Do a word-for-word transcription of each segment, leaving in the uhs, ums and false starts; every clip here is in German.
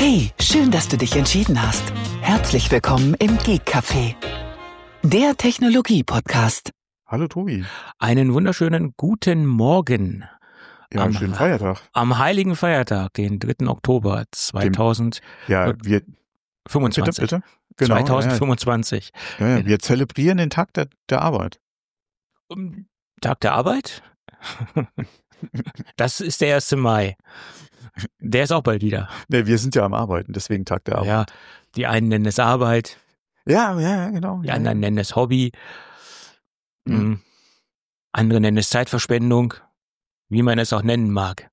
Hey, schön, dass du dich entschieden hast. Herzlich willkommen im Geek Café, der Technologie-Podcast. Hallo Tobi. Einen wunderschönen guten Morgen. Ja, am, schönen Feiertag. Am heiligen Feiertag, den dritten Oktober zweitausendfünfundzwanzig. Ja, wir bitte, bitte. Genau, zweitausendfünfundzwanzig. Ja, ja. Ja, wir zelebrieren den Tag der, der Arbeit. Um, Tag der Arbeit? Das ist der erste Mai. Der ist auch bald wieder. Ne, wir sind ja am Arbeiten, deswegen Tag der Arbeit. Ja, die einen nennen es Arbeit. Ja, ja, genau. Die ja, anderen ja. nennen es Hobby. Mhm. Andere nennen es Zeitverschwendung. Wie man es auch nennen mag.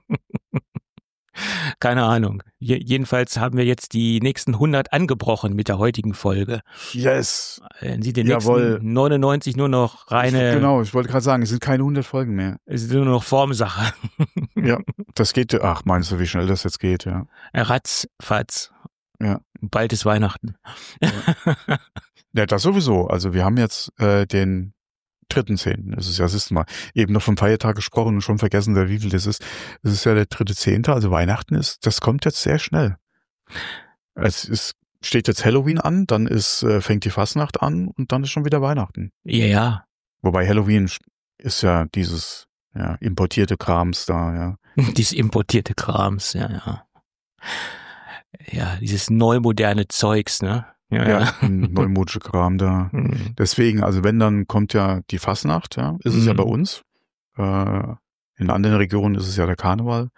Keine Ahnung. Je- jedenfalls haben wir jetzt die nächsten hundert angebrochen mit der heutigen Folge. Yes. Dann sieht den Jawohl. nächsten neunundneunzig nur noch reine, Genau, ich wollte gerade sagen, es sind keine hundert Folgen mehr. es ist nur noch Formsache. Ja, das geht, ach, meinst du, wie schnell das jetzt geht, ja. Ratzfatz. Ja. Bald ist Weihnachten. Ja, das sowieso. Also wir haben jetzt äh, den dritten Zehnten. Es ist ja, siehst du mal, eben noch vom Feiertag gesprochen und schon vergessen, wer wie viel das ist. Es ist ja der dritte Zehnte, also Weihnachten ist, das kommt jetzt sehr schnell. Es ist, steht jetzt Halloween an, dann ist, äh, fängt die Fastnacht an und dann ist schon wieder Weihnachten. Ja, ja. Wobei Halloween ist ja dieses, ja, importierte Krams da, ja. Dieses importierte Krams, ja, ja. Ja, dieses neumoderne Zeugs, ne? Ja, Ja, neumodische Kram da. Mhm. Deswegen, also wenn, dann kommt ja die Fastnacht, ja, ist es ja Mhm. bei uns. Äh, in anderen Regionen ist es ja der Karneval.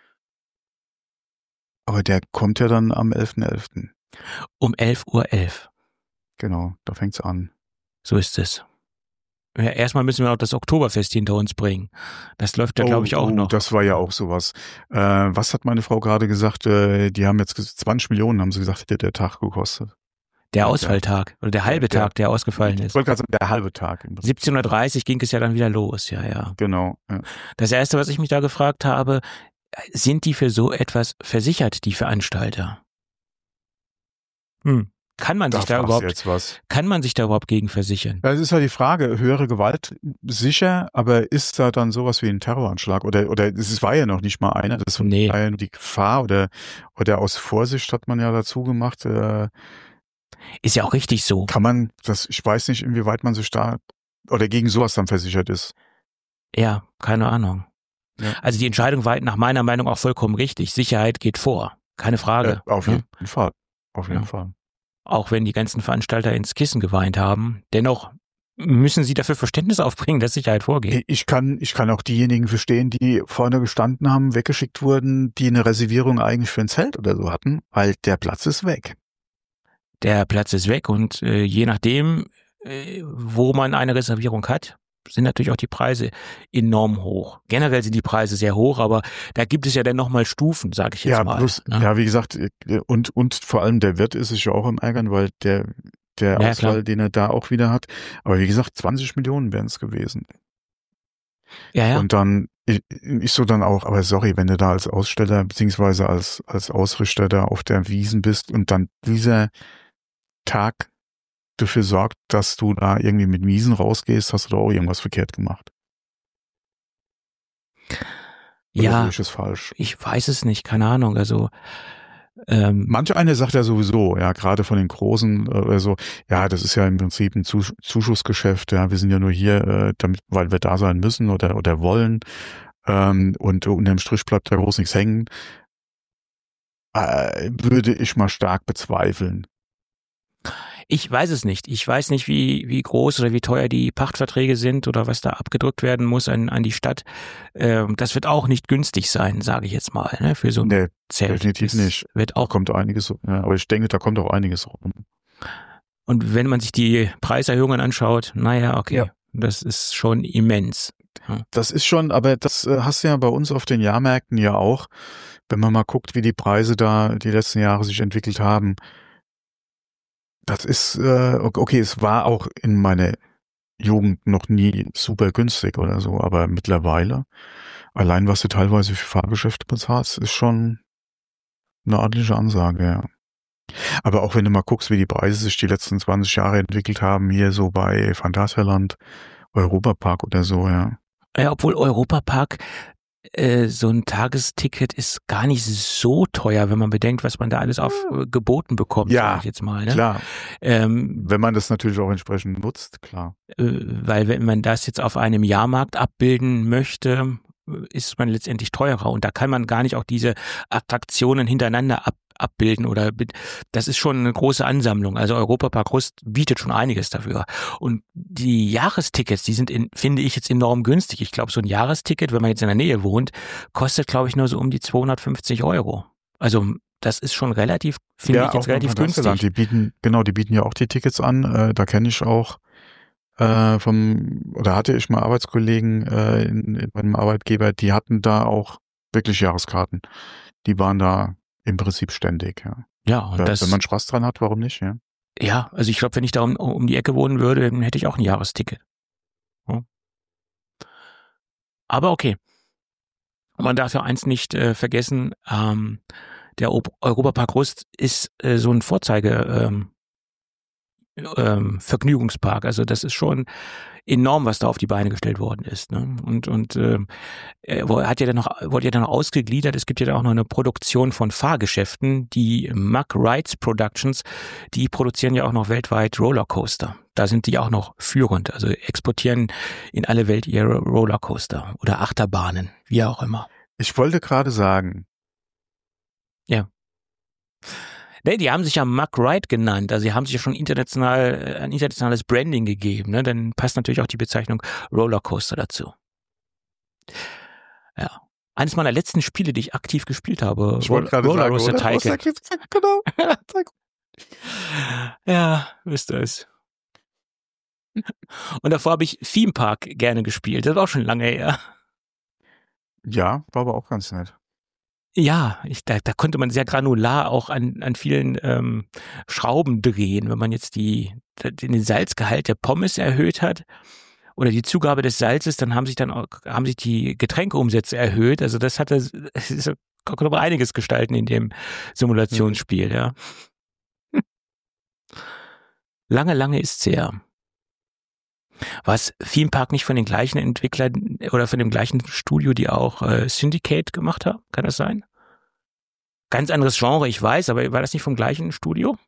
Aber der kommt ja dann am elften elften Um elf Uhr elf. Genau, da fängt's an. So ist es. Ja, erstmal müssen wir auch das Oktoberfest hinter uns bringen. Das läuft ja, glaube ich, auch oh, noch. Das war ja auch sowas. Äh, was hat meine Frau gerade gesagt? Äh, die haben jetzt ges- zwanzig Millionen, haben sie gesagt, hätte der Tag gekostet. Der Ausfalltag oder der halbe Der- Tag, der ausgefallen Ich ist. wollte gerade sagen, der halbe Tag. Im Prinzip. siebzehn Uhr dreißig ging es ja dann wieder los, ja, ja. Genau. Ja. Das Erste, was ich mich da gefragt habe, sind die für so etwas versichert, die Veranstalter? Hm. Kann man Da sich da fragst du überhaupt, jetzt was. kann man sich da überhaupt gegen versichern? Ja, es ist halt die Frage, höhere Gewalt sicher, aber ist da dann sowas wie ein Terroranschlag? Oder oder es war ja noch nicht mal einer, das Nee. war ja nur die Gefahr oder oder aus Vorsicht hat man ja dazu gemacht. Äh, Ist ja auch richtig so. kann man, das, ich weiß nicht, inwieweit man sich da oder gegen sowas dann versichert ist. Ja, keine Ahnung. Ja. Also die Entscheidung war nach meiner Meinung auch vollkommen richtig. Sicherheit geht vor. Keine Frage. Äh, auf ne? jeden Fall. Auf jeden Ja. Fall. Auch wenn die ganzen Veranstalter ins Kissen geweint haben. Dennoch müssen sie dafür Verständnis aufbringen, dass Sicherheit vorgeht. Ich kann, ich kann auch diejenigen verstehen, die vorne gestanden haben, weggeschickt wurden, die eine Reservierung eigentlich für ein Zelt oder so hatten, weil der Platz ist weg. Der Platz ist weg und äh, je nachdem, äh, wo man eine Reservierung hat, sind natürlich auch die Preise enorm hoch. Generell sind die Preise sehr hoch, aber da gibt es ja dann nochmal Stufen, sage ich jetzt Ja, mal. plus, ne? ja, wie gesagt, äh, und, und vor allem der Wirt ist sich ja auch im Ärgern, weil der, der Ja, Ausfall, klar. den er da auch wieder hat. Aber wie gesagt, zwanzig Millionen wären es gewesen. ja, ja. Und dann, ich, ich so dann auch, aber sorry, wenn du da als Aussteller beziehungsweise als, als Ausrichter da auf der Wiesn bist und dann dieser Tag dafür sorgt, dass du da irgendwie mit Miesen rausgehst, hast du da auch irgendwas verkehrt gemacht. Oder ja, sehe ich es falsch? ich weiß es nicht, keine Ahnung. Also ähm, Manche eine sagt ja sowieso, ja, gerade von den Großen äh, oder so, ja, das ist ja im Prinzip ein Zus- Zuschussgeschäft, ja, wir sind ja nur hier, äh, damit, weil wir da sein müssen oder oder wollen, ähm, und unterm Strich bleibt da groß nichts hängen. Äh, würde ich mal stark bezweifeln. ich weiß es nicht. Ich weiß nicht, wie wie groß oder wie teuer die Pachtverträge sind oder was da abgedrückt werden muss an an die Stadt. Ähm, das wird auch nicht günstig sein, sage ich jetzt mal, ne, für so ein Nee, Zelt. definitiv Das nicht. Wird Da auch. kommt einiges, ja, aber ich denke, da kommt auch einiges rum. Und wenn man sich die Preiserhöhungen anschaut, naja, okay, Ja. das ist schon immens. Ja. Das ist schon, aber das äh, hast du ja bei uns auf den Jahrmärkten ja auch, wenn man mal guckt, wie die Preise da die letzten Jahre sich entwickelt haben. Das ist, äh, okay, es war auch in meiner Jugend noch nie super günstig oder so, aber mittlerweile, allein was du teilweise für Fahrgeschäfte bezahlst, ist schon eine ordentliche Ansage, ja. Aber auch wenn du mal guckst, wie die Preise sich die letzten zwanzig Jahre entwickelt haben, hier so bei Phantasialand, Europapark oder so, ja. Ja, obwohl Europapark, äh, so ein Tagesticket ist gar nicht so teuer, wenn man bedenkt, was man da alles auf äh, geboten bekommt, Ja, sag ich jetzt mal. Ne? klar. Ähm, Wenn man das natürlich auch entsprechend nutzt, klar. äh, weil wenn man das jetzt auf einem Jahrmarkt abbilden möchte, ist man letztendlich teurer und da kann man gar nicht auch diese Attraktionen hintereinander ab, abbilden oder das ist schon eine große Ansammlung. Also Europapark Rust bietet schon einiges dafür. Und die Jahrestickets, die sind, in, finde ich, jetzt enorm günstig. Ich glaube, so ein Jahresticket, wenn man jetzt in der Nähe wohnt, kostet, glaube ich, nur so um die zweihundertfünfzig Euro. Also das ist schon relativ, finde Ja, ich jetzt auch im relativ Phantasialand. günstig. Die bieten, genau, die bieten ja auch die Tickets an. Äh, da kenne ich auch äh, vom, oder hatte ich mal Arbeitskollegen äh, in, in meinem Arbeitgeber, die hatten da auch wirklich Jahreskarten. Die waren da im Prinzip ständig, ja. Ja, und Wenn, das, wenn man Spaß dran hat, warum nicht, ja? ja, also ich glaube, wenn ich da um, um die Ecke wohnen würde, dann hätte ich auch ein Jahresticket. Ja. Aber okay. Und man darf ja eins nicht äh, vergessen, ähm, der o- Europapark Rust ist äh, so ein Vorzeige ähm, ähm, Vergnügungspark. Also das ist schon enorm, was da auf die Beine gestellt worden ist. Ne? Und und äh, er hat ja dann noch, wurde ja dann noch ausgegliedert. Es gibt ja dann auch noch eine Produktion von Fahrgeschäften. Die Mack Rides Productions, die produzieren ja auch noch weltweit Rollercoaster. Da sind die auch noch führend. Also exportieren in alle Welt ihre Rollercoaster oder Achterbahnen, wie auch immer. Ich wollte gerade sagen. Ja. Nee, die haben sich ja Mack Ride genannt, also sie haben sich ja schon international, ein internationales Branding gegeben, ne? Dann passt natürlich auch die Bezeichnung Rollercoaster dazu. Ja. Eines meiner letzten Spiele, die ich aktiv gespielt habe, Ich wollte gerade sagen, Roller Coaster Tycoon. Genau. Ja, wisst ihr es. Und davor habe ich Theme Park gerne gespielt, das war auch schon lange her. Ja, war aber auch ganz nett. Ja, ich, da, da konnte man sehr granular auch an, an vielen ähm, Schrauben drehen, wenn man jetzt die, den Salzgehalt der Pommes erhöht hat oder die Zugabe des Salzes, dann haben sich dann auch, haben sich die Getränkeumsätze erhöht. Also das hatte, es konnte man einiges gestalten in dem Simulationsspiel, ja. Lange, lange ist's her. War es Theme Park nicht von den gleichen Entwicklern oder von dem gleichen Studio, die auch äh, Syndicate gemacht haben? Kann das sein? Ganz anderes Genre, ich weiß, aber war das nicht vom gleichen Studio?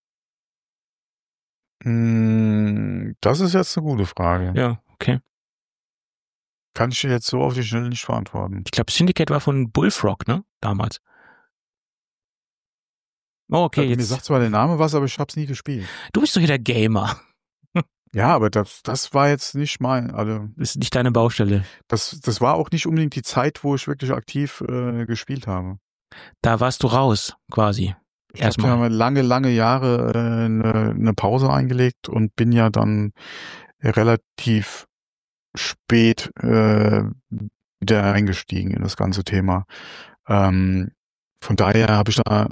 Das ist jetzt eine gute Frage. Ja, okay. Kann ich dir jetzt so auf die Schnelle nicht beantworten. Ich glaube, Syndicate war von Bullfrog, ne? Damals. Oh, okay, also, jetzt. Mir sagt zwar der Name was, aber ich hab's nie gespielt. Du bist doch hier der Gamer. Ja, aber das, das war jetzt nicht mein, also. Das ist nicht deine Baustelle. Das, das war auch nicht unbedingt die Zeit, wo ich wirklich aktiv äh, gespielt habe. Da warst du raus, quasi. Ich habe ja lange, lange Jahre äh, eine, eine Pause eingelegt und bin ja dann relativ spät äh, wieder eingestiegen in das ganze Thema. Ähm, von daher habe ich da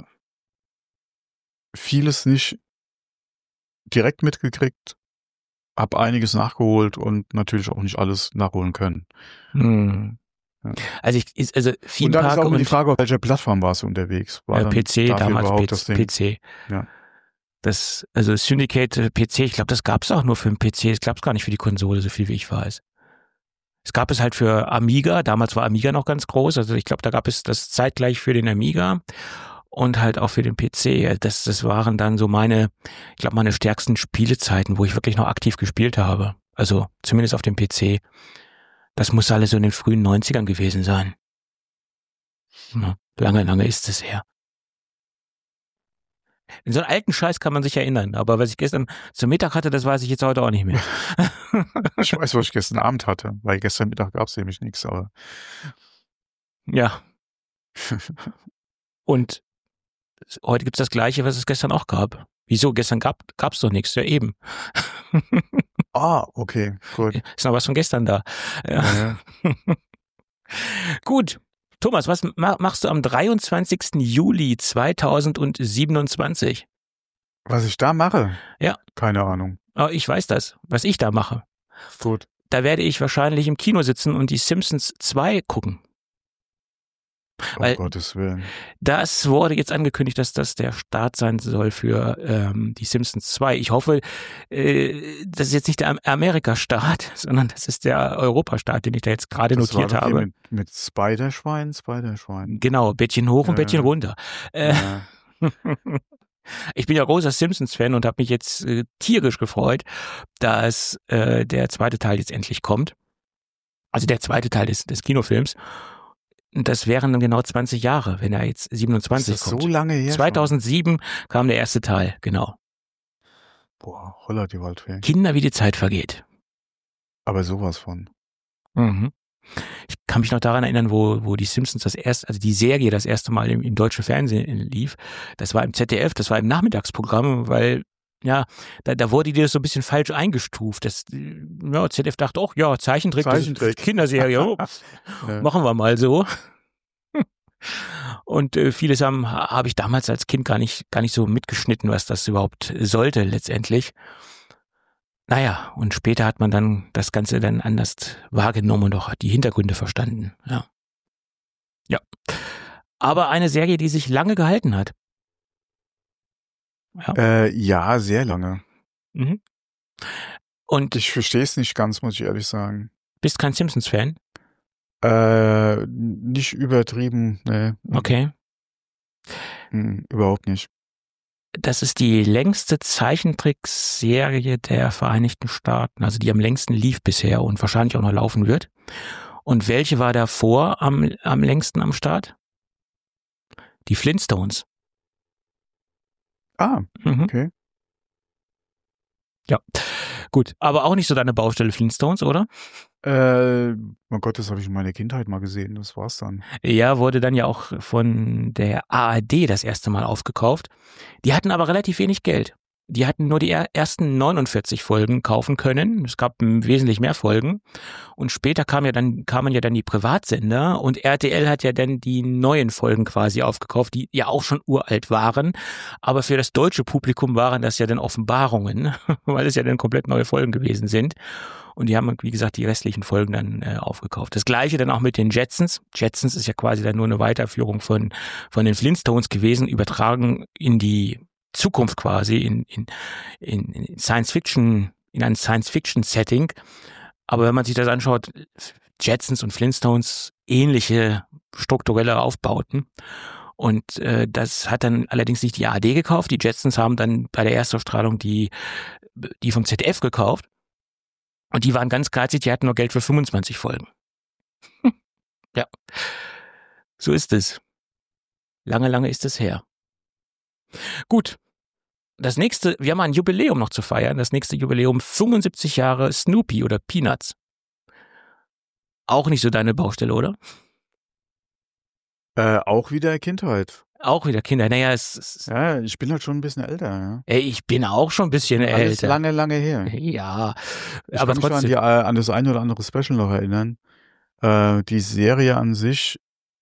vieles nicht direkt mitgekriegt, habe einiges nachgeholt und natürlich auch nicht alles nachholen können. Hm. Ja. Also ich, ist, also Theme und dann Park ist auch immer und die Frage, auf welcher Plattform warst du unterwegs? War äh, dann P C, damals P C. das Ding? P C. Ja. Das, also Syndicate P C, ich glaube, das gab es auch nur für den P C, es gab es gar nicht für die Konsole, so viel wie ich weiß. Es gab es halt für Amiga, damals war Amiga noch ganz groß, also ich glaube, da gab es das zeitgleich für den Amiga und halt auch für den P C. Das, das waren dann so meine, ich glaube, meine stärksten Spielezeiten, wo ich wirklich noch aktiv gespielt habe. Also zumindest auf dem P C. Das muss alles so in den frühen neunzigern gewesen sein. Ja, lange, lange ist es her. In so einen alten Scheiß kann man sich erinnern, aber was ich gestern zum Mittag hatte, das weiß ich jetzt heute auch nicht mehr. Ich weiß, was ich gestern Abend hatte, weil gestern Mittag gab es nämlich nichts, aber ja. Und heute gibt's das Gleiche, was es gestern auch gab. Wieso? Gestern gab gab's doch nichts, ja eben. Ah, okay, gut. Ist noch was von gestern da. Ja. Ja. Gut. Thomas, was machst du am dreiundzwanzigsten Juli zweitausendsiebenundzwanzig? Was ich da mache? Ja. Keine Ahnung. Oh, ich weiß das, was ich da mache. Gut. Da werde ich wahrscheinlich im Kino sitzen und die Simpsons zwei gucken. Weil um Gottes Willen. Das wurde jetzt angekündigt, dass das der Start sein soll für ähm, die Simpsons zwei. Ich hoffe, äh, das ist jetzt nicht der Amerika-Start, sondern das ist der Europa-Start, den ich da jetzt gerade Das war notiert doch hier habe. mit, mit Spider-Schwein, Spider-Schwein. Genau, Bettchen hoch und Ja, Bettchen ja. runter. Äh, Ja. Ich bin ja großer Simpsons-Fan und habe mich jetzt äh, tierisch gefreut, dass äh, der zweite Teil jetzt endlich kommt. Also der zweite Teil des, des Kinofilms. Und das wären dann genau zwanzig Jahre, wenn er jetzt siebenundzwanzig Ist das kommt. so lange her schon? zweitausendsieben kam der erste Teil, genau. Boah, holla die Waldfee. Kinder, wie die Zeit vergeht. Aber sowas von. Mhm. Ich kann mich noch daran erinnern, wo, wo die Simpsons das erste, also die Serie das erste Mal im, im deutschen Fernsehen lief. Das war im Z D F, das war im Nachmittagsprogramm, weil, ja, da, da wurde dir das so ein bisschen falsch eingestuft. Das, ja, Z D F dachte, oh ja, Zeichentrick, Zeichentrick. Das ist Kinderserie, oh, Ja. machen wir mal so. Und äh, vieles haben habe ich damals als Kind gar nicht gar nicht so mitgeschnitten, was das überhaupt sollte letztendlich. Naja, und später hat man dann das Ganze dann anders wahrgenommen und auch die Hintergründe verstanden. Ja. Ja. Aber eine Serie, die sich lange gehalten hat. Ja. Äh, ja, sehr lange. Mhm. Und Ich verstehe es nicht ganz, muss ich ehrlich sagen. bist kein Simpsons-Fan? Äh, nicht übertrieben, ne. Okay. Hm, überhaupt nicht. Das ist die längste Zeichentrickserie der Vereinigten Staaten, also die am längsten lief bisher und wahrscheinlich auch noch laufen wird. Und welche war davor am, am längsten am Start? Die Flintstones. Ah, Mhm. okay. Ja, gut. Aber auch nicht so deine Baustelle Flintstones, oder? Äh, mein Gott, das habe ich in meiner Kindheit mal gesehen, das war's dann. Ja, wurde dann ja auch von der A R D das erste Mal aufgekauft. Die hatten aber relativ wenig Geld. Die hatten nur die er- ersten neunundvierzig Folgen kaufen können. Es gab m, wesentlich mehr Folgen. Und später kam ja dann, kamen ja dann die Privatsender und R T L hat ja dann die neuen Folgen quasi aufgekauft, die ja auch schon uralt waren. Aber für das deutsche Publikum waren das ja dann Offenbarungen, weil es ja dann komplett neue Folgen gewesen sind. Und die haben, wie gesagt, die restlichen Folgen dann äh, aufgekauft. Das gleiche dann auch mit den Jetsons. Jetsons ist ja quasi dann nur eine Weiterführung von, von den Flintstones gewesen, übertragen in die Zukunft quasi, in, in, in Science Fiction, in ein Science Fiction Setting. Aber wenn man sich das anschaut, Jetsons und Flintstones ähnliche strukturelle Aufbauten. Und äh, das hat dann allerdings nicht die A R D gekauft. Die Jetsons haben dann bei der Erstausstrahlung die, die vom Z D F gekauft. Und die waren ganz geizig, die hatten nur Geld für fünfundzwanzig Folgen. Ja, so ist es. Lange, lange ist es her. Gut, das nächste, wir haben ein Jubiläum noch zu feiern. Das nächste Jubiläum, fünfundsiebzig Jahre Snoopy oder Peanuts. Auch nicht so deine Baustelle, oder? Äh, auch wieder Kindheit. Auch wieder Kinder. Naja, es, es Ja, ich bin halt schon ein bisschen älter, ja. ey, ich bin auch schon ein bisschen Alles älter. lange, lange her. Ja, Ich aber kann mich an, trotzdem. die, äh, an das ein oder andere Special noch erinnern. Äh, die Serie an sich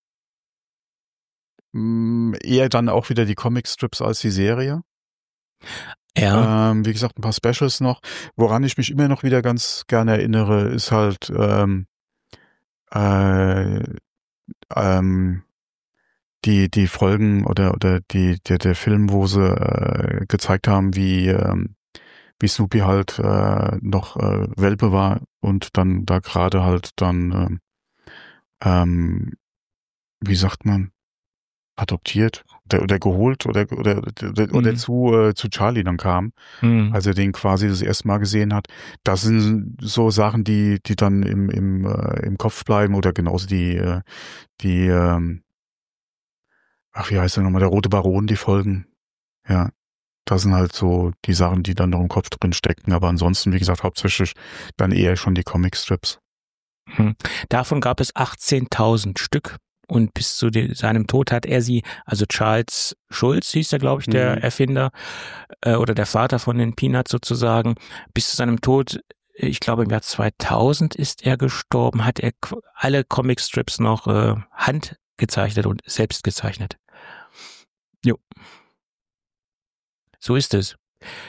mh, eher dann auch wieder die Comicstrips als die Serie. Ja, Ähm, wie gesagt, ein paar Specials noch. Woran ich mich immer noch wieder ganz gerne erinnere, ist halt ähm, äh, ähm, die die Folgen oder oder die der der Film, wo sie äh, gezeigt haben, wie ähm, wie Snoopy halt äh, noch äh, Welpe war und dann da gerade halt dann ähm, ähm, wie sagt man, adoptiert oder, oder geholt oder oder oder, oder Mhm. zu äh, zu Charlie dann kam, hm. als er den quasi das erste Mal gesehen hat. Das sind so Sachen, die die dann im im äh, im Kopf bleiben oder genauso die äh, die ähm, ach, wie heißt der nochmal, der Rote Baron, die Folgen. Ja, das sind halt so die Sachen, die dann noch im Kopf drin stecken. Aber ansonsten, wie gesagt, hauptsächlich dann eher schon die Comicstrips. Hm. Davon gab es achtzehntausend Stück und bis zu de- seinem Tod hat er sie, also Charles Schulz hieß er, glaube ich, der Mhm. Erfinder äh, oder der Vater von den Peanuts sozusagen, bis zu seinem Tod, ich glaube im Jahr zweitausend ist er gestorben, hat er qu- alle Comicstrips noch äh, handgezeichnet und selbst gezeichnet. Jo. So ist es.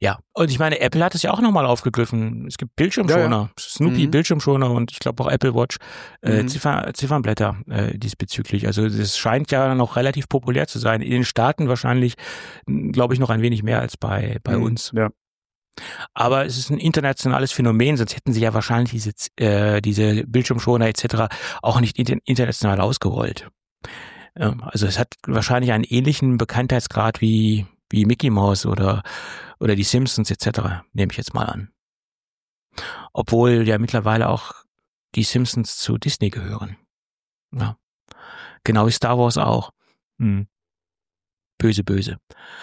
Ja, und ich meine, Apple hat es ja auch nochmal aufgegriffen. Es gibt Bildschirmschoner, ja, ja. Snoopy Mhm. Bildschirmschoner und ich glaube auch Apple Watch äh, Mhm. Ziffer, Ziffernblätter äh, diesbezüglich. Also das scheint ja noch relativ populär zu sein. In den Staaten wahrscheinlich, glaube ich, noch ein wenig mehr als bei bei Mhm. uns. Ja. Aber es ist ein internationales Phänomen, sonst hätten sie ja wahrscheinlich diese äh, diese Bildschirmschoner et cetera auch nicht inter- international ausgerollt. Ja, also es hat wahrscheinlich einen ähnlichen Bekanntheitsgrad wie wie Mickey Mouse oder oder die Simpsons et cetera, nehme ich jetzt mal an. Obwohl ja mittlerweile auch die Simpsons zu Disney gehören. Ja. Genau wie Star Wars auch. Hm. Böse, böse.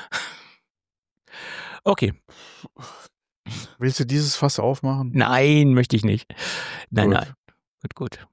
Okay. Willst du dieses Fass aufmachen? Nein, möchte ich nicht. Nein, Gut. nein. Gut, gut.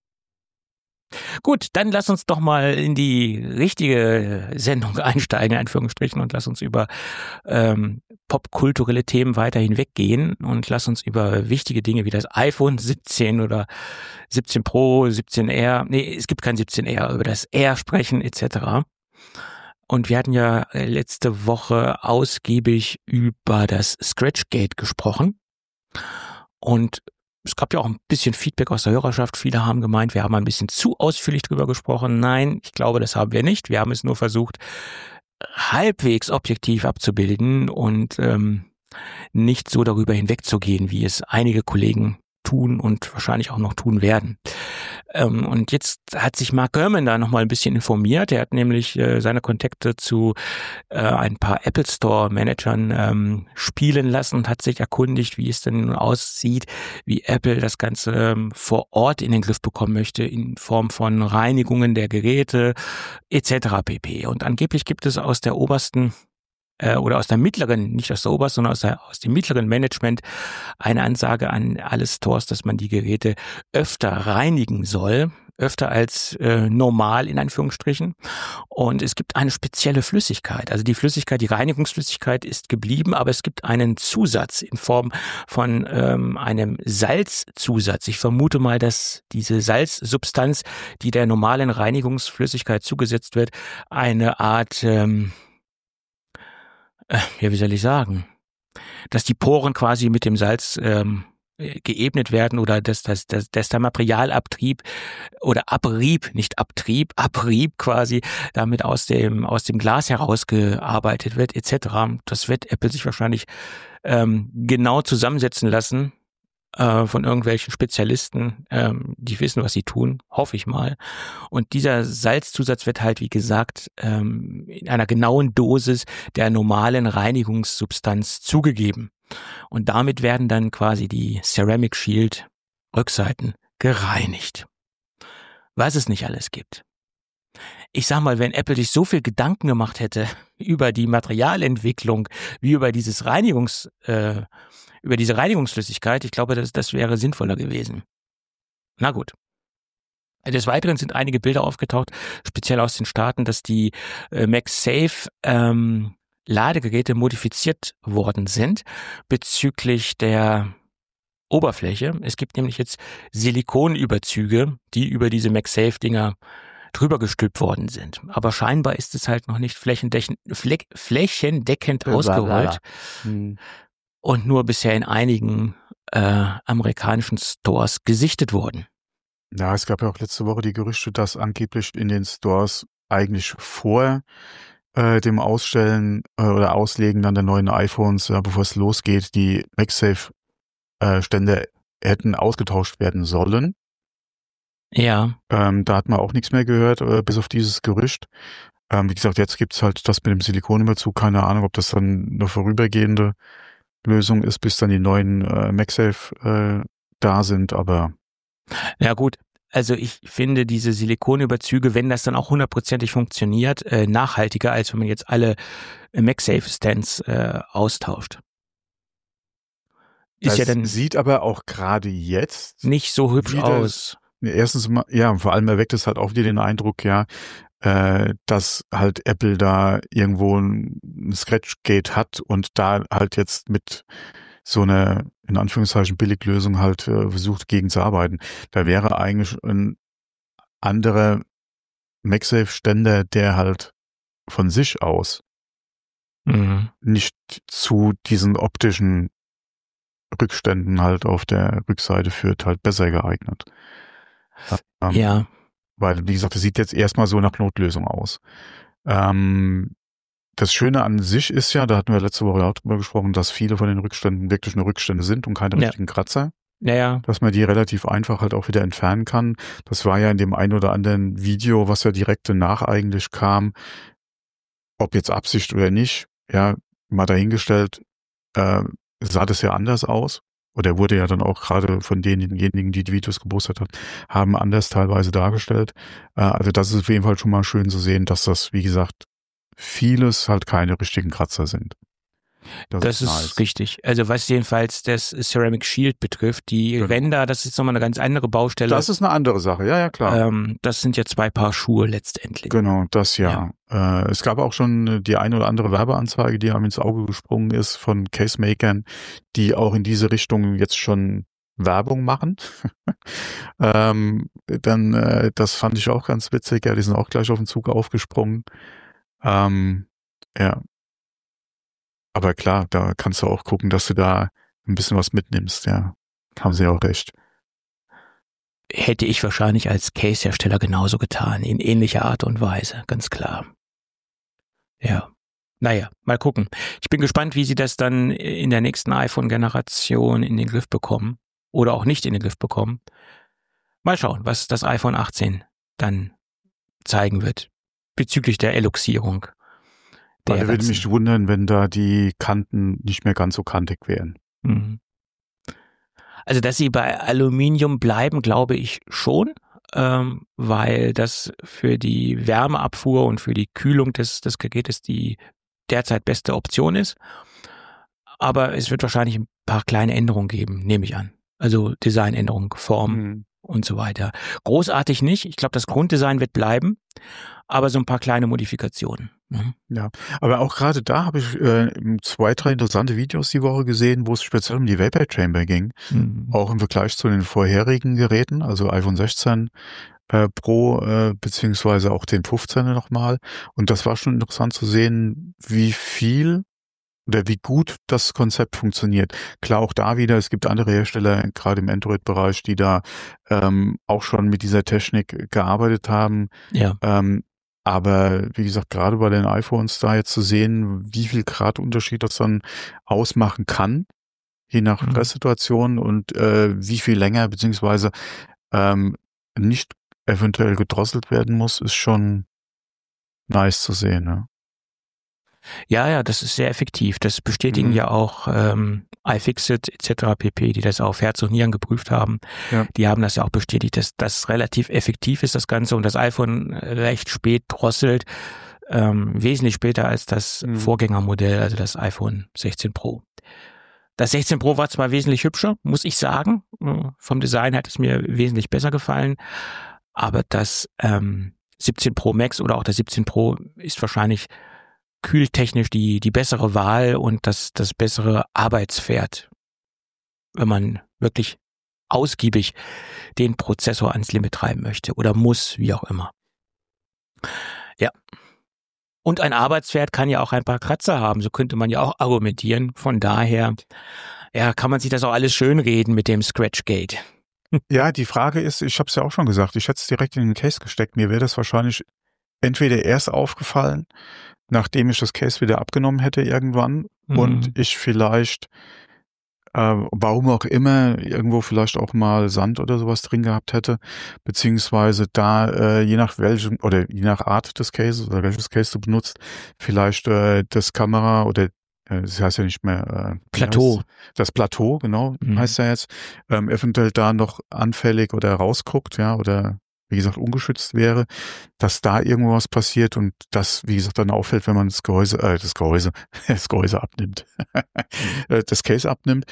Gut, dann lass uns doch mal in die richtige Sendung einsteigen, in Anführungsstrichen, und lass uns über ähm, popkulturelle Themen weiter hinweggehen und lass uns über wichtige Dinge wie das iPhone siebzehn oder siebzehn Pro, siebzehn R, nee, es gibt kein siebzehn R, über das R sprechen et cetera. Und wir hatten ja letzte Woche ausgiebig über das Scratchgate gesprochen und es gab ja auch ein bisschen Feedback aus der Hörerschaft. Viele haben gemeint, wir haben ein bisschen zu ausführlich drüber gesprochen. Nein, ich glaube, das haben wir nicht. Wir haben es nur versucht, halbwegs objektiv abzubilden und ähm, nicht so darüber hinwegzugehen, wie es einige Kollegen tun und wahrscheinlich auch noch tun werden. Ähm, und jetzt hat sich Mark Gurman da nochmal ein bisschen informiert. Er hat nämlich äh, seine Kontakte zu äh, ein paar Apple Store Managern ähm, spielen lassen und hat sich erkundigt, wie es denn nun aussieht, wie Apple das Ganze ähm, vor Ort in den Griff bekommen möchte in Form von Reinigungen der Geräte et cetera pp. Und angeblich gibt es aus der obersten oder aus der mittleren, nicht aus der obersten, sondern aus, der, aus dem mittleren Management eine Ansage an alle Stores, dass man die Geräte öfter reinigen soll, öfter als äh, normal in Anführungsstrichen. Und es gibt eine spezielle Flüssigkeit. Also die Flüssigkeit, die Reinigungsflüssigkeit ist geblieben, aber es gibt einen Zusatz in Form von ähm, einem Salzzusatz. Ich vermute mal, dass diese Salzsubstanz, die der normalen Reinigungsflüssigkeit zugesetzt wird, eine Art ähm, ja, wie soll ich sagen, dass die Poren quasi mit dem Salz ähm, geebnet werden oder dass, dass, dass, dass der Materialabtrieb oder Abrieb, nicht Abtrieb, Abrieb quasi damit aus dem aus dem Glas herausgearbeitet wird et cetera. Das wird Apple sich wahrscheinlich ähm, genau zusammensetzen lassen äh, von irgendwelchen Spezialisten, ähm, die wissen, was sie tun, hoffe ich mal. Und dieser Salzzusatz wird halt, wie gesagt, ähm, in einer genauen Dosis der normalen Reinigungssubstanz zugegeben. Und damit werden dann quasi die Ceramic Shield Rückseiten gereinigt. Was es nicht alles gibt. Ich sag mal, wenn Apple sich so viel Gedanken gemacht hätte über die Materialentwicklung, wie über dieses Reinigungs, äh, über diese Reinigungsflüssigkeit, ich glaube, das, das wäre sinnvoller gewesen. Na gut. Des Weiteren sind einige Bilder aufgetaucht, speziell aus den Staaten, dass die äh, MagSafe ähm, Ladegeräte modifiziert worden sind bezüglich der Oberfläche. Es gibt nämlich jetzt Silikonüberzüge, die über diese MagSafe-Dinger drüber gestülpt worden sind. Aber scheinbar ist es halt noch nicht flächendeckend, fläch, flächendeckend ausgerollt Hm. und nur bisher in einigen äh, amerikanischen Stores gesichtet worden. Ja, es gab ja auch letzte Woche die Gerüchte, dass angeblich in den Stores eigentlich vor äh, dem Ausstellen äh, oder Auslegen dann der neuen iPhones, äh, bevor es losgeht, die MagSafe-Ständer äh, hätten ausgetauscht werden sollen. Ja. Ähm, da hat man auch nichts mehr gehört, äh, bis auf dieses Gerücht. Ähm, wie gesagt, jetzt gibt's halt das mit dem Silikonüberzug. Keine Ahnung, ob das dann eine vorübergehende Lösung ist, bis dann die neuen äh, MagSafe äh, da sind, aber ja gut, also ich finde diese Silikonüberzüge, wenn das dann auch hundertprozentig funktioniert, äh, nachhaltiger, als wenn man jetzt alle äh, MagSafe-Stands äh, austauscht. Ist das ja dann sieht aber auch gerade jetzt nicht so hübsch wieder, aus. Erstens mal, ja, vor allem erweckt es halt auch wieder den Eindruck, ja, äh, dass halt Apple da irgendwo ein, ein Scratchgate hat und da halt jetzt mit so einer, in Anführungszeichen, Billiglösung halt äh, versucht, gegen zu arbeiten. Da wäre eigentlich ein anderer MagSafe-Ständer, der halt von sich aus Mhm. nicht zu diesen optischen Rückständen halt auf der Rückseite führt, halt besser geeignet. Ähm, Ja. Weil, wie gesagt, das sieht jetzt erstmal so nach Notlösung aus. Ähm, das Schöne an sich ist ja, da hatten wir letzte Woche auch drüber gesprochen, dass viele von den Rückständen wirklich nur Rückstände sind und keine Ja. richtigen Kratzer. Naja. Dass man die relativ einfach halt auch wieder entfernen kann. Das war ja in dem ein oder anderen Video, was ja direkt danach eigentlich kam, ob jetzt Absicht oder nicht, ja, mal dahingestellt, äh, sah das ja anders aus. Oder wurde ja dann auch gerade von denjenigen, die die Videos gepostet hat, haben anders teilweise dargestellt. Äh, also das ist auf jeden Fall schon mal schön zu sehen, dass das, wie gesagt, vieles halt keine richtigen Kratzer sind. Das, das ist, ist nice. Richtig. Also was jedenfalls das Ceramic Shield betrifft, die genau. Ränder, das ist nochmal eine ganz andere Baustelle. Das ist eine andere Sache, ja, ja, klar. Ähm, das sind ja zwei Paar Schuhe letztendlich. Genau, das ja. ja. Äh, es gab auch schon die eine oder andere Werbeanzeige, die einem ins Auge gesprungen ist von Casemakern, die auch in diese Richtung jetzt schon Werbung machen. ähm, dann, äh, das fand ich auch ganz witzig, ja, die sind auch gleich auf den Zug aufgesprungen. Ähm, ja. Aber klar, da kannst du auch gucken, dass du da ein bisschen was mitnimmst, ja. Haben sie auch recht. Hätte ich wahrscheinlich als Case-Hersteller genauso getan, in ähnlicher Art und Weise, ganz klar. Ja. Naja, mal gucken. Ich bin gespannt, wie sie das dann in der nächsten iPhone-Generation in den Griff bekommen. Oder auch nicht in den Griff bekommen. Mal schauen, was das iPhone achtzehn dann zeigen wird. Bezüglich der Eluxierung. Weil würde mich wundern, wenn da die Kanten nicht mehr ganz so kantig wären. Mhm. Also, dass sie bei Aluminium bleiben, glaube ich schon, ähm, weil das für die Wärmeabfuhr und für die Kühlung des, des Gerätes die derzeit beste Option ist. Aber es wird wahrscheinlich ein paar kleine Änderungen geben, nehme ich an. Also Designänderungen, Form mhm. und so weiter. Großartig nicht. Ich glaube, das Grunddesign wird bleiben, aber so ein paar kleine Modifikationen. Mhm. Ja, aber auch gerade da habe ich äh, zwei, drei interessante Videos die Woche gesehen, wo es speziell um die Vapor Chamber ging. Mhm. Auch im Vergleich zu den vorherigen Geräten, also iPhone sechzehn äh, Pro äh, beziehungsweise auch den fünfzehner nochmal. Und das war schon interessant zu sehen, wie viel oder wie gut das Konzept funktioniert. Klar, auch da wieder, es gibt andere Hersteller, gerade im Android-Bereich, die da ähm, auch schon mit dieser Technik gearbeitet haben. Ja. Ähm, aber wie gesagt, gerade bei den iPhones da jetzt zu sehen, wie viel Grad Unterschied das dann ausmachen kann, je nach mhm. Stresssituation und äh, wie viel länger beziehungsweise ähm, nicht eventuell gedrosselt werden muss, ist schon nice zu sehen, ne? Ja, ja, das ist sehr effektiv. Das bestätigen mhm. ja auch ähm, iFixit et cetera pp., die das auf Herz und Nieren geprüft haben. Ja. Die haben das ja auch bestätigt, dass das relativ effektiv ist, das Ganze, und das iPhone recht spät drosselt, ähm, wesentlich später als das mhm. Vorgängermodell, also das iPhone sechzehn Pro. Das sechzehn Pro war zwar wesentlich hübscher, muss ich sagen. Vom Design hat es mir wesentlich besser gefallen, aber das ähm, siebzehn Pro Max oder auch das siebzehn Pro ist wahrscheinlich kühltechnisch die, die bessere Wahl und das, das bessere Arbeitspferd, wenn man wirklich ausgiebig den Prozessor ans Limit treiben möchte oder muss, wie auch immer. Ja. Und ein Arbeitspferd kann ja auch ein paar Kratzer haben, so könnte man ja auch argumentieren. Von daher, ja, kann man sich das auch alles schönreden mit dem Scratchgate. Ja, die Frage ist, ich habe es ja auch schon gesagt, ich hätte es direkt in den Case gesteckt. Mir wäre das wahrscheinlich entweder erst aufgefallen, nachdem ich das Case wieder abgenommen hätte irgendwann mhm. und ich vielleicht, äh, warum auch immer, irgendwo vielleicht auch mal Sand oder sowas drin gehabt hätte, beziehungsweise da, äh, je nach welchem, oder je nach Art des Cases oder welches Case du benutzt, vielleicht äh, das Kamera oder äh, das heißt ja nicht mehr äh, Plateau. Das Plateau, genau, mhm. heißt ja jetzt, ähm, eventuell da noch anfällig oder rausguckt, ja, oder wie gesagt, ungeschützt wäre, dass da irgendwo was passiert und das, wie gesagt, dann auffällt, wenn man das Gehäuse, äh, das Gehäuse, das Gehäuse abnimmt, das Case abnimmt.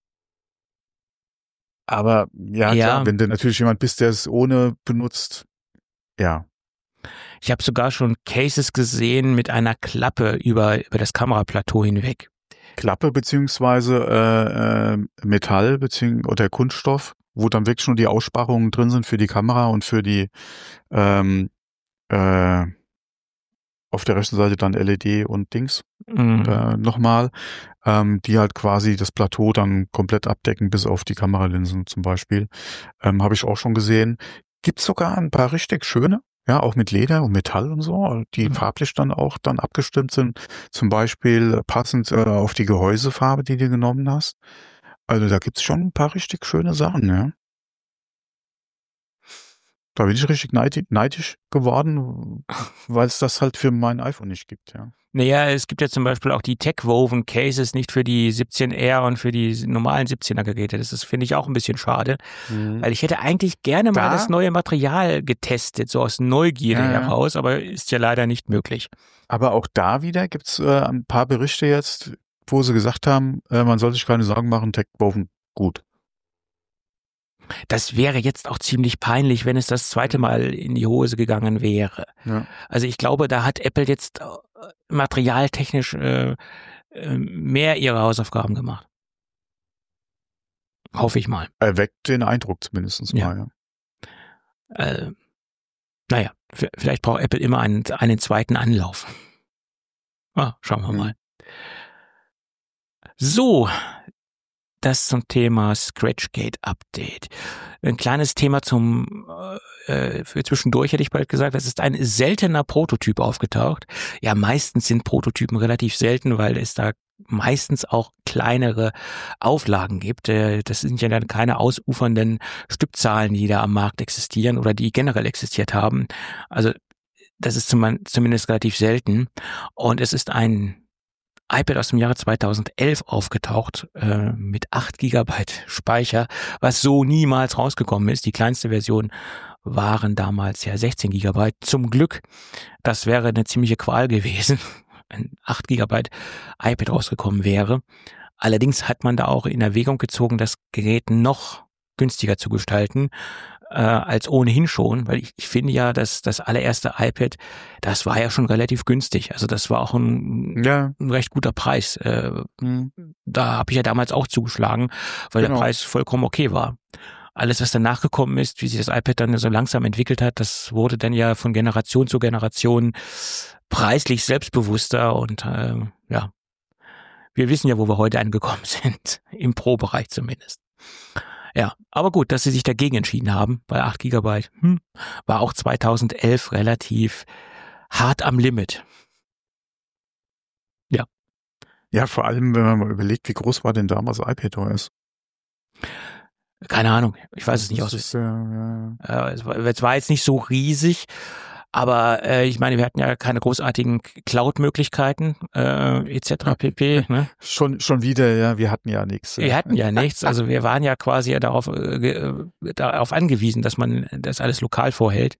Aber ja, ja, klar, wenn du natürlich jemand bist, der es ohne benutzt, ja. Ich habe sogar schon Cases gesehen mit einer Klappe über, über das Kameraplateau hinweg. Klappe beziehungsweise äh, äh, Metall beziehungsweise oder Kunststoff, wo dann wirklich schon die Aussparungen drin sind für die Kamera und für die ähm, äh, auf der rechten Seite dann L E D und Dings Mhm. äh, nochmal, ähm, die halt quasi das Plateau dann komplett abdecken, bis auf die Kameralinsen zum Beispiel. Ähm, habe ich auch schon gesehen. Gibt's sogar ein paar richtig schöne, ja, auch mit Leder und Metall und so, die Mhm. farblich dann auch dann abgestimmt sind, zum Beispiel passend äh, auf die Gehäusefarbe, die du genommen hast. Also da gibt's schon ein paar richtig schöne Sachen, ja. Da bin ich richtig neidi neidisch geworden, weil es das halt für mein iPhone nicht gibt, ja. Naja, es gibt ja zum Beispiel auch die Tech-Woven Cases nicht für die siebzehn R und für die normalen siebzehner Geräte. Das ist, finde ich, auch ein bisschen schade, Mhm. weil ich hätte eigentlich gerne mal Da? das neue Material getestet, so aus Neugierde Ja, ja. heraus, aber ist ja leider nicht möglich. Aber auch da wieder gibt's äh, ein paar Berichte jetzt, wo sie gesagt haben, äh, man soll sich keine Sorgen machen, Tech-Woven gut. Das wäre jetzt auch ziemlich peinlich, wenn es das zweite Mal in die Hose gegangen wäre. Ja. Also ich glaube, da hat Apple jetzt äh, materialtechnisch äh, äh, mehr ihre Hausaufgaben gemacht. Hoffe ich mal. Erweckt den Eindruck zumindest Ja. mal, ja. Äh, naja, f- vielleicht braucht Apple immer einen, einen zweiten Anlauf. Ah, schauen wir Mhm. mal. So, das zum Thema Scratchgate Update. Ein kleines Thema zum äh, für zwischendurch hätte ich bald gesagt, es ist ein seltener Prototyp aufgetaucht. Ja, meistens sind Prototypen relativ selten, weil es da meistens auch kleinere Auflagen gibt. Äh, das sind ja dann keine ausufernden Stückzahlen, die da am Markt existieren oder die generell existiert haben. Also das ist zum, zumindest relativ selten. Und es ist ein iPad aus dem Jahre zweitausendelf aufgetaucht äh, mit acht Gigabyte Speicher, was so niemals rausgekommen ist. Die kleinste Version waren damals ja sechzehn Gigabyte. Zum Glück, das wäre eine ziemliche Qual gewesen, wenn acht Gigabyte iPad rausgekommen wäre. Allerdings hat man da auch in Erwägung gezogen, das Gerät noch günstiger zu gestalten, äh, als ohnehin schon, weil ich, ich finde ja, dass das allererste iPad, das war ja schon relativ günstig. Also das war auch ein, Ja. ein recht guter Preis. Äh, Mhm. da habe ich ja damals auch zugeschlagen, weil Genau. der Preis vollkommen okay war. Alles, was danach gekommen ist, wie sich das iPad dann so langsam entwickelt hat, das wurde dann ja von Generation zu Generation preislich selbstbewusster und äh, ja, wir wissen ja, wo wir heute angekommen sind, im Pro-Bereich zumindest. Ja, aber gut, dass sie sich dagegen entschieden haben, weil acht Gigabyte hm, war auch zweitausendelf relativ hart am Limit. Ja. Ja, vor allem, wenn man mal überlegt, wie groß war denn damals iPadOS? Keine Ahnung, ich weiß Das es nicht aus. ist, äh, ja. Äh, es, war, es war jetzt nicht so riesig, aber äh, ich meine, wir hatten ja keine großartigen Cloud-Möglichkeiten äh, et cetera pp. Ne? Schon, schon wieder, ja, wir hatten ja nichts. Wir hatten ja nichts, also wir waren ja quasi darauf, äh, darauf angewiesen, dass man das alles lokal vorhält.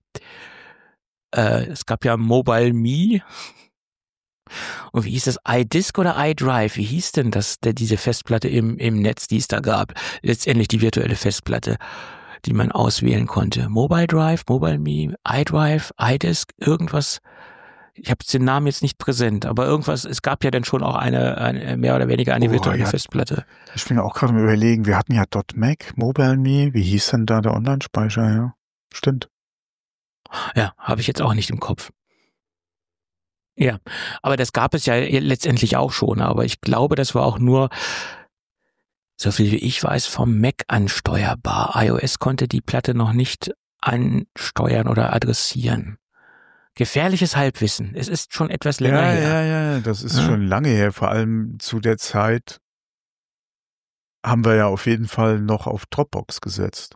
Äh, es gab ja Mobile Me. Und wie hieß das? iDisk oder iDrive? Wie hieß denn das, der, diese Festplatte im, im Netz, die es da gab? Letztendlich die virtuelle Festplatte, die man auswählen konnte. Mobile Drive, Mobile Me, iDrive, iDisk, irgendwas. Ich habe den Namen jetzt nicht präsent, aber irgendwas, es gab ja dann schon auch eine, eine mehr oder weniger eine Oh, virtuelle ja. Festplatte. Ich bin ja auch gerade am Überlegen, wir hatten ja .Mac, Mobile Me, wie hieß denn da der Online-Speicher, ja? Stimmt. Ja, habe ich jetzt auch nicht im Kopf. Ja, aber das gab es ja letztendlich auch schon, aber ich glaube, das war auch nur, so viel wie ich weiß, vom Mac ansteuerbar. iOS konnte die Platte noch nicht ansteuern oder adressieren. Gefährliches Halbwissen. Es ist schon etwas länger ja, her. Ja, ja, das ist Ja. schon lange her. Vor allem zu der Zeit haben wir ja auf jeden Fall noch auf Dropbox gesetzt.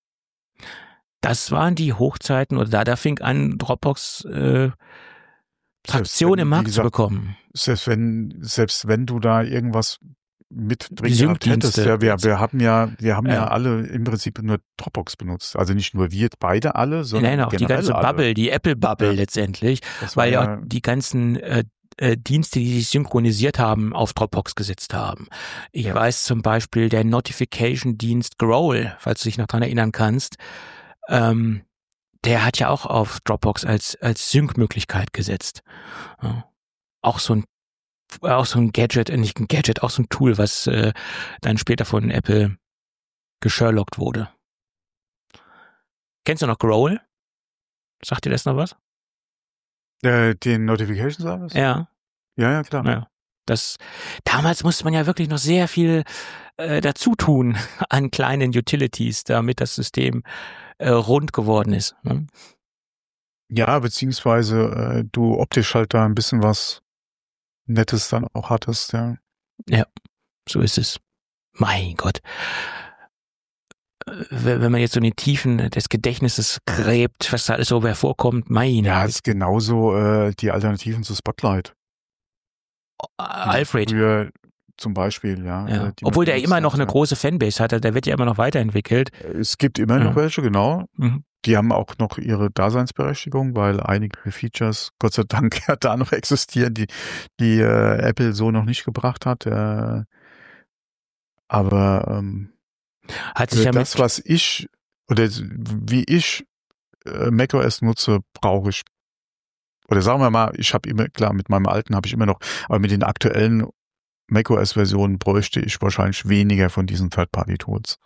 Das waren die Hochzeiten, oder da, da fing an, Dropbox äh, Traktion wenn, im wie Markt gesagt, zu bekommen. Selbst wenn, selbst wenn du da irgendwas mit drin Die gehabt hättest, Sync-Dienste. ja, wir, wir haben ja, wir haben ja. Ja. alle im Prinzip nur Dropbox benutzt. Also nicht nur wir beide alle, sondern Nein, auch die generell ganze alle. Bubble, die Apple-Bubble Ja. letztendlich, Das war weil ja ja, auch die ganzen äh, äh, Dienste, die sich synchronisiert haben, auf Dropbox gesetzt haben. Ich Ja. weiß zum Beispiel, der Notification-Dienst Growl, falls du dich noch dran erinnern kannst, ähm, der hat ja auch auf Dropbox als als Sync-Möglichkeit gesetzt. Ja. Auch so ein auch so ein Gadget, äh, nicht ein Gadget, auch so ein Tool, was äh, dann später von Apple gesherlockt wurde. Kennst du noch Growl? Sagt dir das noch was? Äh, den Notification Service? Ja. Ja, ja, klar. Ja. Das, damals musste man ja wirklich noch sehr viel äh, dazu tun an kleinen Utilities, damit das System äh, rund geworden ist. Ne? Ja, beziehungsweise äh, du optisch halt da ein bisschen was Nettes dann auch hattest, ja. Ja, so ist es. Mein Gott. Wenn man jetzt so in die Tiefen des Gedächtnisses gräbt, was da alles so hervorkommt, mein Ja, ist genauso äh, die Alternativen zu Spotlight. Alfred. Früher zum Beispiel, ja. ja. Äh, Obwohl der immer noch hat, eine ja. große Fanbase hat, der wird ja immer noch weiterentwickelt. Es gibt immer noch ja. welche, genau. Mhm. Die haben auch noch ihre Daseinsberechtigung, weil einige Features, Gott sei Dank, ja da noch existieren, die, die äh, Apple so noch nicht gebracht hat. Äh, aber ähm, hat sich ja das, was ich oder wie ich äh, macOS nutze, brauche ich, oder sagen wir mal, ich habe immer, klar, mit meinem alten habe ich immer noch, aber mit den aktuellen macOS-Versionen bräuchte ich wahrscheinlich weniger von diesen Third-Party-Tools.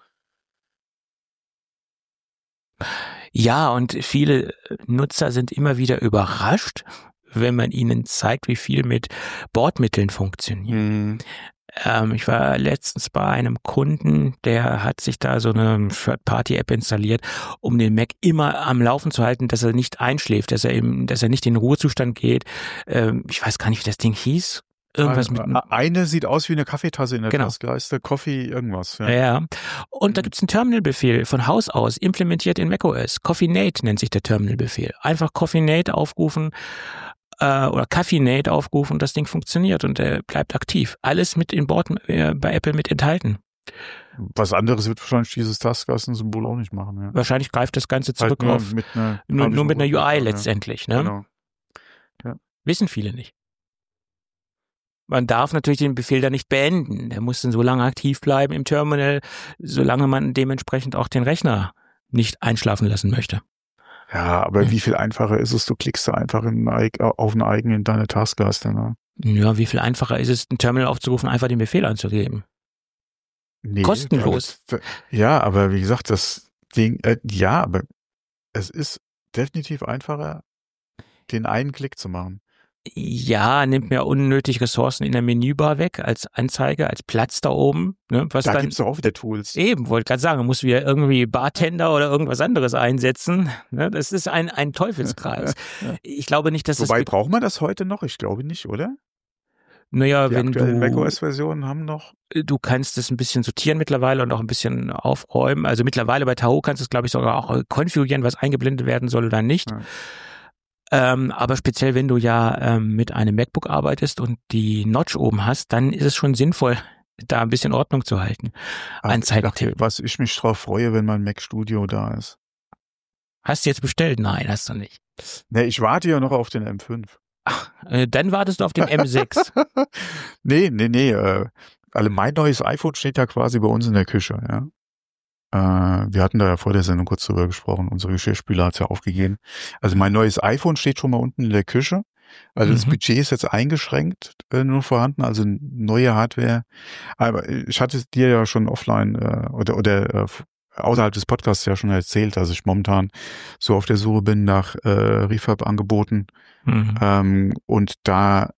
Ja, und viele Nutzer sind immer wieder überrascht, wenn man ihnen zeigt, wie viel mit Bordmitteln funktioniert. Mhm. Ähm, ich war letztens bei einem Kunden, der hat sich da so eine Third-Party-App installiert, um den Mac immer am Laufen zu halten, dass er nicht einschläft, dass er eben, dass er nicht in den Ruhezustand geht. Ähm, ich weiß gar nicht, wie das Ding hieß. Irgendwas mit eine sieht aus wie eine Kaffeetasse in der genau. Taskleiste, Coffee, irgendwas. Ja, ja. Und da gibt's einen Terminal-Befehl von Haus aus, implementiert in macOS. CoffeeNate nennt sich der Terminal-Befehl. Einfach CoffeeNate aufrufen äh, oder CoffeeNate aufrufen und das Ding funktioniert und er bleibt aktiv. Alles mit in Bord äh, bei Apple mit enthalten. Was anderes wird wahrscheinlich dieses Taskleisten-Symbol auch nicht machen. Ja. Wahrscheinlich greift das Ganze zurück halt nur auf mit einer, nur, nur mit einer U I ja. letztendlich. Ne? Genau. Ja. Wissen viele nicht. Man darf natürlich den Befehl da nicht beenden. Der muss dann so lange aktiv bleiben im Terminal, solange man dementsprechend auch den Rechner nicht einschlafen lassen möchte. Ja, aber ja. Wie viel einfacher ist es? Du klickst da einfach in, auf einen Eigen in deine Taskleiste. Ne? Ja, wie viel einfacher ist es, ein Terminal aufzurufen, einfach den Befehl anzugeben? Nee, kostenlos. Aber, ja, aber wie gesagt, das Ding, äh, ja, aber es ist definitiv einfacher, den einen Klick zu machen. Ja, nimmt mir unnötig Ressourcen in der Menübar weg, als Anzeige, als Platz da oben. Ne, was da dann, gibt's doch auch wieder Tools. Eben, wollte gerade sagen, man muss wieder irgendwie Bartender oder irgendwas anderes einsetzen. Ne, das ist ein, ein Teufelskreis. Ich glaube nicht, dass Wobei, das... braucht man das heute noch? Ich glaube nicht, oder? Naja, die wenn du... macOS-Versionen haben noch... Du kannst es ein bisschen sortieren mittlerweile und auch ein bisschen aufräumen. Also mittlerweile bei Tahoe kannst du es, glaube ich, sogar auch konfigurieren, was eingeblendet werden soll oder nicht. Ja. Ähm, aber speziell, wenn du ja ähm, mit einem MacBook arbeitest und die Notch oben hast, dann ist es schon sinnvoll, da ein bisschen Ordnung zu halten. Anzeigentipp. Was ich mich drauf freue, wenn mein Mac Studio da ist. Hast du jetzt bestellt? Nein, hast du nicht. Nee, ich warte ja noch auf den M fünf. Ach, äh, dann wartest du auf den M sechs. nee, nee, nee. Äh, also mein neues iPhone steht ja quasi bei uns in der Küche, ja. Uh, wir hatten da ja vor der Sendung kurz drüber gesprochen. Unsere Geschirrspüler hat's ja aufgegeben. Also mein neues iPhone steht schon mal unten in der Küche. Also mhm. das Budget ist jetzt eingeschränkt äh, nur vorhanden, also neue Hardware. Aber ich hatte dir ja schon offline äh, oder oder äh, außerhalb des Podcasts ja schon erzählt, dass ich momentan so auf der Suche bin nach äh, Refurb-Angeboten. Mhm. Ähm, und da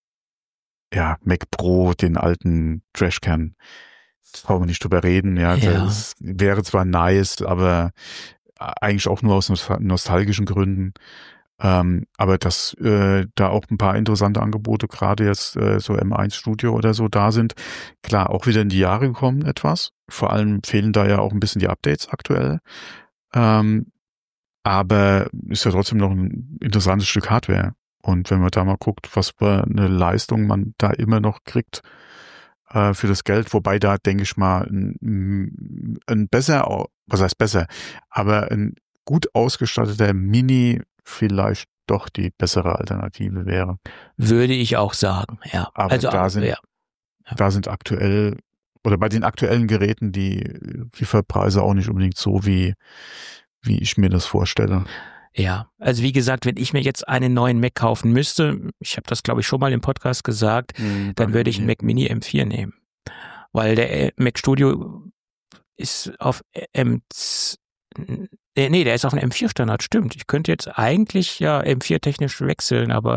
ja Mac Pro, den alten Trashcan, brauchen wir nicht drüber reden, ja, ja. Das wäre zwar nice, aber eigentlich auch nur aus nostalgischen Gründen. Ähm, aber dass äh, da auch ein paar interessante Angebote, gerade jetzt äh, so M eins Studio oder so da sind, klar, auch wieder in die Jahre gekommen etwas. Vor allem fehlen da ja auch ein bisschen die Updates aktuell. Ähm, aber ist ja trotzdem noch ein interessantes Stück Hardware. Und wenn man da mal guckt, was für eine Leistung man da immer noch kriegt, für das Geld, wobei da, denke ich mal, ein, ein besser, was heißt besser, aber ein gut ausgestatteter Mini vielleicht doch die bessere Alternative wäre. Würde ich auch sagen, ja. Aber also, da sind, ja. Ja. da sind aktuell, oder bei den aktuellen Geräten die Lieferpreise auch nicht unbedingt so, wie, wie ich mir das vorstelle. Ja, also wie gesagt, wenn ich mir jetzt einen neuen Mac kaufen müsste, ich habe das glaube ich schon mal im Podcast gesagt, mhm, dann würde ich einen Mac Mini M vier nehmen, weil der Mac Studio ist auf M Äh, nee, der ist auf einem M vier Standard, stimmt. Ich könnte jetzt eigentlich ja M vier technisch wechseln, aber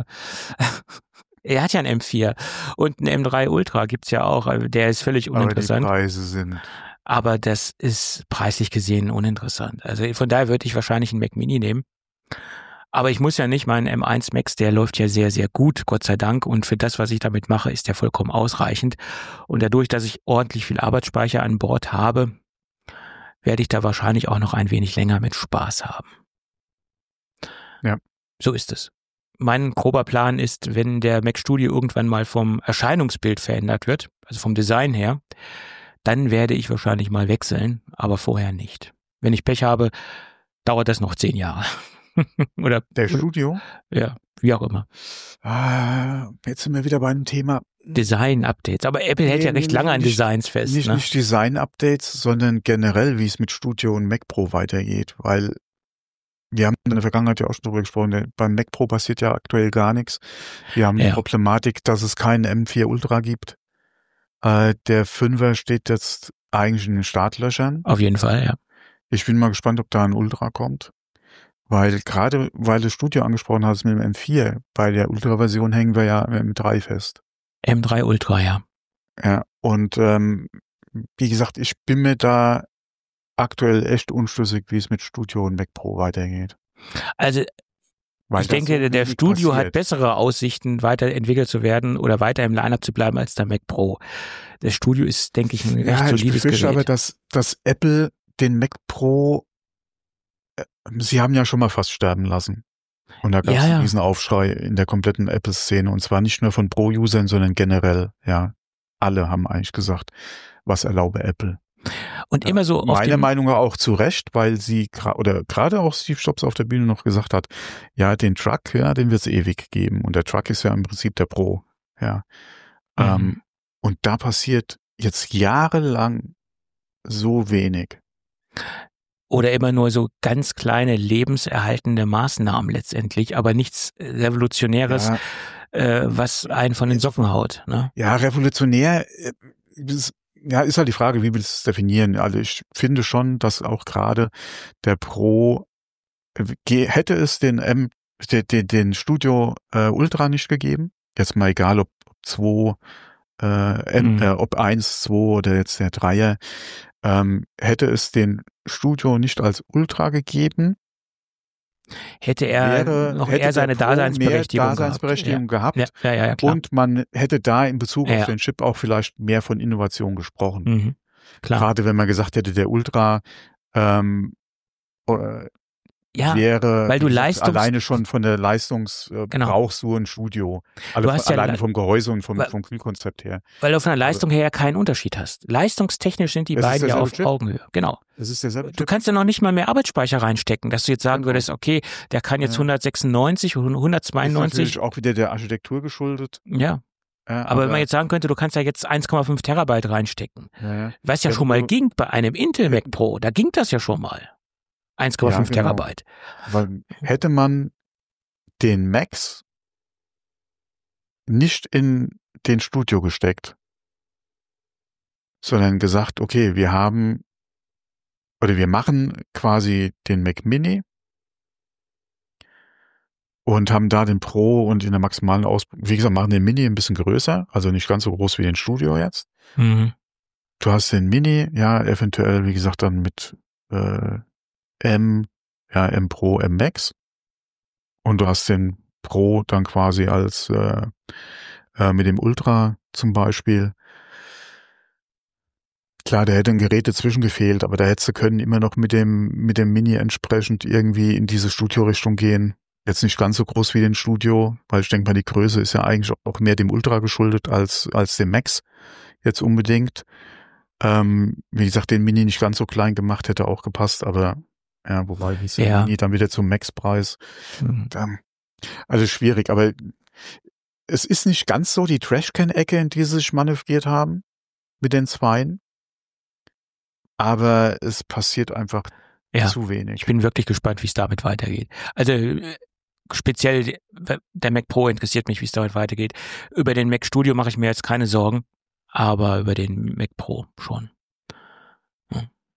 er hat ja einen M vier und einen M drei Ultra gibt's ja auch, der ist völlig uninteressant. Aber die Preise sind... Aber das ist preislich gesehen uninteressant. Also von daher würde ich wahrscheinlich einen Mac Mini nehmen. Aber ich muss ja nicht, mein M eins Max, der läuft ja sehr, sehr gut, Gott sei Dank. Und für das, was ich damit mache, ist der vollkommen ausreichend. Und dadurch, dass ich ordentlich viel Arbeitsspeicher an Bord habe, werde ich da wahrscheinlich auch noch ein wenig länger mit Spaß haben. Ja. So ist es. Mein grober Plan ist, wenn der Mac Studio irgendwann mal vom Erscheinungsbild verändert wird, also vom Design her, dann werde ich wahrscheinlich mal wechseln, aber vorher nicht. Wenn ich Pech habe, dauert das noch zehn Jahre. Oder der Studio? Ja, wie auch immer. Ah, jetzt sind wir wieder bei einem Thema. Design-Updates. Aber Apple hält nee, ja recht lange an Designs fest. Nicht, ne? nicht Design-Updates, sondern generell, wie es mit Studio und Mac Pro weitergeht. Weil wir haben in der Vergangenheit ja auch schon drüber gesprochen, beim Mac Pro passiert ja aktuell gar nichts. Wir haben ja. die Problematik, dass es keinen M vier Ultra gibt. Äh, der Fünfer steht jetzt eigentlich in den Startlöchern. Auf jeden Fall, ja. Ich bin mal gespannt, ob da ein Ultra kommt. Weil gerade, weil du Studio angesprochen hast mit dem M vier, bei der Ultra-Version hängen wir ja im M drei fest. M drei Ultra, ja. Ja, und ähm, wie gesagt, ich bin mir da aktuell echt unschlüssig, wie es mit Studio und Mac Pro weitergeht. Also Weil ich denke, so der Studio passiert. hat bessere Aussichten, weiterentwickelt zu werden oder weiter im Line-Up zu bleiben als der Mac Pro. Der Studio ist, denke ich, ein recht ja, solides ich befürchte Gerät. aber, dass, dass Apple den Mac Pro, äh, sie haben ja schon mal fast sterben lassen. Und da gab es ja, ja. diesen Aufschrei in der kompletten Apple-Szene. Und zwar nicht nur von Pro-Usern, sondern generell. Ja, alle haben eigentlich gesagt, was erlaube Apple. Und ja, immer so auf meiner Meinung nach auch zu Recht, weil sie oder gerade auch Steve Jobs auf der Bühne noch gesagt hat, ja, den Truck, ja, den wird es ewig geben. Und der Truck ist ja im Prinzip der Pro. Ja. Mhm. Ähm, und da passiert jetzt jahrelang so wenig. Oder immer nur so ganz kleine lebenserhaltende Maßnahmen letztendlich, aber nichts Revolutionäres, ja. äh, was einen von den Socken haut. Ne? Ja, revolutionär äh, ist, ja, ist halt die Frage, wie willst du es definieren? Also ich finde schon, dass auch gerade der Pro, äh, hätte es den M, den, den, den Studio äh, Ultra nicht gegeben, jetzt mal egal ob zwei, äh, M, mhm. äh, ob eins, zwei oder jetzt der Dreier, ähm, hätte es den Studio nicht als Ultra gegeben, hätte er wäre, noch hätte eher seine Daseinsberechtigung, Daseinsberechtigung gehabt. gehabt. Ja. Ja, ja, ja, klar. Und man hätte da in Bezug ja, auf den Chip auch vielleicht mehr von Innovation gesprochen. Mhm. Klar. Gerade wenn man gesagt hätte, der Ultra ähm, äh, ja, wäre weil du gesagt, Leistungs- alleine schon von der Leistungs äh, genau. brauchst du ein Studio. Also du hast alleine ja, vom Gehäuse und vom, weil, vom Kühlkonzept her. Weil du von der Leistung her ja keinen Unterschied hast. Leistungstechnisch sind die beiden ja auf Chip. Augenhöhe. Genau. Das ist derselbe Du Chip. kannst ja noch nicht mal mehr Arbeitsspeicher reinstecken, dass du jetzt sagen genau. würdest, okay, der kann jetzt ja. hundertsechsundneunzig, hundertzweiundneunzig. Das ist natürlich auch wieder der Architektur geschuldet. Ja. Ja, aber, aber wenn man jetzt sagen könnte, du kannst ja jetzt eins Komma fünf Terabyte reinstecken. Ja, ja. Was ja, ja schon mal ging bei einem Intel Mac Pro, da ging das ja schon mal. eins Komma fünf ja, genau. Terabyte. Weil hätte man den Max nicht in den Studio gesteckt, sondern gesagt, okay, wir haben oder wir machen quasi den Mac Mini und haben da den Pro und in der maximalen Ausprägung, wie gesagt, machen den Mini ein bisschen größer, also nicht ganz so groß wie den Studio jetzt. Mhm. Du hast den Mini, ja, eventuell, wie gesagt, dann mit äh, M, ja, M Pro, M Max. Und du hast den Pro dann quasi als äh, äh, mit dem Ultra zum Beispiel. Klar, da hätte ein Gerät dazwischen gefehlt, aber da hättest du können immer noch mit dem mit dem Mini entsprechend irgendwie in diese Studio-Richtung gehen. Jetzt nicht ganz so groß wie den Studio, weil ich denke mal, die Größe ist ja eigentlich auch mehr dem Ultra geschuldet als als dem Max jetzt unbedingt. Ähm, wie gesagt, den Mini nicht ganz so klein gemacht, hätte auch gepasst, aber ja, wobei hieß der ja. Mini dann wieder zum Max-Preis. Mhm. Also schwierig, aber es ist nicht ganz so die Trashcan-Ecke, in die sie sich manövriert haben mit den Zweien. Aber es passiert einfach ja, zu wenig. Ich bin wirklich gespannt, wie es damit weitergeht. Also speziell der Mac Pro interessiert mich, wie es damit weitergeht. Über den Mac Studio mache ich mir jetzt keine Sorgen, aber über den Mac Pro schon. Ja.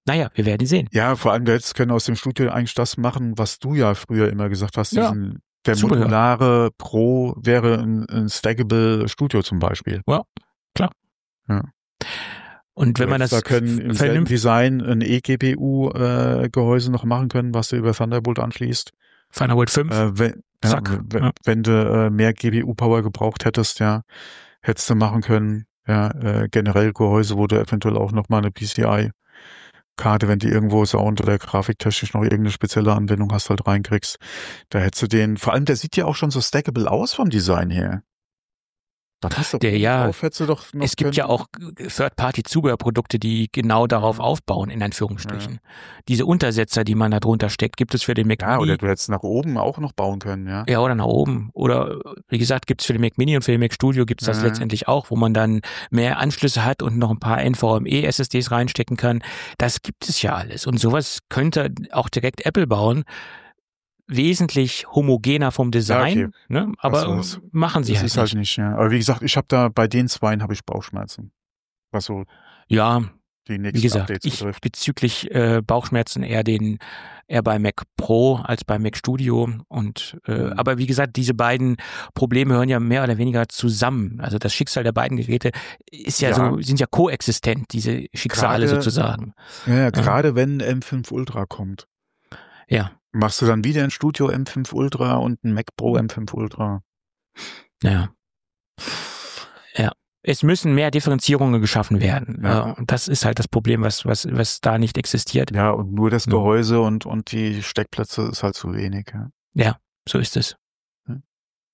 naja, wir werden sehen. Ja, vor allem, wir jetzt können aus dem Studio eigentlich das machen, was du ja früher immer gesagt hast, Ja, diesen, der Zubehör. modulare Pro wäre ein, ein stackable Studio zum Beispiel. Ja, klar. Ja. Und wenn man das da können im selben vernünftig, Design ein eGPU G P U-Gehäuse noch machen können, was du über Thunderbolt anschließt. Thunderbolt fünf, Äh, wenn, ja, zack. wenn, Ja. wenn du äh, mehr G P U-Power gebraucht hättest, ja, hättest du machen können. Ja, äh, generell Gehäuse, wo du eventuell auch noch mal eine P C I-Karte, wenn du irgendwo Sound oder grafiktechnisch noch irgendeine spezielle Anwendung hast, halt reinkriegst. Da hättest du den, vor allem der sieht ja auch schon so stackable aus vom Design her. Dann hast du Der, ja, drauf, hättest du doch noch es gibt können, ja auch Third-Party-Zubehörprodukte, die genau darauf aufbauen, in Anführungsstrichen. Diese Untersetzer, die man da drunter steckt, gibt es für den Mac ja, Mini. oder du hättest nach oben auch noch bauen können, ja. Ja, oder nach oben. Oder wie gesagt, gibt es für den Mac Mini und für den Mac Studio gibt es das Ja. letztendlich auch, wo man dann mehr Anschlüsse hat und noch ein paar N V M E S S Ds reinstecken kann. Das gibt es ja alles. Und sowas könnte auch direkt Apple bauen. Wesentlich homogener vom Design, Ja, okay. ne? Aber Das ist- machen sie Das halt ist nicht. halt nicht, ja. Aber wie gesagt, ich habe da, bei den zweien habe ich Bauchschmerzen. Was so Ja, die nächsten wie gesagt, Updates ich betrifft. bezüglich äh, Bauchschmerzen eher den eher bei Mac Pro als bei Mac Studio und äh, Mhm. aber wie gesagt, diese beiden Probleme hören ja mehr oder weniger zusammen. Also das Schicksal der beiden Geräte ist ja, Ja. so sind ja koexistent, diese Schicksale Gerade- sozusagen. Ja, ja, gerade wenn M fünf Ultra kommt, Ja, machst du dann wieder ein Studio M fünf Ultra und ein Mac Pro M fünf Ultra. ja. Ja. Es müssen mehr Differenzierungen geschaffen werden. Ja. Äh, Und das ist halt das Problem, was was was da nicht existiert. Ja, und nur das Ja. Gehäuse und, und die Steckplätze ist halt zu wenig. Ja. Ja, so ist es. Hm.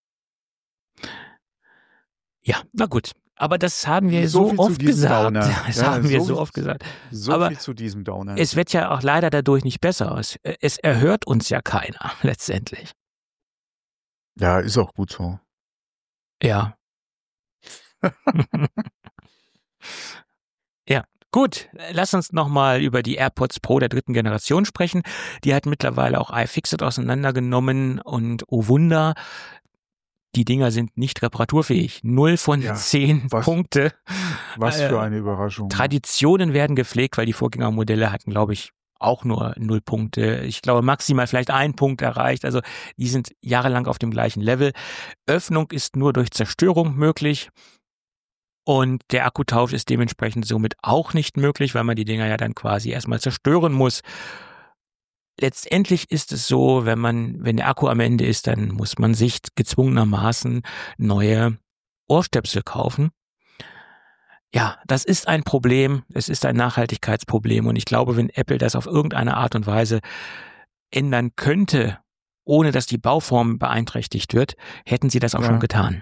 Ja, na gut. Aber das haben wir So so, viel zu oft diesem gesagt. Downer. Das Ja, haben wir so so viel- oft gesagt. So Aber viel zu diesem Downer. Es wird ja auch leider dadurch nicht besser. Es, es erhört uns ja keiner letztendlich. Ja, ist auch gut so. Ja. Ja, gut. Lass uns nochmal über die AirPods Pro der dritten Generation sprechen. Die hat mittlerweile auch iFixit auseinandergenommen und oh Wunder, die Dinger sind nicht reparaturfähig. Null von Ja, zehn was- Punkte. Was Äh, für eine Überraschung. Traditionen werden gepflegt, weil die Vorgängermodelle hatten, glaube ich, auch nur null Punkte. Ich glaube, maximal vielleicht ein Punkt erreicht. Also die sind jahrelang auf dem gleichen Level. Öffnung ist nur durch Zerstörung möglich. Und der Akkutausch ist dementsprechend somit auch nicht möglich, weil man die Dinger ja dann quasi erstmal zerstören muss. Letztendlich ist es so, wenn man, wenn der Akku am Ende ist, dann muss man sich gezwungenermaßen neue Ohrstöpsel kaufen. Ja, das ist ein Problem. Es ist ein Nachhaltigkeitsproblem. Und ich glaube, wenn Apple das auf irgendeine Art und Weise ändern könnte, ohne dass die Bauform beeinträchtigt wird, hätten sie das auch Ja. schon getan.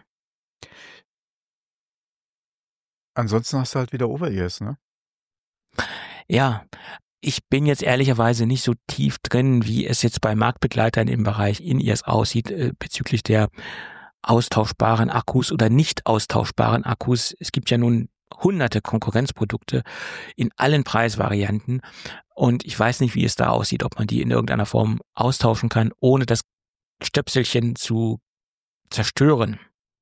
Ansonsten hast du halt wieder Over-Ears, ne? Ja, ich bin jetzt ehrlicherweise nicht so tief drin, wie es jetzt bei Marktbegleitern im Bereich In-Ears aussieht, äh, bezüglich der austauschbaren Akkus oder nicht austauschbaren Akkus. Es gibt ja nun hunderte Konkurrenzprodukte in allen Preisvarianten und ich weiß nicht, wie es da aussieht, ob man die in irgendeiner Form austauschen kann, ohne das Stöpselchen zu zerstören.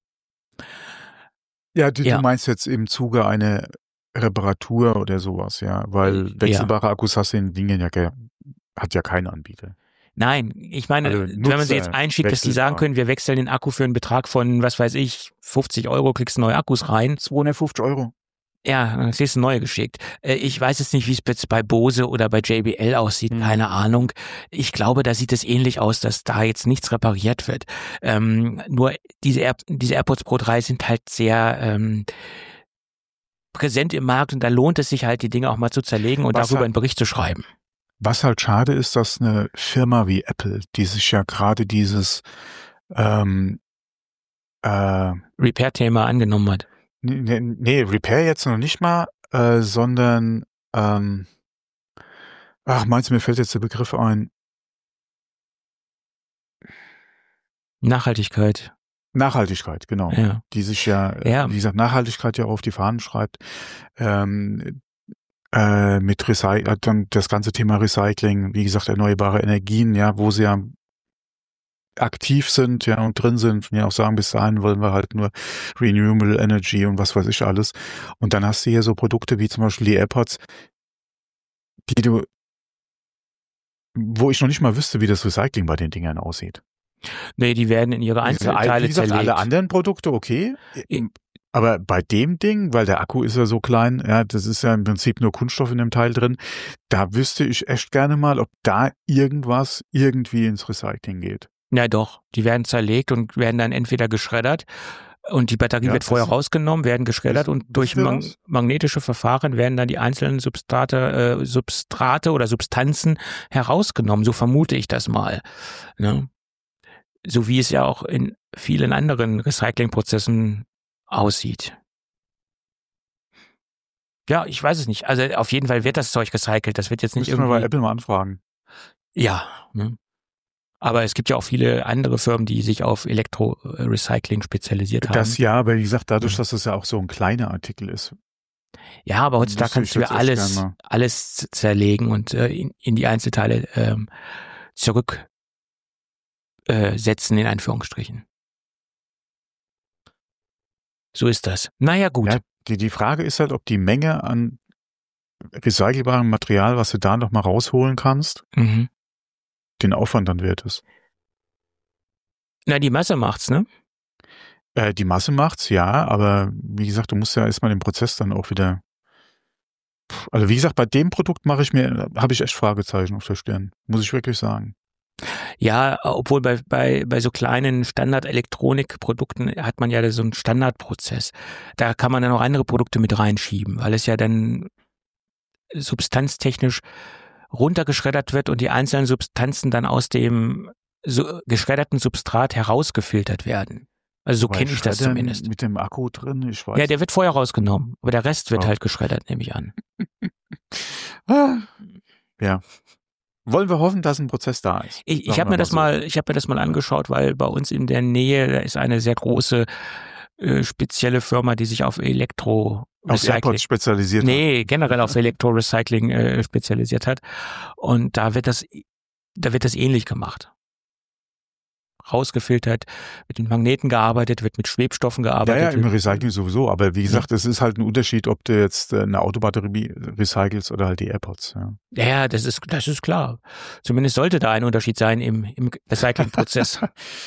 Ja, du, Ja. du meinst jetzt im Zuge einer Reparatur oder sowas, ja, weil Ja. wechselbare Akkus hast du in Dingen ja, ge- hat ja kein Anbieter. Nein, ich meine, Also wenn man sie jetzt Nutzer einschickt, dass die sagen wechselbar. können, wir wechseln den Akku für einen Betrag von, was weiß ich, fünfzig Euro, kriegst neue Akkus rein. zweihundertfünfzig Euro. Ja, dann kriegst du neue geschickt. Äh, Ich weiß jetzt nicht, wie es jetzt bei Bose oder bei J B L aussieht, Hm. keine Ahnung. Ich glaube, da sieht es ähnlich aus, dass da jetzt nichts repariert wird. Ähm, nur diese, Air, diese AirPods Pro drei sind halt sehr ähm, präsent im Markt und da lohnt es sich halt, die Dinge auch mal zu zerlegen und Was darüber halt- einen Bericht zu schreiben. Was halt schade ist, dass eine Firma wie Apple, die sich ja gerade dieses ähm, äh, Repair-Thema angenommen hat. nee, nee, nee, Repair jetzt noch nicht mal, äh, sondern ähm, ach, meinst du, mir fällt jetzt der Begriff ein, Nachhaltigkeit. Nachhaltigkeit, genau. Ja. Die sich ja, äh, Ja. wie gesagt, Nachhaltigkeit ja auch auf die Fahnen schreibt, ähm, äh, mit Recy äh, dann das ganze Thema Recycling, wie gesagt, erneuerbare Energien, ja, wo sie ja aktiv sind, ja, und drin sind, und ja auch sagen, bis dahin wollen wir halt nur Renewable Energy und was weiß ich alles. Und dann hast du hier so Produkte wie zum Beispiel die AirPods, die du, wo ich noch nicht mal wüsste, wie das Recycling bei den Dingern aussieht. Nee, die werden in ihre Einzelteile Wie gesagt, zerlegt. alle anderen Produkte okay, aber bei dem Ding, weil der Akku ist ja so klein, ja, das ist ja im Prinzip nur Kunststoff in dem Teil drin, da wüsste ich echt gerne mal, ob da irgendwas irgendwie ins Recycling geht. Ja doch, die werden zerlegt und werden dann entweder geschreddert und die Batterie Ja, wird vorher das- rausgenommen, werden geschreddert das- und durch wisst ihr mag was? magnetische Verfahren werden dann die einzelnen Substrate, äh, Substrate oder Substanzen herausgenommen. So vermute ich das mal. Ne? So wie es ja auch in vielen anderen Recyclingprozessen aussieht. Ja, ich weiß es nicht. Also auf jeden Fall wird das Zeug recycelt. Das wird jetzt nicht Müssen wir bei irgendwie... Apple mal anfragen. Ja, ne? Aber es gibt ja auch viele andere Firmen, die sich auf Elektro-Recycling spezialisiert haben. Das ja, aber wie gesagt, dadurch, Mhm. dass das ja auch so ein kleiner Artikel ist. Ja, aber heutzutage Wüsste ich kannst du ja jetzt echt alles, gern mal. alles z- zerlegen und äh, in, in die Einzelteile ähm, zurück äh, setzen, in Anführungsstrichen. So ist das. Naja, gut. Ja, die, die Frage ist halt, ob die Menge an recycelbarem Material, was du da noch mal rausholen kannst, Mhm. den Aufwand dann wert ist. Na, die Masse macht's, ne? Äh, die Masse macht's, ja, aber wie gesagt, du musst ja erstmal den Prozess dann auch wieder. Puh, also wie gesagt, bei dem Produkt mache ich mir, habe ich echt Fragezeichen auf der Stirn, muss ich wirklich sagen. Ja, obwohl bei, bei, bei so kleinen Standard-Elektronikprodukten hat man ja so einen Standardprozess. Da kann man dann auch andere Produkte mit reinschieben, weil es ja dann substanztechnisch runtergeschreddert wird und die einzelnen Substanzen dann aus dem so geschredderten Substrat herausgefiltert werden. Also so Weil kenne ich das Schreddern zumindest. Mit dem Akku drin, ich weiß. Ja, der wird vorher rausgenommen, aber der Rest wird Oh. halt geschreddert, nehme ich an. Ah. Ja. Wollen wir hoffen, dass ein Prozess da ist. Ich, ich Sagen habe wir mir das so. mal, ich habe mir das mal angeschaut, weil bei uns in der Nähe da ist eine sehr große äh, spezielle Firma, die sich auf Elektro Auf AirPods spezialisiert. Nee, generell auf Elektrorecycling äh, spezialisiert hat. Und da wird das, da wird das ähnlich gemacht. Rausgefiltert, wird mit Magneten gearbeitet, wird mit Schwebstoffen Ja, gearbeitet. ja, im wird- Recycling sowieso. Aber wie gesagt, es ist halt ein Unterschied, ob du jetzt äh, eine Autobatterie recycelst oder halt die AirPods. Ja. Ja, ja, das ist, das ist klar. Zumindest sollte da ein Unterschied sein im, im Recyclingprozess.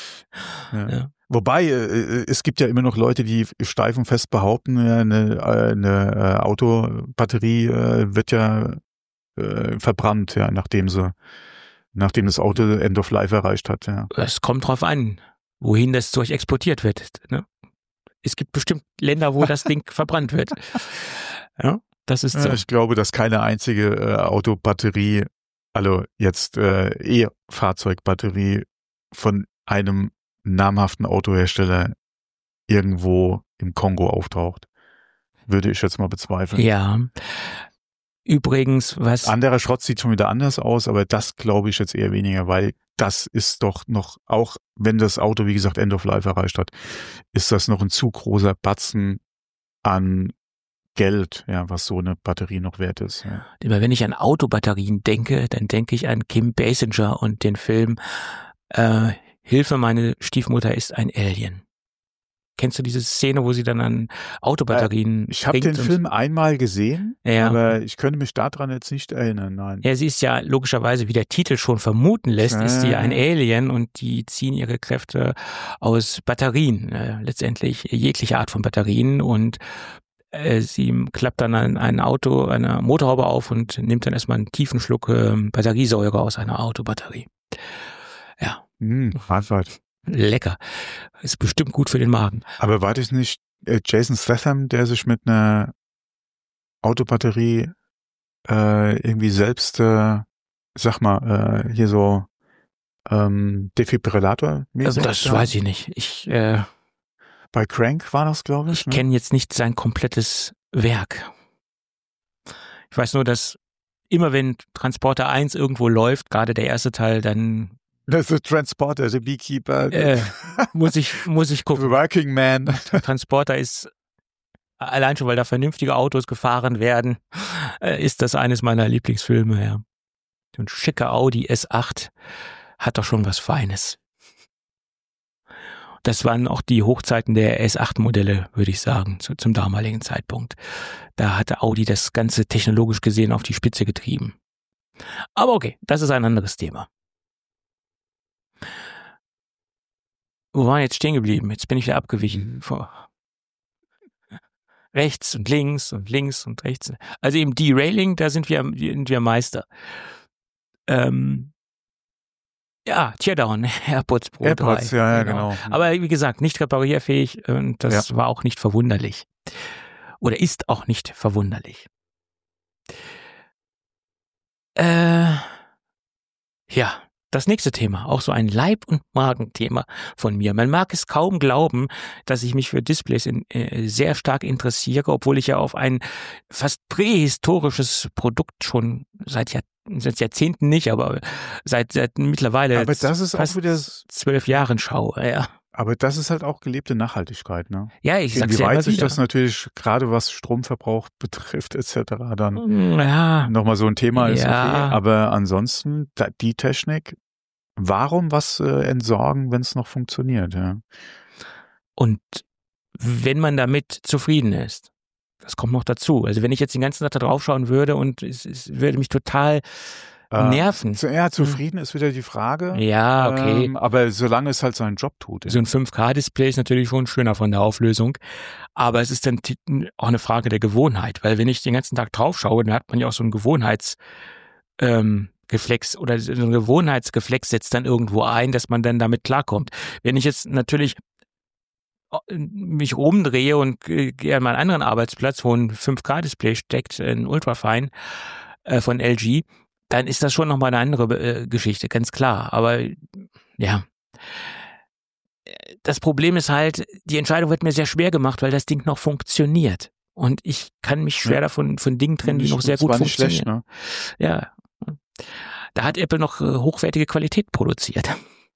Ja. Ja. Wobei, äh, es gibt ja immer noch Leute, die steif und fest behaupten, ja, eine, äh, eine äh, Autobatterie äh, wird ja äh, verbrannt, ja, nachdem sie, nachdem das Auto End of Life erreicht hat. Ja. Es kommt drauf an, wohin das Zeug exportiert wird. Ne? Es gibt bestimmt Länder, wo das Ding verbrannt wird. Ja, das ist so. Ja, ich glaube, dass keine einzige äh, Autobatterie, also jetzt äh, E-Fahrzeugbatterie von einem namhaften Autohersteller irgendwo im Kongo auftaucht. Würde ich jetzt mal bezweifeln. Ja. Übrigens, was... Anderer Schrott sieht schon wieder anders aus, aber das glaube ich jetzt eher weniger, weil das ist doch noch, auch wenn das Auto, wie gesagt, End of Life erreicht hat, ist das noch ein zu großer Batzen an Geld, ja, was so eine Batterie noch wert ist. Ja. Immer wenn ich an Autobatterien denke, dann denke ich an Kim Basinger und den Film äh, Hilfe, meine Stiefmutter ist ein Alien. Kennst du diese Szene, wo sie dann an Autobatterien Ich habe den denkt und- Film einmal gesehen, Ja. aber ich könnte mich daran jetzt nicht erinnern, nein. Ja, sie ist ja logischerweise, wie der Titel schon vermuten lässt, ist sie ein Äh. Alien und die ziehen ihre Kräfte aus Batterien, äh, letztendlich jegliche Art von Batterien und äh, sie klappt dann ein, ein Auto, eine Motorhaube auf und nimmt dann erstmal einen tiefen Schluck äh, Batteriesäure aus einer Autobatterie. Ja, Hm, Hartwart. lecker. Ist bestimmt gut für den Magen. Aber war das nicht äh, Jason Statham, der sich mit einer Autobatterie äh, irgendwie selbst, äh, sag mal, äh, hier so ähm, Defibrillator? Also das weiß ich nicht. Ich, äh, Bei Crank war das, glaube ich. ich ne? kenne jetzt nicht sein komplettes Werk. Ich weiß nur, dass immer wenn Transporter eins irgendwo läuft, gerade der erste Teil, dann Das ist Transporter, the Beekeeper, äh, muss ich muss ich the gucken. Working Man. Transporter ist allein schon, weil da vernünftige Autos gefahren werden, äh, ist das eines meiner Lieblingsfilme. Ja. So ein schicker Audi S acht hat doch schon was Feines. Das waren auch die Hochzeiten der S acht Modelle, würde ich sagen, zu, zum damaligen Zeitpunkt. Da hatte Audi das Ganze technologisch gesehen auf die Spitze getrieben. Aber okay, das ist ein anderes Thema. Wo waren wir jetzt stehen geblieben? Jetzt bin ich wieder abgewichen. Vor rechts und links und links und rechts. Also eben Derailing, da sind wir, sind wir Meister. Ähm, ja, Teardown, AirPods Pro AirPods, drei. ja, ja, genau. genau. Aber wie gesagt, nicht reparierfähig und das ja. war auch nicht verwunderlich. Oder ist auch nicht verwunderlich. Äh, ja. Das nächste Thema, auch so ein Leib- und Magenthema von mir. Man mag es kaum glauben, dass ich mich für Displays in, äh, sehr stark interessiere, obwohl ich ja auf ein fast prähistorisches Produkt schon seit, Jahr, seit Jahrzehnten nicht, aber seit, seit mittlerweile aber das ist fast auch wieder zwölf Jahren schaue. Ja. Aber das ist halt auch gelebte Nachhaltigkeit, ne? Ja, ich sag's ja immer Inwieweit sich wieder. das natürlich, gerade was Stromverbrauch betrifft et cetera, dann ja. nochmal so ein Thema ist, ja. okay. Aber ansonsten, da, die Technik, warum was äh, entsorgen, wenn es noch funktioniert, ja? Und wenn man damit zufrieden ist, das kommt noch dazu. Also wenn ich jetzt den ganzen Tag da drauf schauen würde und es, es würde mich total nerven. Äh, ja, zufrieden hm. ist wieder die Frage. Ja, okay. Ähm, aber solange es halt seinen Job tut. Ja. So ein fünf K-Display ist natürlich schon schöner von der Auflösung. Aber es ist dann auch eine Frage der Gewohnheit. Weil wenn ich den ganzen Tag drauf schaue, dann hat man ja auch so ein Gewohnheits, ähm, Geflex oder so ein Gewohnheitsgeflex setzt dann irgendwo ein, dass man dann damit klarkommt. Wenn ich jetzt natürlich mich rumdrehe und gehe an meinen anderen Arbeitsplatz, wo ein fünf K-Display steckt, ein Ultrafine äh, von L G, dann ist das schon nochmal eine andere äh, Geschichte, ganz klar. Aber ja, das Problem ist halt, die Entscheidung wird mir sehr schwer gemacht, weil das Ding noch funktioniert. Und ich kann mich schwer ja. davon von Dingen trennen, die noch sehr gut funktionieren. Schlecht, ne? Ja, da hat Apple noch äh, hochwertige Qualität produziert.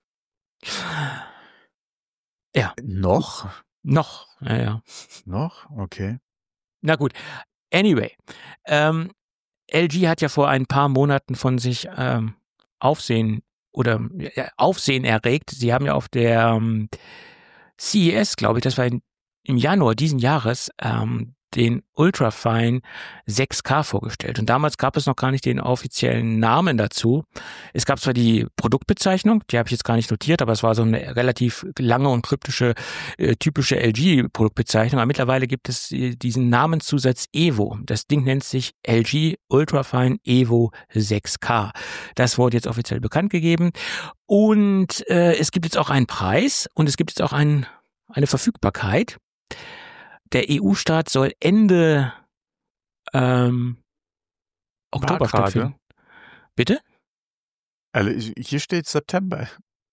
Ja. Noch? Noch, ja, ja. Noch? Okay. Na gut. Anyway, ähm, L G hat ja vor ein paar Monaten von sich ähm, Aufsehen oder ja, Aufsehen erregt. Sie haben ja auf der ähm, C E S, glaube ich, das war in, im Januar diesen Jahres, ähm, den Ultrafine sechs K vorgestellt. Und damals gab es noch gar nicht den offiziellen Namen dazu. Es gab zwar die Produktbezeichnung, die habe ich jetzt gar nicht notiert, aber es war so eine relativ lange und kryptische, äh, typische L G-Produktbezeichnung. Aber mittlerweile gibt es äh, diesen Namenszusatz Evo. Das Ding nennt sich L G Ultrafine Evo sechs K. Das wurde jetzt offiziell bekannt gegeben. Und äh, es gibt jetzt auch einen Preis und es gibt jetzt auch ein, eine Verfügbarkeit. Der E U-Start soll Ende ähm, Oktober stattfinden. Bitte? Also hier steht September.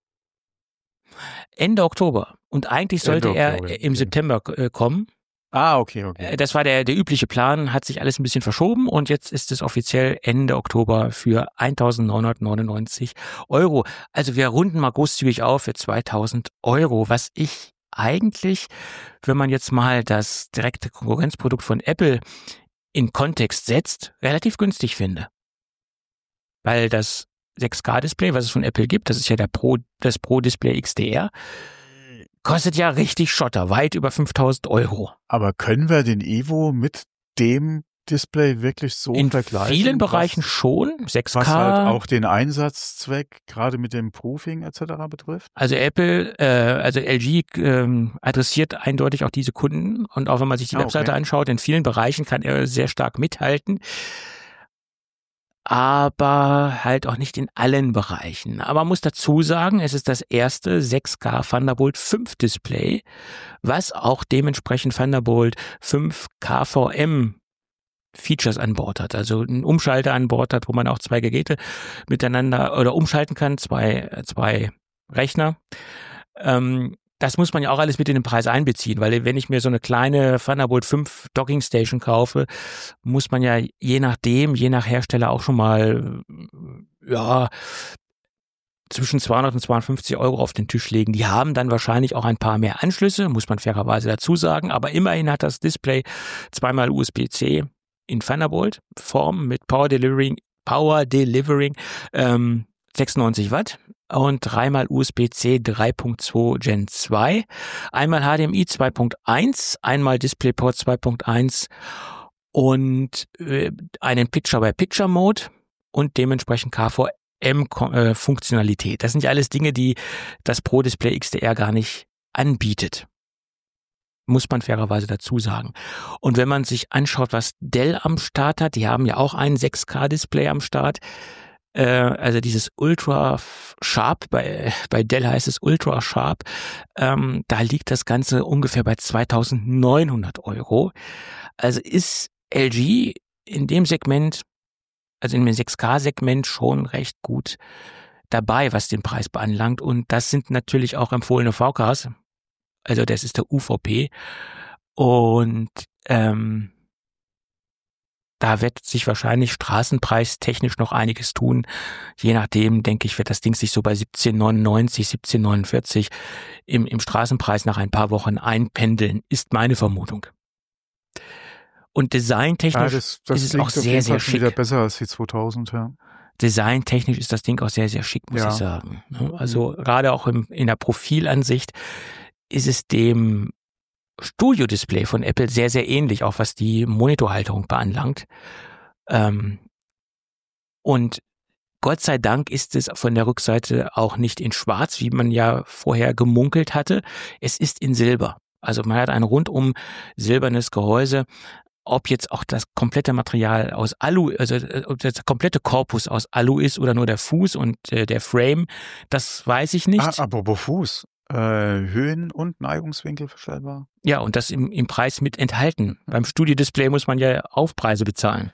Ende Oktober. Und eigentlich sollte Ende er Oktober, im okay. September äh, kommen. Ah, okay, okay. Das war der, der übliche Plan, hat sich alles ein bisschen verschoben und jetzt ist es offiziell Ende Oktober für eintausendneunhundertneunundneunzig Euro. Also wir runden mal großzügig auf für zweitausend Euro, was ich eigentlich, wenn man jetzt mal das direkte Konkurrenzprodukt von Apple in Kontext setzt, relativ günstig finde. Weil das sechs K-Display, was es von Apple gibt, das ist ja der Pro, das Pro-Display X D R, kostet ja richtig Schotter, weit über fünftausend Euro. Aber können wir den Evo mit dem Display wirklich so in vergleichen? In vielen Bereichen was, schon, sechs K. Was halt auch den Einsatzzweck, gerade mit dem Proofing et cetera betrifft? Also Apple, äh, also L G ähm, adressiert eindeutig auch diese Kunden und auch wenn man sich die ah, Webseite okay. anschaut, in vielen Bereichen kann er sehr stark mithalten. Aber halt auch nicht in allen Bereichen. Aber man muss dazu sagen, es ist das erste sechs K Thunderbolt fünf Display, was auch dementsprechend Thunderbolt fünf K V M Features an Bord hat. Also einen Umschalter an Bord hat, wo man auch zwei Geräte miteinander oder umschalten kann, zwei, zwei Rechner. Ähm, Das muss man ja auch alles mit in den Preis einbeziehen, weil wenn ich mir so eine kleine Thunderbolt fünf Docking Station kaufe, muss man ja je nachdem, je nach Hersteller auch schon mal, ja, zwischen zweihundert und zweihundertfünfzig Euro auf den Tisch legen. Die haben dann wahrscheinlich auch ein paar mehr Anschlüsse, muss man fairerweise dazu sagen, aber immerhin hat das Display zweimal U S B C in Thunderbolt Form mit Power Delivering, Power Delivering, ähm, sechsundneunzig Watt. Und dreimal U S B C drei Punkt zwei Gen zwei, einmal H D M I zwei Punkt eins, einmal DisplayPort zwei Punkt eins und äh, einen Picture-by-Picture-Mode. und dementsprechend K V M-Funktionalität. Das sind ja alles Dinge, die das Pro Display X D R gar nicht anbietet. Muss man fairerweise dazu sagen. Und wenn man sich anschaut, was Dell am Start hat, die haben ja auch ein sechs K-Display am Start, äh, also dieses Ultra Sharp, bei, bei Dell heißt es Ultra Sharp, ähm, da liegt das Ganze ungefähr bei zweitausendneunhundert Euro. Also ist L G in dem Segment, also in dem sechs K-Segment schon recht gut dabei, was den Preis beanlangt. Und das sind natürlich auch empfohlene V Ks. Also das ist der U V P und ähm, da wird sich wahrscheinlich straßenpreistechnisch noch einiges tun. Je nachdem, denke ich, wird das Ding sich so bei siebzehn neunundneunzig, siebzehn neunundvierzig im, im Straßenpreis nach ein paar Wochen einpendeln, ist meine Vermutung. Und designtechnisch ja, das, das ist es auch sehr, sehr schick. Wieder besser als die zweitausend, ja. Designtechnisch ist das Ding auch sehr, sehr schick, muss ja. ich sagen. Also mhm. gerade auch im, in der Profilansicht ist es dem Studio-Display von Apple sehr, sehr ähnlich, auch was die Monitorhalterung beanlangt. Ähm, und Gott sei Dank ist es von der Rückseite auch nicht in schwarz, wie man ja vorher gemunkelt hatte. Es ist in Silber. Also man hat ein rundum silbernes Gehäuse. Ob jetzt auch das komplette Material aus Alu, also ob das komplette Korpus aus Alu ist oder nur der Fuß und äh, der Frame, das weiß ich nicht. Ah, aber Fuß. Äh, Höhen- und Neigungswinkel verstellbar. Ja, und das im, im Preis mit enthalten. Beim Studio-Display muss man ja Aufpreise bezahlen.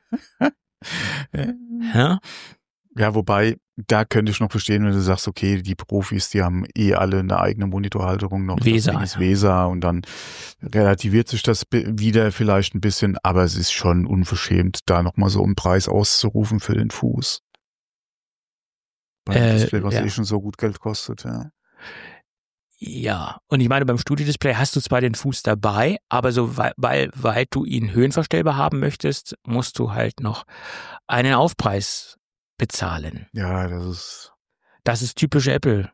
ja? ja, wobei, da könnte ich noch verstehen, wenn du sagst, okay, die Profis, die haben eh alle eine eigene Monitorhalterung noch. Weser. Das Ding ist Weser und dann relativiert sich das wieder vielleicht ein bisschen, aber es ist schon unverschämt, da nochmal so einen Preis auszurufen für den Fuß. Beim äh, Display, was ja. eh schon so gut Geld kostet, ja. Ja, und ich meine, beim Studio-Display hast du zwar den Fuß dabei, aber so, weil, weil, weil du ihn höhenverstellbar haben möchtest, musst du halt noch einen Aufpreis bezahlen. Ja, das ist... Das ist typisch Apple.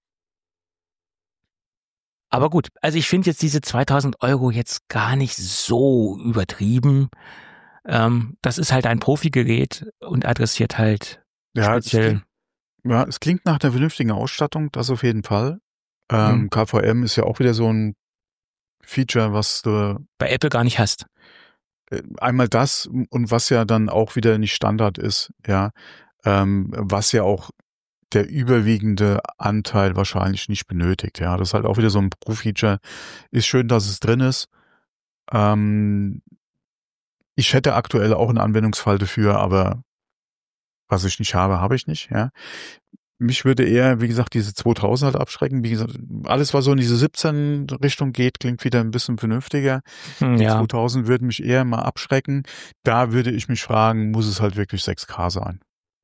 Aber gut, also ich finde jetzt diese zweitausend Euro jetzt gar nicht so übertrieben. Ähm, das ist halt ein Profi-Gerät und adressiert halt ja, speziell... Es klingt, ja, es klingt nach einer vernünftigen Ausstattung, das auf jeden Fall. Ähm, Mhm. K V M ist ja auch wieder so ein Feature, was du bei Apple gar nicht hast. Äh, einmal das und was ja dann auch wieder nicht Standard ist, ja, ähm, was ja auch der überwiegende Anteil wahrscheinlich nicht benötigt, ja. Das ist halt auch wieder so ein Pro-Feature. Ist schön, dass es drin ist. Ähm, ich hätte aktuell auch einen Anwendungsfall dafür, aber was ich nicht habe, habe ich nicht, ja. Mich würde eher, wie gesagt, diese zweitausend halt abschrecken. Wie gesagt, alles, was so in diese siebzehn Richtung geht, klingt wieder ein bisschen vernünftiger. Hm, Die ja. zweitausend würden mich eher mal abschrecken. Da würde ich mich fragen, muss es halt wirklich sechs K sein?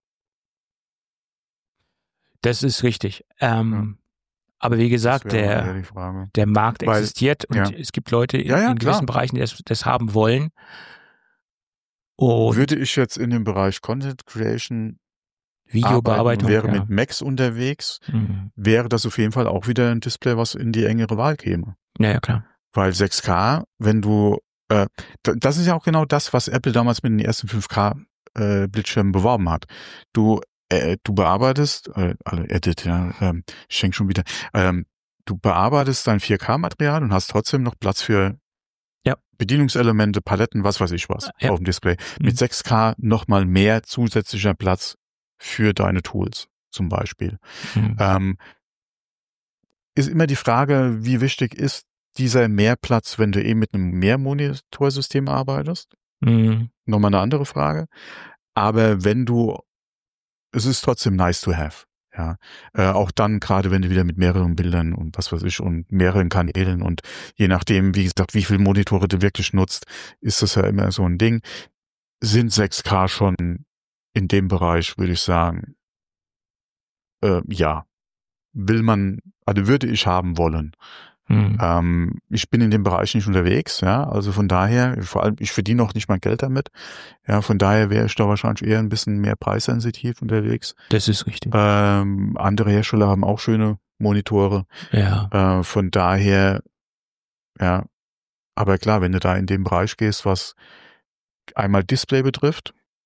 Das ist richtig. Ähm, ja. Aber wie gesagt, der, der Markt Weil, existiert und ja. es gibt Leute in, ja, ja, in gewissen klar. Bereichen, die das, das haben wollen. Und würde ich jetzt in dem Bereich Content Creation Videobearbeitung, wäre ja. mit Macs unterwegs, mhm. wäre das auf jeden Fall auch wieder ein Display, was in die engere Wahl käme. Ja, ja, klar. Weil sechs K, wenn du, äh, das ist ja auch genau das, was Apple damals mit den ersten fünf K äh, Bildschirmen beworben hat. Du, äh, du bearbeitest, äh, alle Edit, ja, ähm, ich denke schon wieder, ähm, du bearbeitest dein vier K Material und hast trotzdem noch Platz für ja. Bedienungselemente, Paletten, was weiß ich was, ja. auf dem Display. Mhm. Mit sechs K nochmal mehr zusätzlicher Platz für deine Tools zum Beispiel. Mhm. Ähm, ist immer die Frage, wie wichtig ist dieser Mehrplatz, wenn du eben mit einem Mehrmonitorsystem arbeitest? Mhm. Nochmal eine andere Frage. Aber wenn du, es ist trotzdem nice to have. Ja, äh, auch dann gerade, wenn du wieder mit mehreren Bildern und was weiß ich und mehreren Kanälen und je nachdem, wie gesagt, wie viele Monitore du wirklich nutzt, ist das ja immer so ein Ding. Sind sechs K schon in dem Bereich, würde ich sagen, äh, ja, will man, also würde ich haben wollen. Mhm. Ähm, ich bin in dem Bereich nicht unterwegs, ja, also von daher, vor allem, ich verdiene auch nicht mal Geld damit, ja, von daher wäre ich da wahrscheinlich eher ein bisschen mehr preissensitiv unterwegs. Das ist richtig. Ähm, andere Hersteller haben auch schöne Monitore, ja. äh, von daher, ja, aber klar, wenn du da in dem Bereich gehst, was einmal Display betrifft,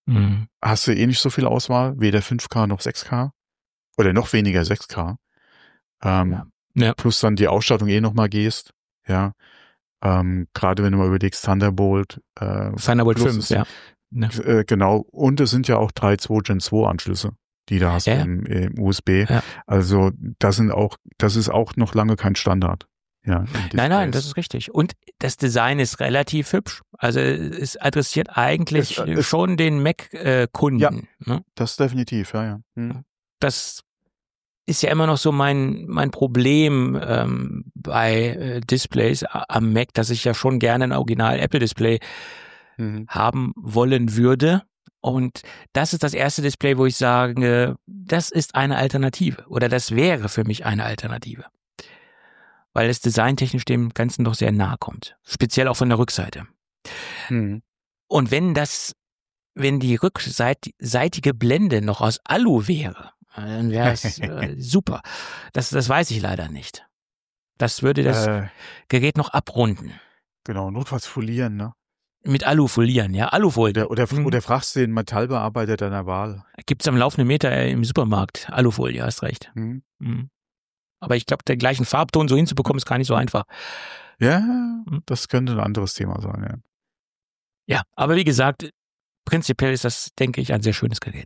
Mhm. hast du eh nicht so viel Auswahl, weder fünf K noch sechs K oder noch weniger sechs K. Ähm, Ja. Ja. Plus dann die Ausstattung eh nochmal gehst, ja. Ähm, gerade wenn du mal überlegst, Thunderbolt. Äh, Thunderbolt plus fünf, ist, ja. ja. Äh, genau. Und es sind ja auch drei Punkt zwei Gen zwei Anschlüsse, die da hast Ja. im, im U S B. Ja. Also das sind auch, das ist auch noch lange kein Standard. Ja, nein, nein, das ist richtig. Und das Design ist relativ hübsch. Also es adressiert eigentlich es, es, schon den Mac-Kunden. Ja, ne? Das definitiv, ja, ja. Hm. Das ist ja immer noch so mein mein Problem ähm, bei äh, Displays am Mac, dass ich ja schon gerne ein Original Apple-Display mhm. haben wollen würde. Und das ist das erste Display, wo ich sage, das ist eine Alternative oder das wäre für mich eine Alternative. Weil es designtechnisch dem Ganzen doch sehr nahe kommt. Speziell auch von der Rückseite. Mhm. Und wenn das, wenn die rückseitige Blende noch aus Alu wäre, dann wäre es äh, super. Das, das weiß ich leider nicht. Das würde das äh, Gerät noch abrunden. Genau, notfalls folieren, ne? Mit Alu folieren, ja, Alufolie. Oder, oder, mhm. oder fragst du den Metallbearbeiter deiner Wahl. Gibt's am laufenden Meter im Supermarkt. Alufolie, hast recht. Mhm. Mhm. Aber ich glaube, den gleichen Farbton so hinzubekommen, ist gar nicht so einfach. Ja, das könnte ein anderes Thema sein, ja. Ja, aber wie gesagt, prinzipiell ist das, denke ich, ein sehr schönes Gerät.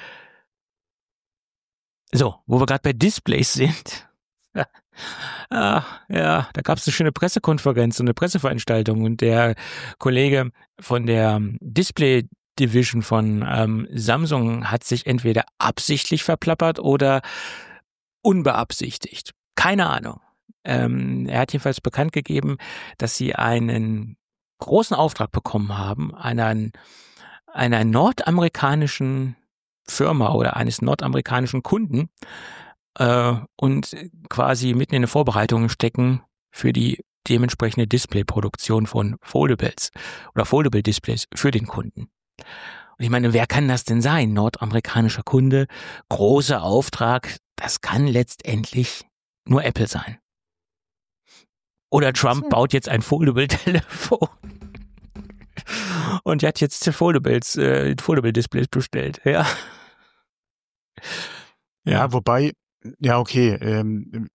So, wo wir gerade bei Displays sind. ah, ja, da gab es eine schöne Pressekonferenz und eine Presseveranstaltung und der Kollege von der Display Division von ähm, Samsung hat sich entweder absichtlich verplappert oder unbeabsichtigt. Keine Ahnung. Ähm, er hat jedenfalls bekannt gegeben, dass sie einen großen Auftrag bekommen haben, einer, einer nordamerikanischen Firma oder eines nordamerikanischen Kunden äh, und quasi mitten in den Vorbereitungen stecken für die dementsprechende Displayproduktion von Foldables oder Foldable Displays für den Kunden. Und ich meine, wer kann das denn sein? Nordamerikanischer Kunde, großer Auftrag, das kann letztendlich nur Apple sein. Oder Trump so. baut jetzt ein Foldable-Telefon und hat jetzt Foldables, äh, Foldable-Displays bestellt, ja. Ja, ja wobei, ja okay, ähm,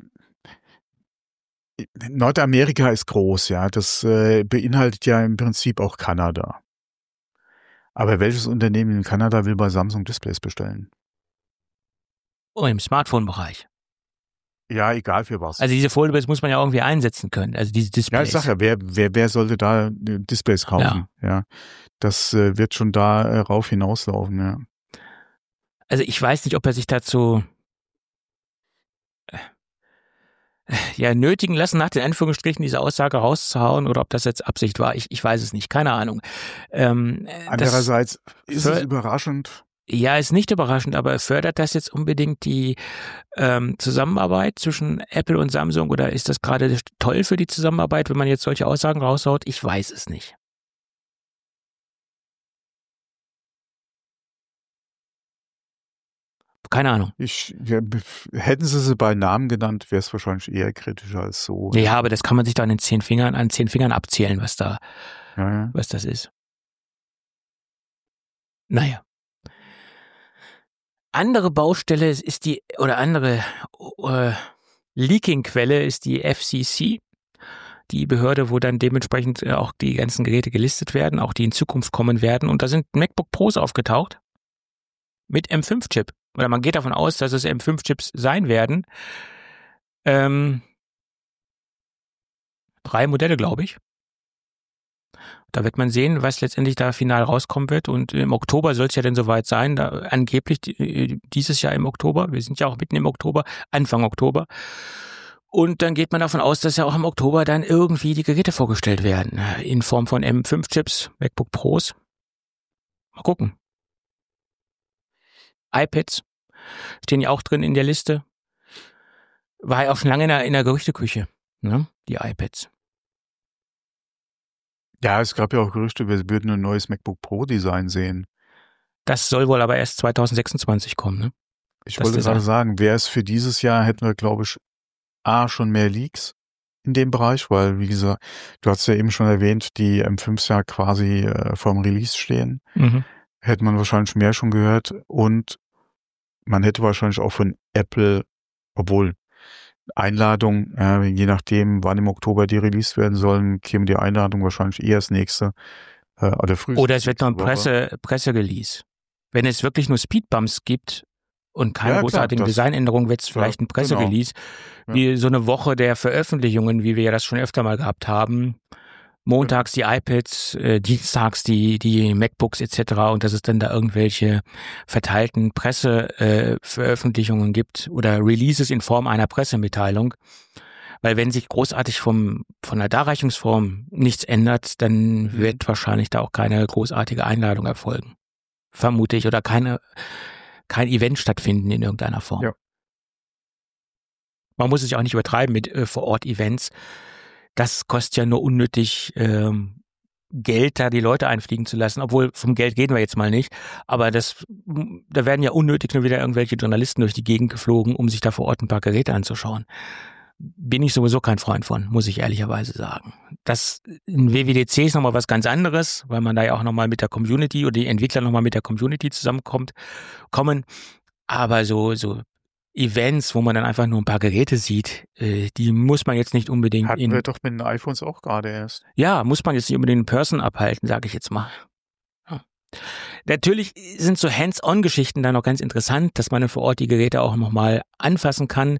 Nordamerika ist groß, ja, das äh, beinhaltet ja im Prinzip auch Kanada. Aber welches Unternehmen in Kanada will bei Samsung Displays bestellen? Oh, im Smartphone-Bereich. Ja, egal für was. Also diese Foldables muss man ja irgendwie einsetzen können, also diese Displays. Ja, ich sag ja, wer, wer, wer sollte da Displays kaufen? Ja, ja das äh, wird schon da äh, rauf hinauslaufen, ja. Also ich weiß nicht, ob er sich dazu äh, ja nötigen lassen, nach den Anführungsstrichen diese Aussage rauszuhauen oder ob das jetzt Absicht war. Ich, ich weiß es nicht, keine Ahnung. Ähm, Andererseits ist es überraschend. Ja, ist nicht überraschend, aber fördert das jetzt unbedingt die ähm, Zusammenarbeit zwischen Apple und Samsung oder ist das gerade toll für die Zusammenarbeit, wenn man jetzt solche Aussagen raushaut? Ich weiß es nicht. Keine Ahnung. Ich, ja, hätten sie sie bei Namen genannt, wäre es wahrscheinlich eher kritischer als so. Ja, ja, aber das kann man sich dann in zehn Fingern, an zehn Fingern abzählen, was da, ja, ja. was das ist. Naja. Andere Baustelle ist die, oder andere äh, Leaking-Quelle ist die F C C, die Behörde, wo dann dementsprechend auch die ganzen Geräte gelistet werden, auch die in Zukunft kommen werden. Und da sind MacBook Pros aufgetaucht mit M fünf Chip. Oder man geht davon aus, dass es M fünf Chips sein werden. Ähm, drei Modelle, glaube ich. Da wird man sehen, was letztendlich da final rauskommen wird. Und im Oktober soll es ja dann soweit sein. Da, angeblich dieses Jahr im Oktober. Wir sind ja auch mitten im Oktober, Anfang Oktober. Und dann geht man davon aus, dass ja auch im Oktober dann irgendwie die Geräte vorgestellt werden. In Form von M fünf Chips, MacBook Pros. Mal gucken. iPads stehen ja auch drin in der Liste. War ja auch schon lange in der, in der Gerüchteküche, ne? Die iPads. Ja, es gab ja auch Gerüchte, wir würden ein neues MacBook Pro Design sehen. Das soll wohl aber erst zwanzig sechsundzwanzig kommen, ne? Ich das wollte gerade sagen, wäre es für dieses Jahr, hätten wir, glaube ich, A, schon mehr Leaks in dem Bereich, weil, wie gesagt, du hast ja eben schon erwähnt, die M fünfs ja quasi äh, vorm Release stehen. Mhm. hätte man wahrscheinlich mehr schon gehört und man hätte wahrscheinlich auch von Apple, obwohl Einladung, äh, je nachdem, wann im Oktober die released werden sollen, käme die Einladung wahrscheinlich eher das nächste äh, oder frühestens. Oder es wird noch ein Presse, Presserelease. Wenn es wirklich nur Speedbumps gibt und keine Ja, klar, großartigen das- Designänderungen, wird es klar, vielleicht ein Presserelease, genau. wie so eine Woche der Veröffentlichungen, wie wir ja das schon öfter mal gehabt haben. Montags die iPads, äh, dienstags die die MacBooks et cetera und dass es dann da irgendwelche verteilten Presseveröffentlichungen äh, Veröffentlichungen gibt oder Releases in Form einer Pressemitteilung. Weil wenn sich großartig vom von der Darreichungsform nichts ändert, dann Mhm. wird wahrscheinlich da auch keine großartige Einladung erfolgen. Vermute ich. Oder keine kein Event stattfinden in irgendeiner Form. Ja. Man muss es ja auch nicht übertreiben mit äh, Vor-Ort-Events. Das kostet ja nur unnötig ähm, Geld, da die Leute einfliegen zu lassen. Obwohl, vom Geld reden wir jetzt mal nicht. Aber das, da werden ja unnötig nur wieder irgendwelche Journalisten durch die Gegend geflogen, um sich da vor Ort ein paar Geräte anzuschauen. Bin ich sowieso kein Freund von, muss ich ehrlicherweise sagen. Das in W W D C ist nochmal was ganz anderes, weil man da ja auch nochmal mit der Community oder die Entwickler nochmal mit der Community zusammenkommt, kommen. Aber so, so Events, wo man dann einfach nur ein paar Geräte sieht, äh, die muss man jetzt nicht unbedingt Hatten in, wir doch mit den iPhones auch gerade erst. ja, muss man jetzt nicht unbedingt in Person abhalten, sage ich jetzt mal. Ja. Natürlich sind so Hands-on-Geschichten da noch ganz interessant, dass man vor Ort die Geräte auch nochmal anfassen kann.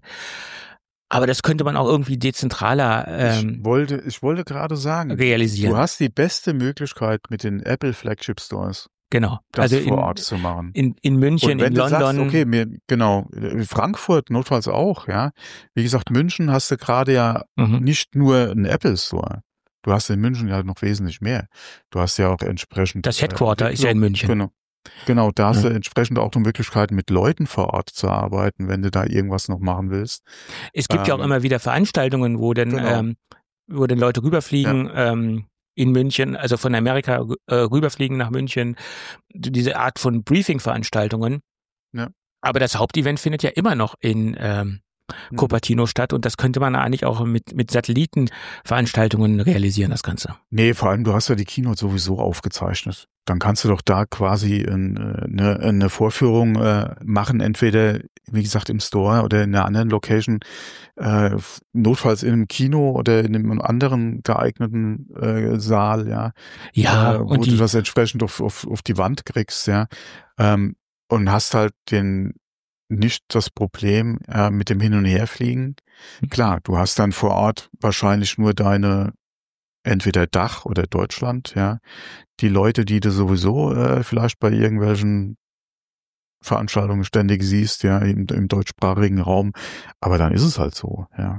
Aber das könnte man auch irgendwie dezentraler ähm, ich wollte, ich wollte gerade sagen, realisieren. du hast die beste Möglichkeit mit den Apple Flagship Stores, Genau. das Also vor in, Ort zu machen. in, in München, Und wenn in du London. sagst, okay, mir, genau, Frankfurt notfalls auch, ja. Wie gesagt, München hast du gerade ja Mhm. nicht nur einen Apple Store. Du hast in München ja noch wesentlich mehr. Du hast ja auch entsprechend. Das Headquarter äh, ist ja in München. Genau. Genau, da hast Ja. du entsprechend auch die Möglichkeiten, mit Leuten vor Ort zu arbeiten, wenn du da irgendwas noch machen willst. Es gibt ja auch Ähm, immer wieder Veranstaltungen, wo dann, genau. ähm, wo dann Leute rüberfliegen ähm, in München, also von Amerika äh, rüberfliegen nach München. Diese Art von Briefing-Veranstaltungen. Ja. Aber das Hauptevent findet ja immer noch in ähm, Mhm. Cupertino statt und das könnte man eigentlich auch mit, mit Satellitenveranstaltungen realisieren, das Ganze. Nee, vor allem, du hast ja die Keynote sowieso aufgezeichnet. Dann kannst du doch da quasi ein, eine, eine Vorführung äh, machen, entweder, wie gesagt, im Store oder in einer anderen Location, äh, notfalls in einem Kino oder in einem anderen geeigneten äh, Saal, ja. Ja, äh, wo und du die, das entsprechend auf, auf, auf die Wand kriegst, ja. Ähm, und hast halt den nicht das Problem äh, mit dem Hin- und Herfliegen. Klar, du hast dann vor Ort wahrscheinlich nur deine entweder Dach oder Deutschland, ja. Die Leute, die du sowieso äh, vielleicht bei irgendwelchen Veranstaltungen ständig siehst, ja, im, im deutschsprachigen Raum. Aber dann ist es halt so, ja.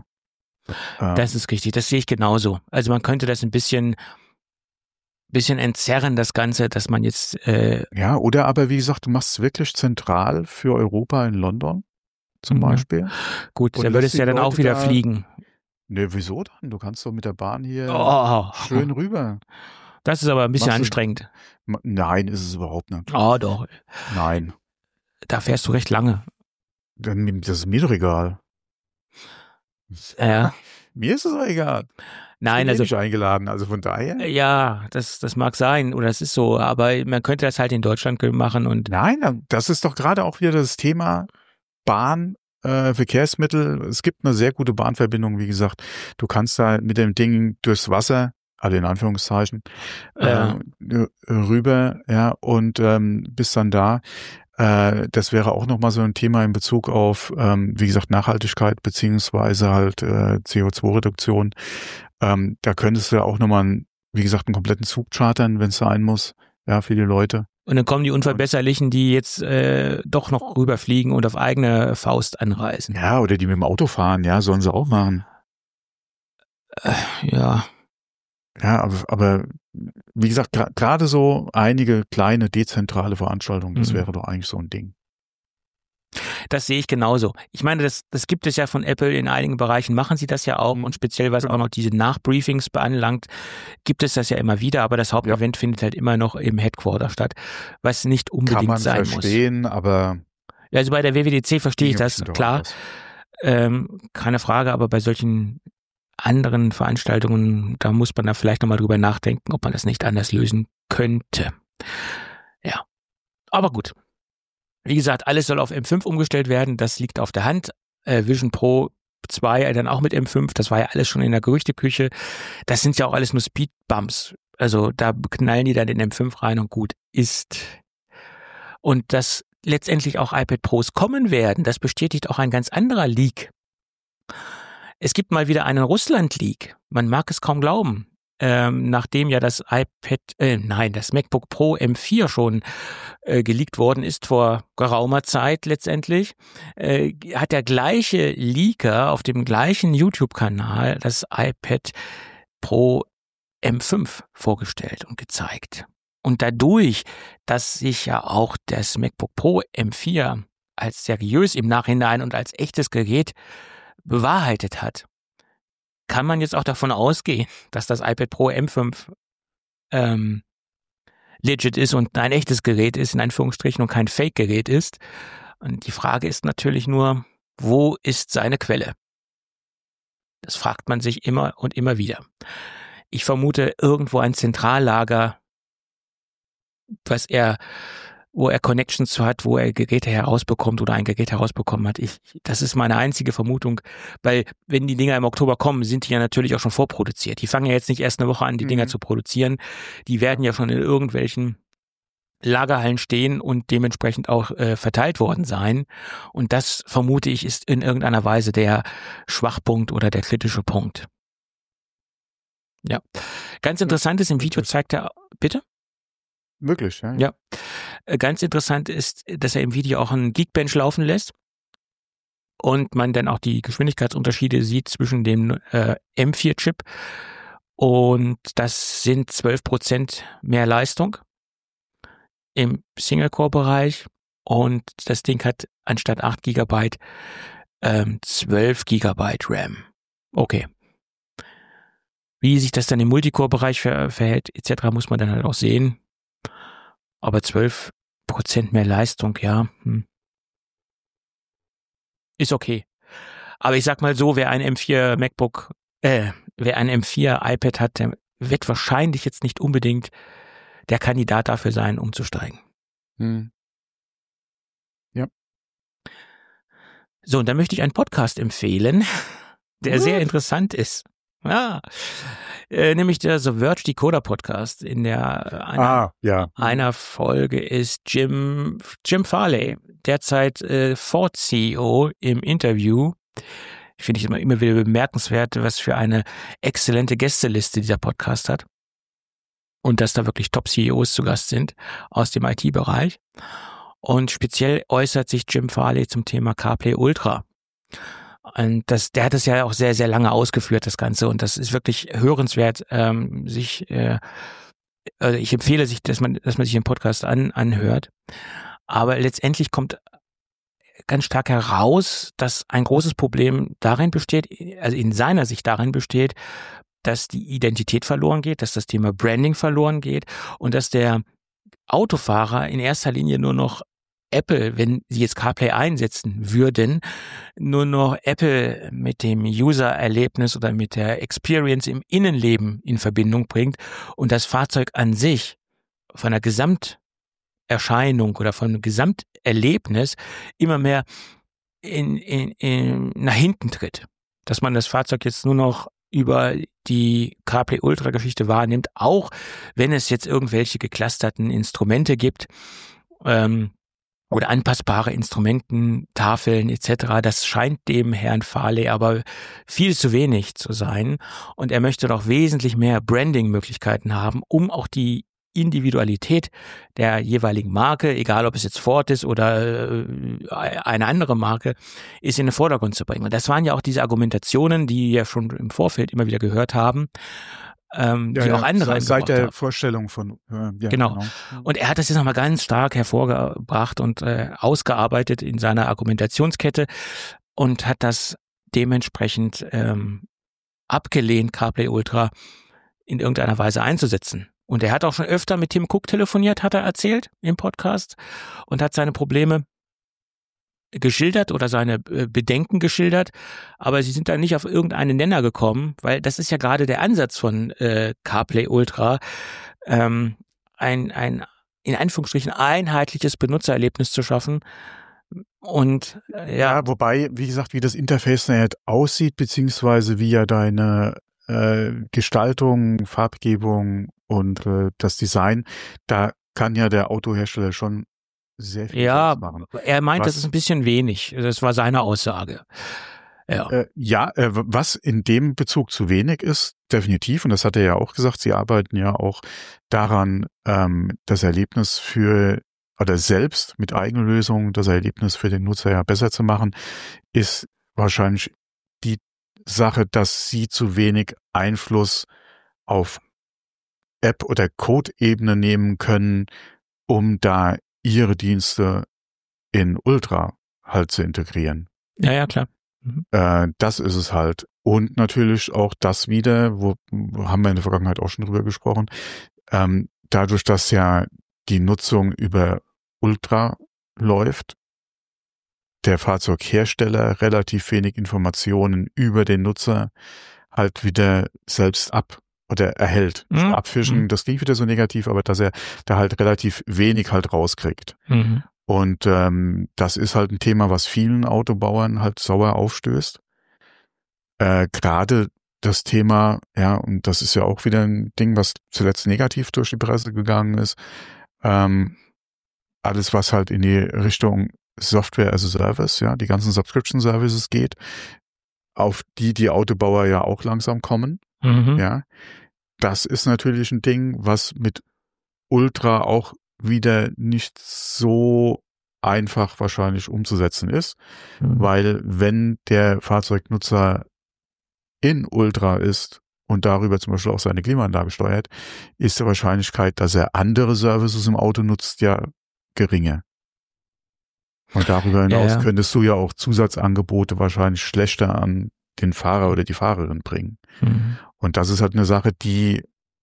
Ähm, das ist richtig, das sehe ich genauso. Also man könnte das ein bisschen, bisschen entzerren, das Ganze, dass man jetzt äh, ja, oder aber wie gesagt, du machst es wirklich zentral für Europa in London zum Ja. Beispiel. gut, Und da lässt würdest die du ja dann auch Leute wieder da- fliegen. Ne, wieso dann? Du kannst doch mit der Bahn hier Oh, schön rüber. das ist aber ein bisschen Machst du- anstrengend. Ma- Nein, ist es überhaupt nicht. Oh, doch. Nein. Da fährst du recht lange. Dann- Das ist mir doch egal. Ja. Mir ist es auch egal. Nein, ich bin also eh nicht eingeladen, also von daher. ja, das, das mag sein oder es ist so, aber man könnte das halt in Deutschland machen und Nein, das ist doch gerade auch wieder das Thema Bahn, äh, Verkehrsmittel. Es gibt eine sehr gute Bahnverbindung, wie gesagt. Du kannst da mit dem Ding durchs Wasser, also in Anführungszeichen, Ja. äh, rüber, ja, und ähm, bist dann da. Äh, das wäre auch nochmal so ein Thema in Bezug auf, ähm, wie gesagt, Nachhaltigkeit beziehungsweise halt äh, C O zwei Reduktion. Ähm, da könntest du ja auch nochmal, einen, wie gesagt, einen kompletten Zug chartern, wenn es sein muss, ja, für die Leute. und dann kommen die Unverbesserlichen, die jetzt äh, doch noch rüberfliegen und auf eigene Faust anreisen. Ja, oder die mit dem Auto fahren, ja, sollen sie auch machen. Ja, Ja, aber, aber wie gesagt, gra- gerade so einige kleine dezentrale Veranstaltungen, das Mhm. wäre doch eigentlich so ein Ding. das sehe ich genauso. Ich meine, das, das gibt es ja von Apple in einigen Bereichen, machen sie das ja auch Mhm. und speziell was Genau. auch noch diese Nachbriefings beanlangt, gibt es das ja immer wieder, aber das Hauptevent findet halt immer noch im Headquarter statt, was nicht Kann unbedingt man sein muss. verstehen, aber Also bei der W W D C verstehe ich Dinge das, müssen doch klar, anders. ähm, keine Frage, aber bei solchen anderen Veranstaltungen, da muss man da vielleicht nochmal drüber nachdenken, ob man das nicht anders lösen könnte. Ja. Aber gut. Wie gesagt, alles soll auf M fünf umgestellt werden. Das liegt auf der Hand. Äh, Vision Pro zwei dann auch mit M fünf. Das war ja alles schon in der Gerüchteküche. Das sind ja auch alles nur Speedbumps. Also da knallen die dann in M fünf rein und gut ist. Und dass letztendlich auch iPad Pros kommen werden, das bestätigt auch ein ganz anderer Leak. Es gibt mal wieder einen Russland-Leak. Man mag es kaum glauben. Ähm, nachdem ja das iPad, äh, nein, das MacBook Pro M vier schon äh, geleakt worden ist vor geraumer Zeit letztendlich, äh, hat der gleiche Leaker auf dem gleichen YouTube-Kanal das iPad Pro M fünf vorgestellt und gezeigt. Und dadurch, dass sich ja auch das MacBook Pro M vier als seriös im Nachhinein und als echtes Gerät bewahrheitet hat, kann man jetzt auch davon ausgehen, dass das iPad Pro M fünf ähm, legit ist und ein echtes Gerät ist, in Anführungsstrichen, und kein Fake-Gerät ist. Und die Frage ist natürlich nur, wo ist seine Quelle? Das fragt man sich immer und immer wieder. Ich vermute irgendwo ein Zentrallager, was er, wo er Connections zu hat, wo er Geräte herausbekommt oder ein Gerät herausbekommen hat. Ich, das ist meine einzige Vermutung, weil wenn die Dinger im Oktober kommen, sind die ja natürlich auch schon vorproduziert. Die fangen ja jetzt nicht erst eine Woche an, die mhm. Dinger zu produzieren. Die werden ja schon in irgendwelchen Lagerhallen stehen und dementsprechend auch äh, verteilt worden sein. Und das, vermute ich, ist in irgendeiner Weise der Schwachpunkt oder der kritische Punkt. Ja. Ganz interessant ist, im Video zeigt er, bitte? Möglich, ja. Ja. Ganz interessant ist, dass er im Video auch einen Geekbench laufen lässt und man dann auch die Geschwindigkeitsunterschiede sieht zwischen dem äh, M vier Chip und das sind zwölf Prozent mehr Leistung im Single-Core-Bereich und das Ding hat anstatt acht Gigabyte ähm, zwölf Gigabyte RAM. Okay. Wie sich das dann im Multicore-Bereich ver- verhält et cetera muss man dann halt auch sehen. Aber zwölf Prozent mehr Leistung, ja, hm. ist okay. Aber ich sag mal so, wer ein M vier MacBook, äh, wer ein M vier iPad hat, der wird wahrscheinlich jetzt nicht unbedingt der Kandidat dafür sein, umzusteigen. Hm. Ja. So, und da möchte ich einen Podcast empfehlen, der sehr interessant ist. Ja, äh, nämlich der The Verge Decoder Podcast. In der einer, ah, ja. einer Folge ist Jim Jim Farley, derzeit äh, Ford C E O, im Interview. Finde ich immer, immer wieder bemerkenswert, was für eine exzellente Gästeliste dieser Podcast hat. Und dass da wirklich Top-C E Os zu Gast sind aus dem I T-Bereich. Und speziell äußert sich Jim Farley zum Thema CarPlay Ultra. Und das, der hat es ja auch sehr, sehr lange ausgeführt, das Ganze. Und das ist wirklich hörenswert, ähm, sich, äh, also ich empfehle sich, dass man, dass man sich den Podcast an, anhört. Aber letztendlich kommt ganz stark heraus, dass ein großes Problem darin besteht, also in seiner Sicht darin besteht, dass die Identität verloren geht, dass das Thema Branding verloren geht und dass der Autofahrer in erster Linie nur noch Apple, wenn sie jetzt CarPlay einsetzen würden, nur noch Apple mit dem User-Erlebnis oder mit der Experience im Innenleben in Verbindung bringt und das Fahrzeug an sich von der Gesamterscheinung oder vom Gesamterlebnis immer mehr in, in, in, nach hinten tritt. Dass man das Fahrzeug jetzt nur noch über die CarPlay Ultra-Geschichte wahrnimmt, auch wenn es jetzt irgendwelche geclusterten Instrumente gibt, ähm, oder anpassbare Instrumenten, Tafeln et cetera. Das scheint dem Herrn Farley aber viel zu wenig zu sein. Und er möchte doch wesentlich mehr Branding-Möglichkeiten haben, um auch die Individualität der jeweiligen Marke, egal ob es jetzt Ford ist oder äh, eine andere Marke, ist in den Vordergrund zu bringen. Und das waren ja auch diese Argumentationen, die wir schon im Vorfeld immer wieder gehört haben, Ähm, ja, die ja, auch andere seit der haben. Vorstellung von äh, ja, genau. genau. Und er hat das jetzt nochmal ganz stark hervorgebracht und äh, ausgearbeitet in seiner Argumentationskette und hat das dementsprechend ähm, abgelehnt, CarPlay Ultra in irgendeiner Weise einzusetzen. Und er hat auch schon öfter mit Tim Cook telefoniert, hat er erzählt im Podcast und hat seine Probleme geschildert oder seine Bedenken geschildert, aber sie sind da nicht auf irgendeinen Nenner gekommen, weil das ist ja gerade der Ansatz von äh, CarPlay Ultra, ähm, ein, ein in Anführungsstrichen einheitliches Benutzererlebnis zu schaffen. Und äh, ja. ja, wobei, wie gesagt, wie das Interface nachher aussieht, beziehungsweise wie ja deine äh, Gestaltung, Farbgebung und äh, das Design, da kann ja der Autohersteller schon sehr viel ja, machen. Er meint, was, das ist ein bisschen wenig. Das war seine Aussage. Ja, äh, ja äh, was in dem Bezug zu wenig ist, definitiv, und das hat er ja auch gesagt, sie arbeiten ja auch daran, ähm, das Erlebnis für oder selbst mit eigenen Lösungen das Erlebnis für den Nutzer ja besser zu machen, ist wahrscheinlich die Sache, dass sie zu wenig Einfluss auf App- oder Code-Ebene nehmen können, um da ihre Dienste in Ultra halt zu integrieren. ja, ja, klar. Mhm. Äh, das ist es halt. Und natürlich auch das wieder, wo, wo haben wir in der Vergangenheit auch schon drüber gesprochen, ähm, dadurch, dass ja die Nutzung über Ultra läuft, der Fahrzeughersteller relativ wenig Informationen über den Nutzer halt wieder selbst ab oder erhält. Mhm. Abfischen, Mhm. das klingt wieder so negativ, aber dass er da halt relativ wenig halt rauskriegt. Mhm. Und ähm, das ist halt ein Thema, was vielen Autobauern halt sauer aufstößt. Äh, Gerade das Thema, ja, und das ist ja auch wieder ein Ding, was zuletzt negativ durch die Presse gegangen ist, ähm, alles, was halt in die Richtung Software as a Service, ja, die ganzen Subscription Services geht, auf die die Autobauer ja auch langsam kommen, Mhm. ja. Das ist natürlich ein Ding, was mit Ultra auch wieder nicht so einfach wahrscheinlich umzusetzen ist, Mhm. weil wenn der Fahrzeugnutzer in Ultra ist und darüber zum Beispiel auch seine Klimaanlage steuert, ist die Wahrscheinlichkeit, dass er andere Services im Auto nutzt, ja geringer. Und darüber hinaus Ja, ja. könntest du ja auch Zusatzangebote wahrscheinlich schlechter an den Fahrer oder die Fahrerin bringen. Mhm. Und das ist halt eine Sache, die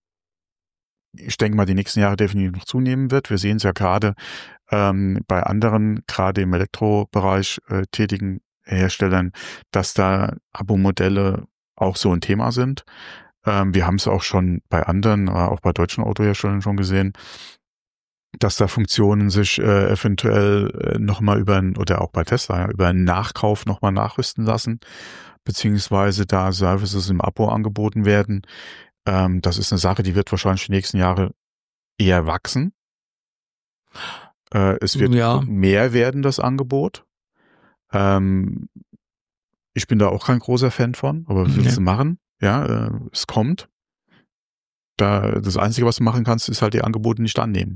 ich denke mal, die nächsten Jahre definitiv noch zunehmen wird. Wir sehen es ja gerade ähm, bei anderen, gerade im Elektrobereich äh, tätigen Herstellern, dass da Abo-Modelle auch so ein Thema sind. Ähm, wir haben es auch schon bei anderen, äh, auch bei deutschen Autoherstellern schon gesehen, dass da Funktionen sich äh, eventuell äh, nochmal über ein, oder auch bei Tesla, ja, über einen Nachkauf nochmal nachrüsten lassen, beziehungsweise da Services im Abo angeboten werden. Ähm, das ist eine Sache, die wird wahrscheinlich die nächsten Jahre eher wachsen. Äh, es wird Ja. mehr werden, das Angebot. Ähm, ich bin da auch kein großer Fan von, aber was willst Nee. du machen? Ja, äh, es kommt. Da, das Einzige, was du machen kannst, ist halt die Angebote nicht annehmen.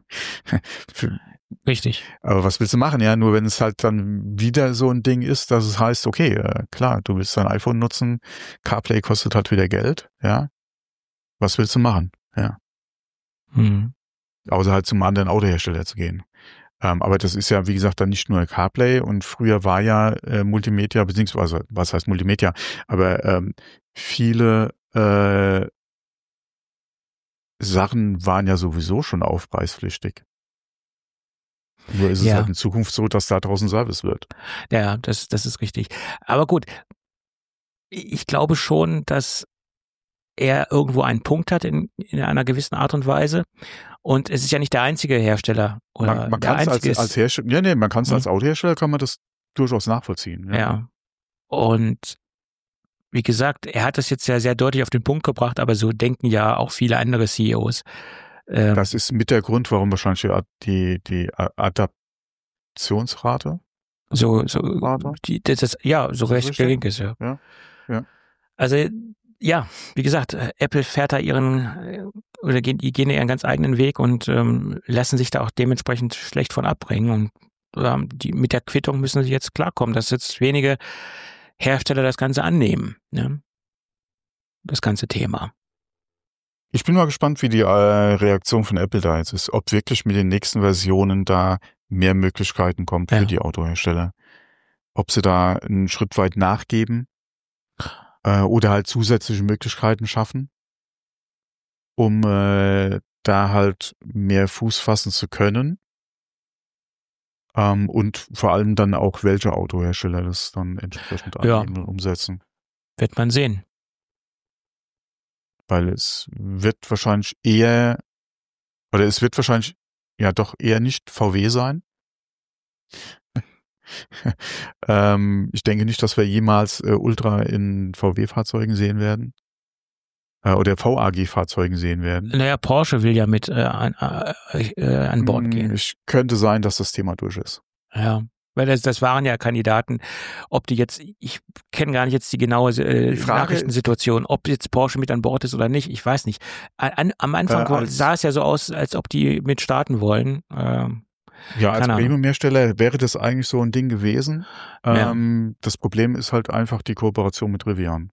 Für, Richtig. aber was willst du machen? Ja, nur wenn es halt dann wieder so ein Ding ist, dass es heißt, okay, äh, klar, du willst dein iPhone nutzen, CarPlay kostet halt wieder Geld, ja. Was willst du machen? Ja. Mhm. Außer halt zum anderen Autohersteller zu gehen. Ähm, aber das ist ja, wie gesagt, dann nicht nur CarPlay und früher war ja äh, Multimedia, beziehungsweise, was heißt Multimedia, aber ähm, viele äh, Sachen waren ja sowieso schon aufpreispflichtig. Nur ist es Ja. halt in Zukunft so, dass da draußen Service wird. Ja, das, das ist richtig. Aber gut, ich glaube schon, dass er irgendwo einen Punkt hat in, in einer gewissen Art und Weise. Und es ist ja nicht der einzige Hersteller. Oder Man, man der kann es einzige als, ist, als Hersteller, ja, nee, man kann es Hm. als Autohersteller, kann man das durchaus nachvollziehen. Ja. ja. Und wie gesagt, er hat das jetzt ja sehr deutlich auf den Punkt gebracht, aber so denken ja auch viele andere C E Os. Ähm, Das ist mit der Grund, warum wahrscheinlich die, die Adaptionsrate, so, so, Rate? die, das, ist- ja, so Ist das recht richtig? gering ist, ja. Ja, ja. Also, ja, wie gesagt, äh, Apple fährt da ihren, äh, oder gehen, die gehen ihren ganz eigenen Weg und ähm, lassen sich da auch dementsprechend schlecht von abbringen. Und ähm, die, mit der Quittung müssen sie jetzt klarkommen, dass jetzt wenige Hersteller das Ganze annehmen, ne? Das ganze Thema. Ich bin mal gespannt, wie die äh, Reaktion von Apple da jetzt ist. Ob wirklich mit den nächsten Versionen da mehr Möglichkeiten kommt Ja. für die Autohersteller. Ob sie da einen Schritt weit nachgeben äh, oder halt zusätzliche Möglichkeiten schaffen, um äh, da halt mehr Fuß fassen zu können. Ähm, und vor allem dann auch, welche Autohersteller das dann entsprechend Ja. annehmen und umsetzen. Wird man sehen. Weil es wird wahrscheinlich eher, oder es wird wahrscheinlich ja doch eher nicht V W sein. ähm, ich denke nicht, dass wir jemals äh, Ultra in V W-Fahrzeugen sehen werden. Äh, oder V A G-Fahrzeugen sehen werden. Naja, Porsche will ja mit äh, an, äh, an Bord hm, gehen. Es könnte sein, dass das Thema durch ist. Ja, weil das, das waren ja Kandidaten, ob die jetzt, ich kenne gar nicht jetzt die genaue äh, Die Frage Nachrichtensituation, ob jetzt Porsche mit an Bord ist oder nicht, ich weiß nicht. An, am Anfang äh, als, sah es ja so aus, als ob die mit starten wollen. Ähm, ja, als Premium-Hersteller wäre das eigentlich so ein Ding gewesen. Ähm, ja. Das Problem ist halt einfach die Kooperation mit Rivian.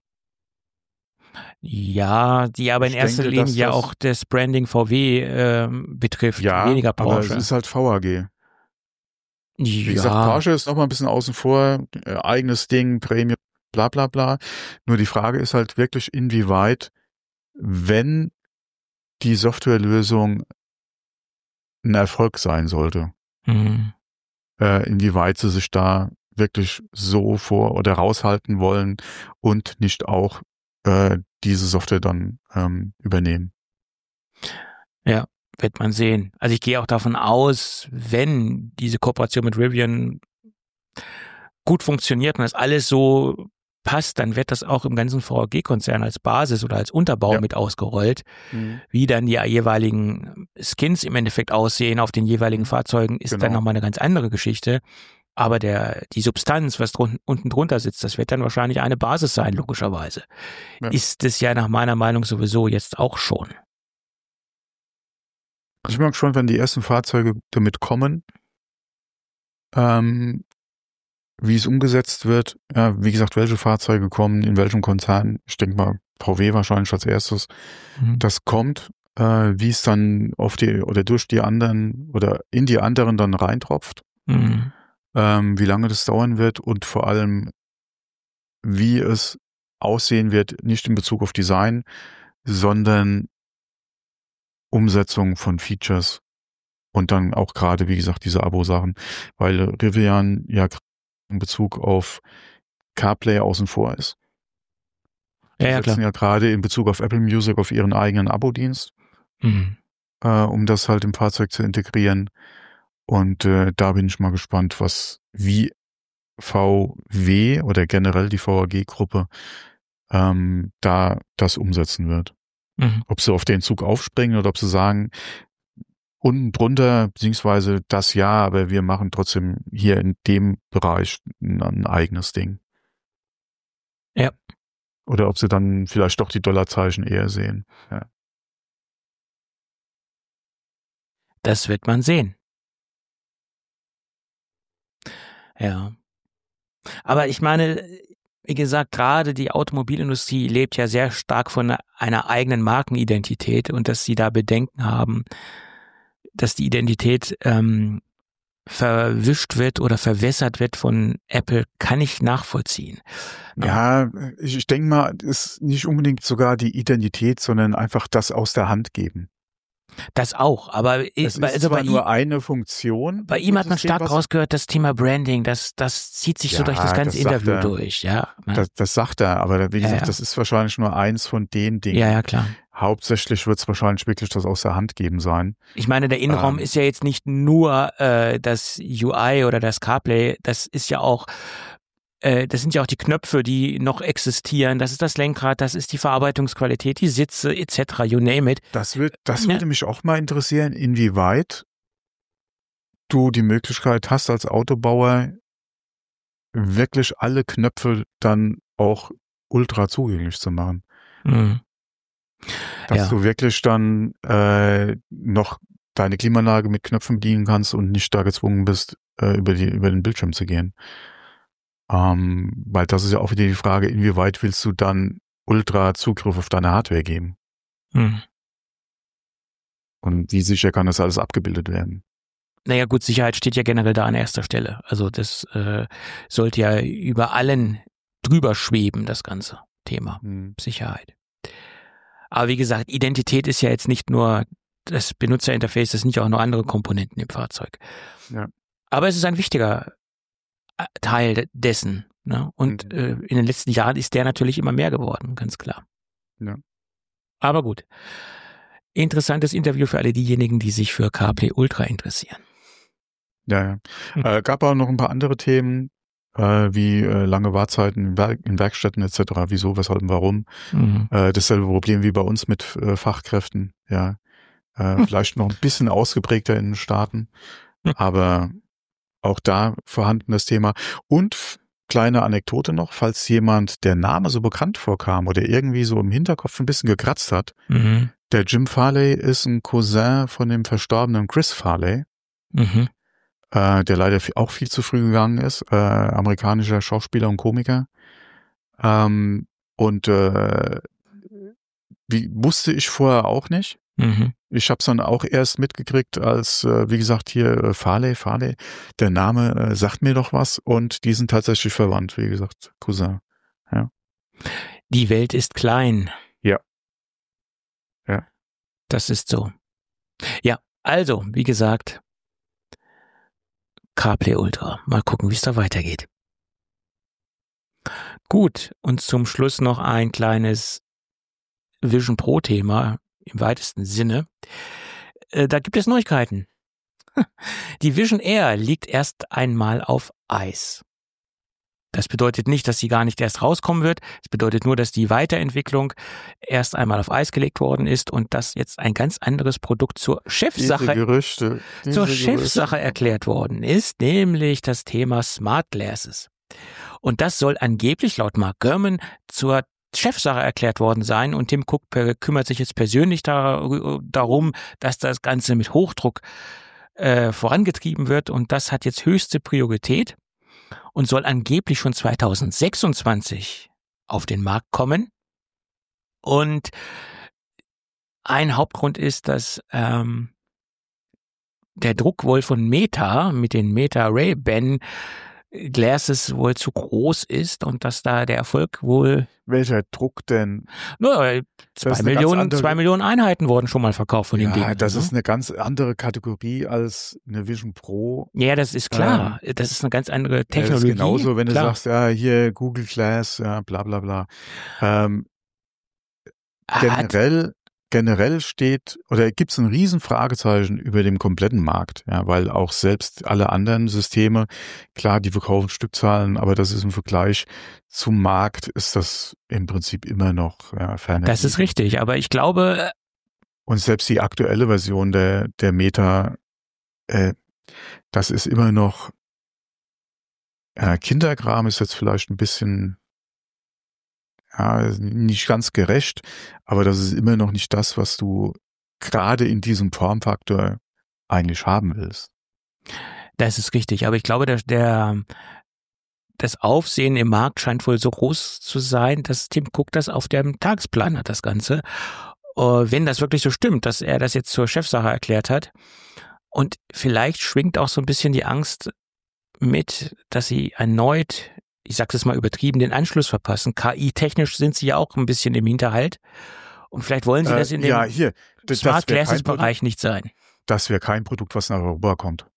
Ja, die aber in ich erster denke, Linie ja auch das Branding V W äh, betrifft, ja, weniger Porsche. Aber es ist halt V A G. Wie ja. gesagt, Porsche ist noch mal ein bisschen außen vor, äh, eigenes Ding, Premium, bla bla bla. Nur die Frage ist halt wirklich, inwieweit, wenn die Softwarelösung ein Erfolg sein sollte, mhm. äh, inwieweit sie sich da wirklich so vor oder raushalten wollen und nicht auch äh, diese Software dann ähm, übernehmen. Ja, wird man sehen. Also ich gehe auch davon aus, wenn diese Kooperation mit Rivian gut funktioniert und das alles so passt, dann wird das auch im ganzen V A G-Konzern als Basis oder als Unterbau ja. mit ausgerollt. Mhm. Wie dann die jeweiligen Skins im Endeffekt aussehen auf den jeweiligen Fahrzeugen, ist genau. dann nochmal eine ganz andere Geschichte. Aber der, die Substanz, was drun- unten drunter sitzt, das wird dann wahrscheinlich eine Basis sein, logischerweise. Ja. Ist es ja nach meiner Meinung sowieso jetzt auch schon. Ich bin gespannt, wenn die ersten Fahrzeuge damit kommen, ähm, wie es umgesetzt wird. Ja, wie gesagt, welche Fahrzeuge kommen, in welchem Konzern. Ich denke mal, V W wahrscheinlich als erstes. Mhm. Das kommt, äh, wie es dann auf die oder durch die anderen oder in die anderen dann reintropft. Mhm. Ähm, wie lange das dauern wird und vor allem, wie es aussehen wird, nicht in Bezug auf Design, sondern Umsetzung von Features und dann auch gerade, wie gesagt, diese Abo-Sachen, weil Rivian ja in Bezug auf CarPlay außen vor ist. Die ja, ja, setzen klar. ja gerade in Bezug auf Apple Music auf ihren eigenen Abo-Dienst, mhm. äh, um das halt im Fahrzeug zu integrieren. Und äh, da bin ich mal gespannt, was wie V W oder generell die V A G-Gruppe ähm, da das umsetzen wird. Mhm. Ob sie auf den Zug aufspringen oder ob sie sagen, unten drunter, beziehungsweise das ja, aber wir machen trotzdem hier in dem Bereich ein, ein eigenes Ding. Ja. Oder ob sie dann vielleicht doch die Dollarzeichen eher sehen. Ja. Das wird man sehen. Ja. Aber ich meine, wie gesagt, gerade die Automobilindustrie lebt ja sehr stark von einer eigenen Markenidentität und dass sie da Bedenken haben, dass die Identität ähm, verwischt wird oder verwässert wird von Apple, kann ich nachvollziehen. Ja, ich, ich denke mal, es ist nicht unbedingt sogar die Identität, sondern einfach das aus der Hand geben. Das auch, aber es ist also zwar bei nur ihm, eine Funktion. Bei ihm hat man stark System, rausgehört, das Thema Branding, das, das zieht sich ja, so durch das ganze das Interview er, durch. Ja, ne? das, das sagt er, aber wie gesagt, ja, ja. das ist wahrscheinlich nur eins von den Dingen. Ja, ja, klar. Hauptsächlich wird es wahrscheinlich wirklich das aus der Hand geben sein. Ich meine, der Innenraum ähm, ist ja jetzt nicht nur äh, das U I oder das CarPlay, das ist ja auch Das sind ja auch die Knöpfe, die noch existieren. Das ist das Lenkrad, das ist die Verarbeitungsqualität, die Sitze et cetera. You name it. Das, wird, das ja. würde mich auch mal interessieren, inwieweit du die Möglichkeit hast, als Autobauer wirklich alle Knöpfe dann auch ultra zugänglich zu machen. Mhm. Dass ja. du wirklich dann äh, noch deine Klimaanlage mit Knöpfen bedienen kannst und nicht da gezwungen bist, äh, über, die, über den Bildschirm zu gehen. Ähm, weil das ist ja auch wieder die Frage, inwieweit willst du dann ultra Zugriff auf deine Hardware geben? Hm. Und wie sicher kann das alles abgebildet werden? Naja gut, Sicherheit steht ja generell da an erster Stelle. Also das äh, sollte ja über allen drüber schweben, das ganze Thema. Hm. Sicherheit. Aber wie gesagt, Identität ist ja jetzt nicht nur das Benutzerinterface, das sind ja auch noch andere Komponenten im Fahrzeug. Ja. Aber es ist ein wichtiger Teil dessen. Ne? Und mhm. äh, in den letzten Jahren ist der natürlich immer mehr geworden, ganz klar. Ja. Aber gut. interessantes Interview für alle diejenigen, die sich für CarPlay Ultra interessieren. Ja, ja. Hm. Äh, gab auch noch ein paar andere Themen, äh, wie äh, lange Wartzeiten in, Werk in Werkstätten et cetera. Wieso, weshalb und warum. Mhm. Äh, dasselbe Problem wie bei uns mit äh, Fachkräften. Ja, äh, vielleicht noch ein bisschen ausgeprägter in den Staaten, aber auch da vorhanden das Thema. Und kleine Anekdote noch, falls jemand der Name so bekannt vorkam oder irgendwie so im Hinterkopf ein bisschen gekratzt hat. Mhm. Der Jim Farley ist ein Cousin von dem verstorbenen Chris Farley, Mhm. äh, der leider auch viel zu früh gegangen ist, äh, amerikanischer Schauspieler und Komiker. Ähm, und äh, wie wusste ich vorher auch nicht. Mhm. Ich habe es dann auch erst mitgekriegt, als, äh, wie gesagt, hier äh, Farley, Farley, der Name äh, sagt mir doch was und die sind tatsächlich verwandt, wie gesagt, Cousin. Ja. Die Welt ist klein. Ja. Ja. Das ist so. Ja, also, wie gesagt, CarPlay Ultra. Mal gucken, wie es da weitergeht. Gut, und zum Schluss noch ein kleines Vision Pro Thema im weitesten Sinne. Äh, da gibt es Neuigkeiten. Die Vision Air liegt erst einmal auf Eis. Das bedeutet nicht, dass sie gar nicht erst rauskommen wird. Es bedeutet nur, dass die Weiterentwicklung erst einmal auf Eis gelegt worden ist und dass jetzt ein ganz anderes Produkt zur Chefsache, Diese Gerüchte, diese zur Gerüchte. Chefsache erklärt worden ist, nämlich das Thema Smart Glasses. Und das soll angeblich laut Mark Gurman zur Chefsache erklärt worden sein und Tim Cook kümmert sich jetzt persönlich da, darum, dass das Ganze mit Hochdruck äh, vorangetrieben wird und das hat jetzt höchste Priorität und soll angeblich schon zweitausendsechsundzwanzig auf den Markt kommen. Und ein Hauptgrund ist, dass ähm, der Druck wohl von Meta mit den Meta Ray-Ban Glasses wohl zu groß ist und dass da der Erfolg wohl... Welcher Druck denn? Naja, zwei Millionen, andere... zwei Millionen Einheiten wurden schon mal verkauft von ja, dem Ding. Ja, das ne? ist eine ganz andere Kategorie als eine Vision Pro. Ja, das ist klar. Ähm, das ist eine ganz andere Technologie. Das ist genauso, wenn klar. du sagst, ja, hier Google Glass, ja, bla bla bla. Ähm, generell... Generell steht oder gibt es ein riesen Fragezeichen über dem kompletten Markt, ja, weil auch selbst alle anderen Systeme, klar, die verkaufen Stückzahlen, aber das ist im Vergleich zum Markt ist das im Prinzip immer noch ja, ferner. Das ist richtig, aber ich glaube und selbst die aktuelle Version der der Meta, äh, das ist immer noch äh, Kinderkram, ist jetzt vielleicht ein bisschen ja, nicht ganz gerecht, aber das ist immer noch nicht das, was du gerade in diesem Formfaktor eigentlich haben willst. Das ist richtig, aber ich glaube, der, der das Aufsehen im Markt scheint wohl so groß zu sein, dass Tim Cook das auf dem Tagesplan hat, das Ganze. Wenn das wirklich so stimmt, dass er das jetzt zur Chefsache erklärt hat und vielleicht schwingt auch so ein bisschen die Angst mit, dass sie erneut ich sag's jetzt mal übertrieben, den Anschluss verpassen. K I-technisch sind sie ja auch ein bisschen im Hinterhalt. Und vielleicht wollen sie äh, das in dem ja, hier, das, Smart Glasses-Bereich nicht sein. Das wäre kein Produkt, was nach Europa kommt.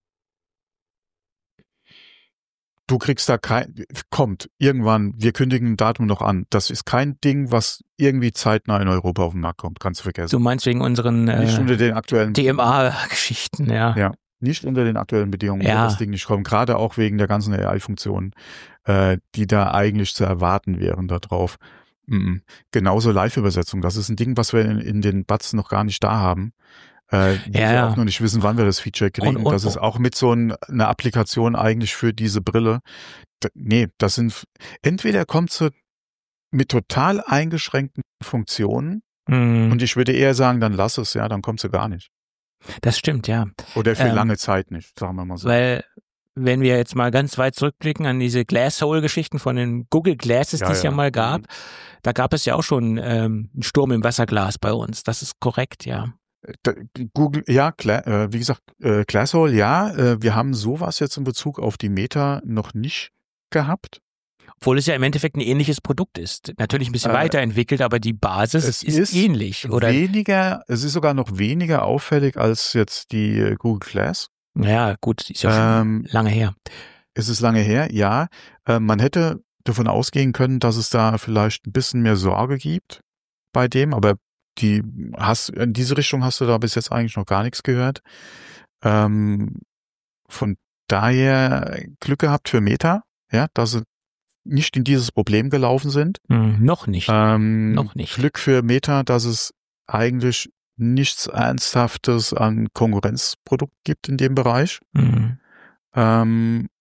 Du kriegst da kein, kommt irgendwann, wir kündigen ein Datum noch an. Das ist kein Ding, was irgendwie zeitnah in Europa auf den Markt kommt. Kannst du vergessen. Du meinst wegen unseren äh, nicht unter den aktuellen D M A-Geschichten, ja. Ja. Nicht unter den aktuellen Bedingungen ja. wird das Ding nicht kommen, gerade auch wegen der ganzen A I-Funktionen, äh, die da eigentlich zu erwarten wären da drauf. Mm-mm. Genauso Live-Übersetzung, das ist ein Ding, was wir in, in den Buds noch gar nicht da haben. Äh, wo ja, wir ja. auch noch nicht wissen, wann wir das Feature kriegen. Und, und, das ist auch mit so ein, einer Applikation eigentlich für diese Brille. Da, nee, das sind, entweder kommt sie mit total eingeschränkten Funktionen mm. und ich würde eher sagen, dann lass es, ja, dann kommt sie gar nicht. Das stimmt, ja. Oder für ähm, lange Zeit nicht, sagen wir mal so. Weil, wenn wir jetzt mal ganz weit zurückblicken an diese Glasshole-Geschichten von den Google Glasses, ja, die es ja. ja mal gab, da gab es ja auch schon ähm, einen Sturm im Wasserglas bei uns. Das ist korrekt, ja. Da, Google, ja, klar, äh, wie gesagt, äh, Glasshole, ja, äh, wir haben sowas jetzt in Bezug auf die Meta noch nicht gehabt. Obwohl es ja im Endeffekt ein ähnliches Produkt ist. Natürlich ein bisschen äh, weiterentwickelt, aber die Basis es ist, ist ähnlich. Oder? Weniger, es ist sogar noch weniger auffällig als jetzt die äh, Google Glass. Ja, gut, ist ja schon ähm, lange her. Es ist lange her, ja. Äh, man hätte davon ausgehen können, dass es da vielleicht ein bisschen mehr Sorge gibt bei dem, aber die hast, in diese Richtung hast du da bis jetzt eigentlich noch gar nichts gehört. Ähm, von daher Glück gehabt für Meta, ja, dass sie nicht in dieses Problem gelaufen sind. Hm, noch nicht. Ähm, noch nicht. Glück für Meta, dass es eigentlich nichts Ernsthaftes an Konkurrenzprodukt gibt in dem Bereich. Hm. Ähm,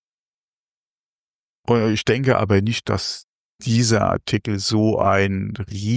ich denke aber nicht, dass dieser Artikel so ein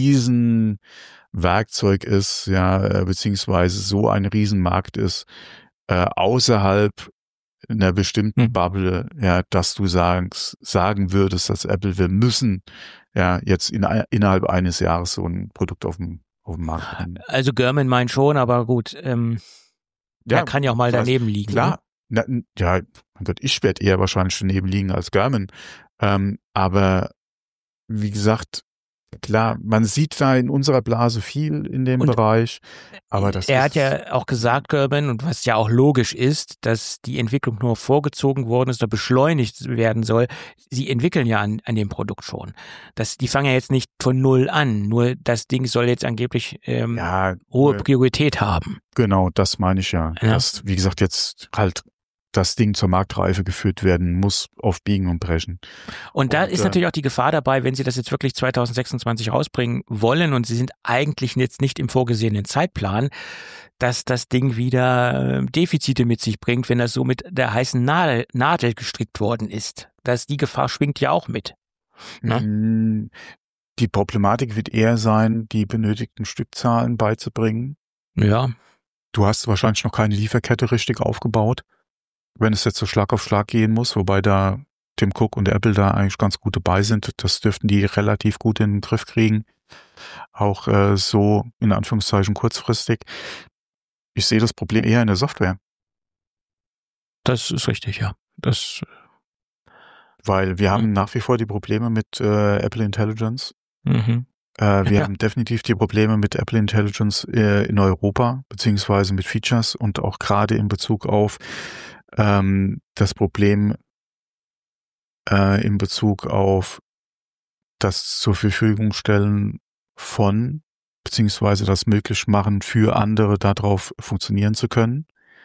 Riesenwerkzeug ist, ja, beziehungsweise so ein Riesenmarkt ist, äh, außerhalb einer bestimmten Hm. Bubble, ja, dass du sagst, sagen würdest, dass Apple, wir müssen ja jetzt in, innerhalb eines Jahres so ein Produkt auf dem, auf dem Markt bringen. Also Gurman meint schon, aber gut, ähm, Ja, er kann ja auch mal weiß- daneben liegen. Klar, na, ja, mein Gott, ich werde eher wahrscheinlich daneben liegen als Gurman. Ähm, aber wie gesagt, klar, man sieht da in unserer Blase viel in dem Und Bereich, aber das er ist, hat ja auch gesagt, Gurman, und was ja auch logisch ist, dass die Entwicklung nur vorgezogen worden ist oder beschleunigt werden soll. Sie entwickeln ja an, an dem Produkt schon. Das, die fangen ja jetzt nicht von null an. Nur das Ding soll jetzt angeblich ähm, ja, hohe äh, Priorität haben. genau, das meine ich ja. Ja. Dass, wie gesagt, jetzt halt das Ding zur Marktreife geführt werden muss auf Biegen und Brechen. Und da Und, ist äh, natürlich auch die Gefahr dabei, wenn sie das jetzt wirklich zwanzig sechsundzwanzig rausbringen wollen und sie sind eigentlich jetzt nicht im vorgesehenen Zeitplan, dass das Ding wieder äh, Defizite mit sich bringt, wenn das so mit der heißen Nadel, Nadel gestrickt worden ist. Das, die Gefahr schwingt ja auch mit. Ne? mh, Die Problematik wird eher sein, die benötigten Stückzahlen beizubringen. Ja, Du hast wahrscheinlich noch keine Lieferkette richtig aufgebaut, wenn es jetzt so Schlag auf Schlag gehen muss, wobei da Tim Cook und Apple da eigentlich ganz gut dabei sind. Das dürften die relativ gut in den Griff kriegen. Auch äh, so in Anführungszeichen kurzfristig. Ich sehe das Problem eher in der Software, das ist richtig, ja. Das, weil wir haben Mhm. nach wie vor die Probleme mit äh, Apple Intelligence. mhm. Äh, wir Ja. haben definitiv die Probleme mit Apple Intelligence äh, in Europa, beziehungsweise mit Features und auch gerade in Bezug auf ähm, das Problem äh, in Bezug auf das zur Verfügung stellen von, beziehungsweise das möglich machen für andere, darauf funktionieren zu können.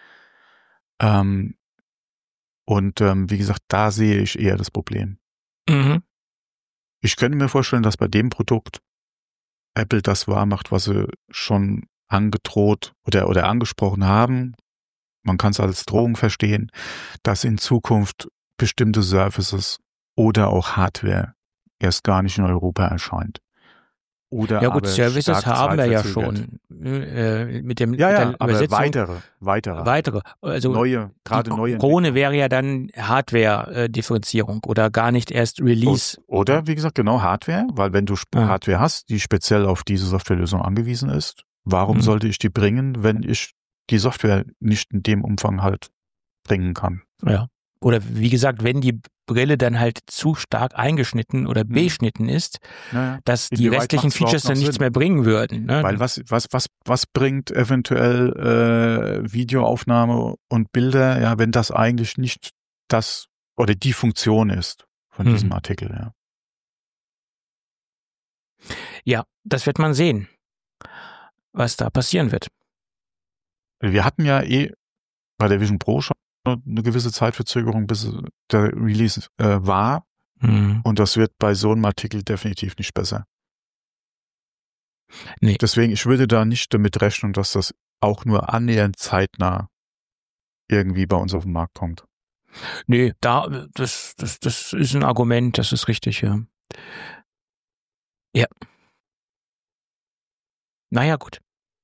Ähm, und ähm, wie gesagt, da sehe ich eher das Problem. Mhm. Ich könnte mir vorstellen, dass bei dem Produkt Apple das wahr macht, was sie schon angedroht oder, oder angesprochen haben. Man kann es als Drohung verstehen, dass in Zukunft bestimmte Services oder auch Hardware erst gar nicht in Europa erscheint. Oder Ja gut, aber Services stark haben wir ja zeitverzögert. schon äh, mit dem Ja, mit ja, der aber Übersetzung. weitere, weitere, Weitere. Also neue, gerade die neue Krone Entwicklungen. wäre ja dann Hardware-Differenzierung oder gar nicht erst Release. Oder, wie gesagt, genau Hardware, weil wenn du Sp- Ja. Hardware hast, die speziell auf diese Softwarelösung angewiesen ist, warum Mhm. sollte ich die bringen, wenn ich die Software nicht in dem Umfang halt bringen kann? Ja. Oder wie gesagt, wenn die Brille dann halt zu stark eingeschnitten oder Mhm. beschnitten ist, Naja, dass die inwieweit restlichen macht's überhaupt Features dann noch nichts Sinn? mehr bringen würden. Ne? Weil was, was, was, was bringt eventuell äh, Videoaufnahme und Bilder, ja, wenn das eigentlich nicht das oder die Funktion ist von Hm. diesem Artikel, ja. Ja, das wird man sehen, was da passieren wird. Wir hatten ja eh bei der Vision Pro schon eine gewisse Zeitverzögerung, bis der Release äh, war. Hm. Und das wird bei so einem Artikel definitiv nicht besser. Nee. Deswegen, ich würde da nicht damit rechnen, dass das auch nur annähernd zeitnah irgendwie bei uns auf den Markt kommt. Nee, da, das, das, das ist ein Argument, das ist richtig, ja. Ja. Naja, gut.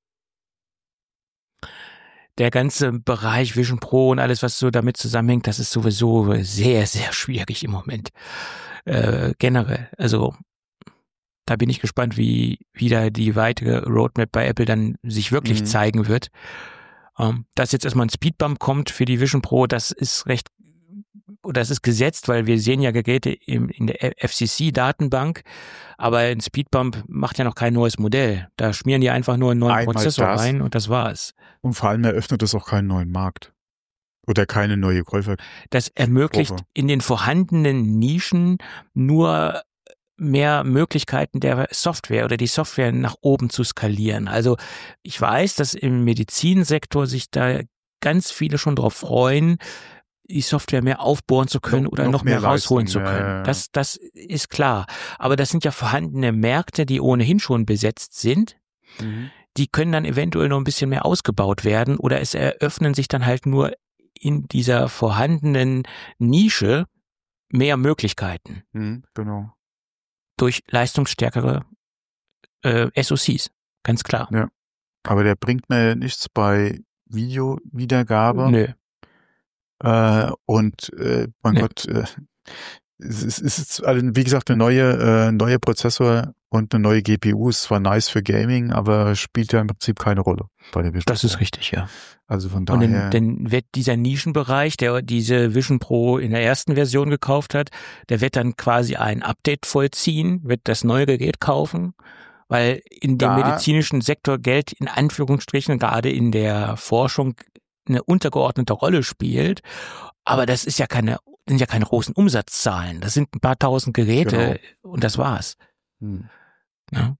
Der ganze Bereich Vision Pro und alles, was so damit zusammenhängt, das ist sowieso sehr, sehr schwierig im Moment. Äh, generell. Also, da bin ich gespannt, wie wieder die weitere Roadmap bei Apple dann sich wirklich Mhm. zeigen wird. Ähm, dass jetzt erstmal ein Speedbump kommt für die Vision Pro, das ist recht, oder das ist gesetzt, weil wir sehen ja Geräte im, in der F C C-Datenbank, aber ein Speedbump macht ja noch kein neues Modell. Da schmieren die einfach nur einen neuen Einmal Prozessor das. rein und das war's. Und vor allem eröffnet es auch keinen neuen Markt. Oder keine neue Käufer. Das ermöglicht Gruppe. in den vorhandenen Nischen nur mehr Möglichkeiten der Software oder die Software nach oben zu skalieren. Also ich weiß, dass im Medizinsektor sich da ganz viele schon drauf freuen, die Software mehr aufbohren zu können noch, oder noch noch mehr, mehr rausholen Leistung, zu können. Ja, ja. Das, das ist klar. Aber das sind ja vorhandene Märkte, die ohnehin schon besetzt sind. Mhm. Die können dann eventuell noch ein bisschen mehr ausgebaut werden oder es eröffnen sich dann halt nur in dieser vorhandenen Nische mehr Möglichkeiten. Mhm, genau. Durch leistungsstärkere äh, S O Cs, ganz klar. Ja. Aber der bringt mir nichts bei Videowiedergabe. Nö. Äh, und äh, mein Nee. Gott, äh, es ist, es ist also, wie gesagt, eine neue, äh, neue Prozessor und eine neue G P U. Ist zwar nice für Gaming, aber spielt ja im Prinzip keine Rolle bei der Vision Das ist Pro. richtig, ja. Also von Und daher. dann, dann wird dieser Nischenbereich, der diese Vision Pro in der ersten Version gekauft hat, der wird dann quasi ein Update vollziehen, wird das neue Gerät kaufen, weil in dem Da- medizinischen Sektor Geld in Anführungsstrichen gerade in der Forschung eine untergeordnete Rolle spielt. Aber das ist ja keine, sind ja keine großen Umsatzzahlen. Das sind ein paar tausend Geräte und das war's. Hm. Ja.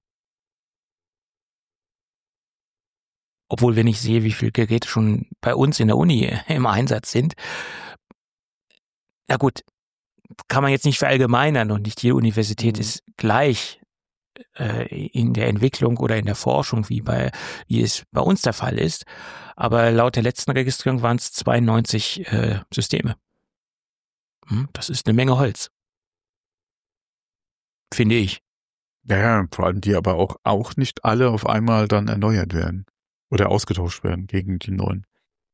Obwohl, wenn ich sehe, wie viele Geräte schon bei uns in der Uni im Einsatz sind, na gut, kann man jetzt nicht verallgemeinern und nicht jede Universität Mhm. ist gleich äh, in der Entwicklung oder in der Forschung, wie bei wie es bei uns der Fall ist. Aber laut der letzten Registrierung waren es zweiundneunzig äh, Systeme. Hm, das ist eine Menge Holz. Finde ich. Ja, ja, vor allem die aber auch, auch nicht alle auf einmal dann erneuert werden oder ausgetauscht werden gegen die neuen.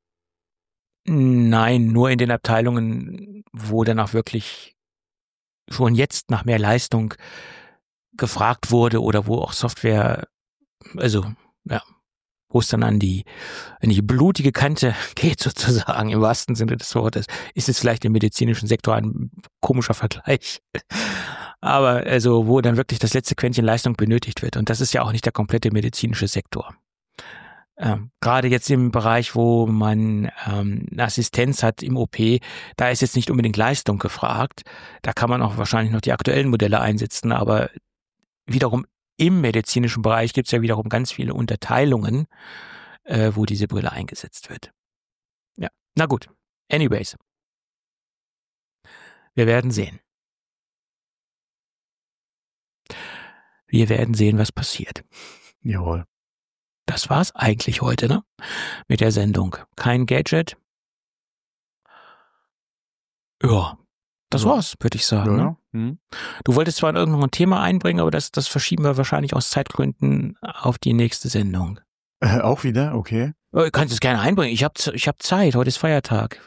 Nein, nur in den Abteilungen, wo dann auch wirklich schon jetzt nach mehr Leistung gefragt wurde oder wo auch Software, also ja, wo es dann an die, an die blutige Kante geht sozusagen, im wahrsten Sinne des Wortes, ist es vielleicht im medizinischen Sektor ein komischer Vergleich. Aber also, wo dann wirklich das letzte Quäntchen Leistung benötigt wird. Und das ist ja auch nicht der komplette medizinische Sektor. Ähm, gerade jetzt im Bereich, wo man ähm, eine Assistenz hat im O P, da ist jetzt nicht unbedingt Leistung gefragt. Da kann man auch wahrscheinlich noch die aktuellen Modelle einsetzen, aber wiederum im medizinischen Bereich gibt es ja wiederum ganz viele Unterteilungen, äh, wo diese Brille eingesetzt wird. Ja, na gut. Anyways. Wir werden sehen. Wir werden sehen, was passiert. Jawohl. Das war's eigentlich heute, ne? Mit der Sendung. Kein Gadget. Ja, das Ja. war's, würde ich sagen. Ja, Ne? ja. Hm. Du wolltest zwar irgendwo ein Thema einbringen, aber das, das verschieben wir wahrscheinlich aus Zeitgründen auf die nächste Sendung. Äh, auch wieder, okay. Oh, du kannst es gerne einbringen. Ich habe ich hab Zeit. Heute ist Feiertag.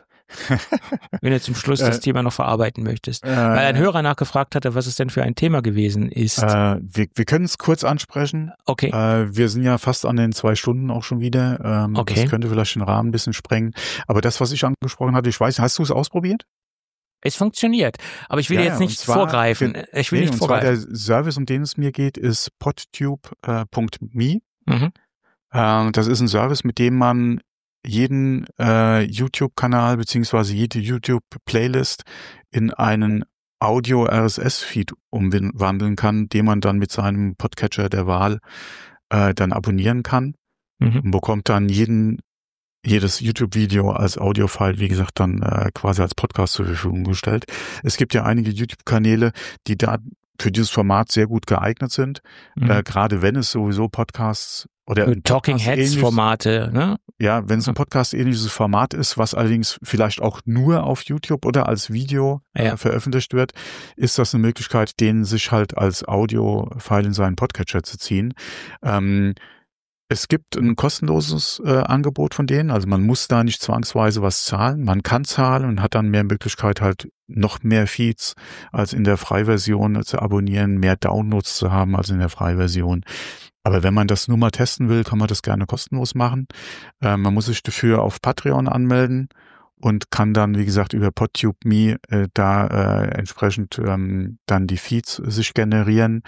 Wenn du zum Schluss das Äh, Thema noch verarbeiten möchtest. Äh, Weil ein Hörer nachgefragt hatte, was es denn für ein Thema gewesen ist. Äh, wir wir können es kurz ansprechen. Okay. Äh, wir sind ja fast an den zwei Stunden auch schon wieder. Ähm, Okay. Das könnte vielleicht den Rahmen ein bisschen sprengen. Aber das, was ich angesprochen hatte, ich weiß, hast du es ausprobiert? Es funktioniert. Aber ich will Ja, jetzt ja, nicht und zwar- vorgreifen. Ich will Nee, nicht und zwar der vorgreifen. Service, um den es mir geht, ist podtube Punkt me. Mhm. Ähm, das ist ein Service, mit dem man jeden äh, YouTube-Kanal beziehungsweise jede YouTube-Playlist in einen Audio-R S S-Feed umwandeln kann, den man dann mit seinem Podcatcher der Wahl äh, dann abonnieren kann Mhm. und bekommt dann jeden jedes YouTube-Video als Audio-File, wie gesagt, dann äh, quasi als Podcast zur Verfügung gestellt. Es gibt ja einige YouTube-Kanäle, die da für dieses Format sehr gut geeignet sind, Mhm. äh, gerade wenn es sowieso Podcasts oder Talking Podcast- Heads ähnliches- Formate, ne? ja, wenn es ein Mhm. Podcast-ähnliches Format ist, was allerdings vielleicht auch nur auf YouTube oder als Video Ja. äh, veröffentlicht wird, ist das eine Möglichkeit, den sich halt als Audio-File in seinen Podcatcher zu ziehen. Ähm, es gibt ein kostenloses äh, Angebot von denen, also man muss da nicht zwangsweise was zahlen. Man kann zahlen und hat dann mehr Möglichkeit, halt noch mehr Feeds als in der Freiversion zu abonnieren, mehr Downloads zu haben als in der Freiversion. Aber wenn man das nur mal testen will, kann man das gerne kostenlos machen. Äh, man muss sich dafür auf Patreon anmelden und kann dann, wie gesagt, über podtube Punkt me äh, da äh, entsprechend ähm, dann die Feeds sich generieren.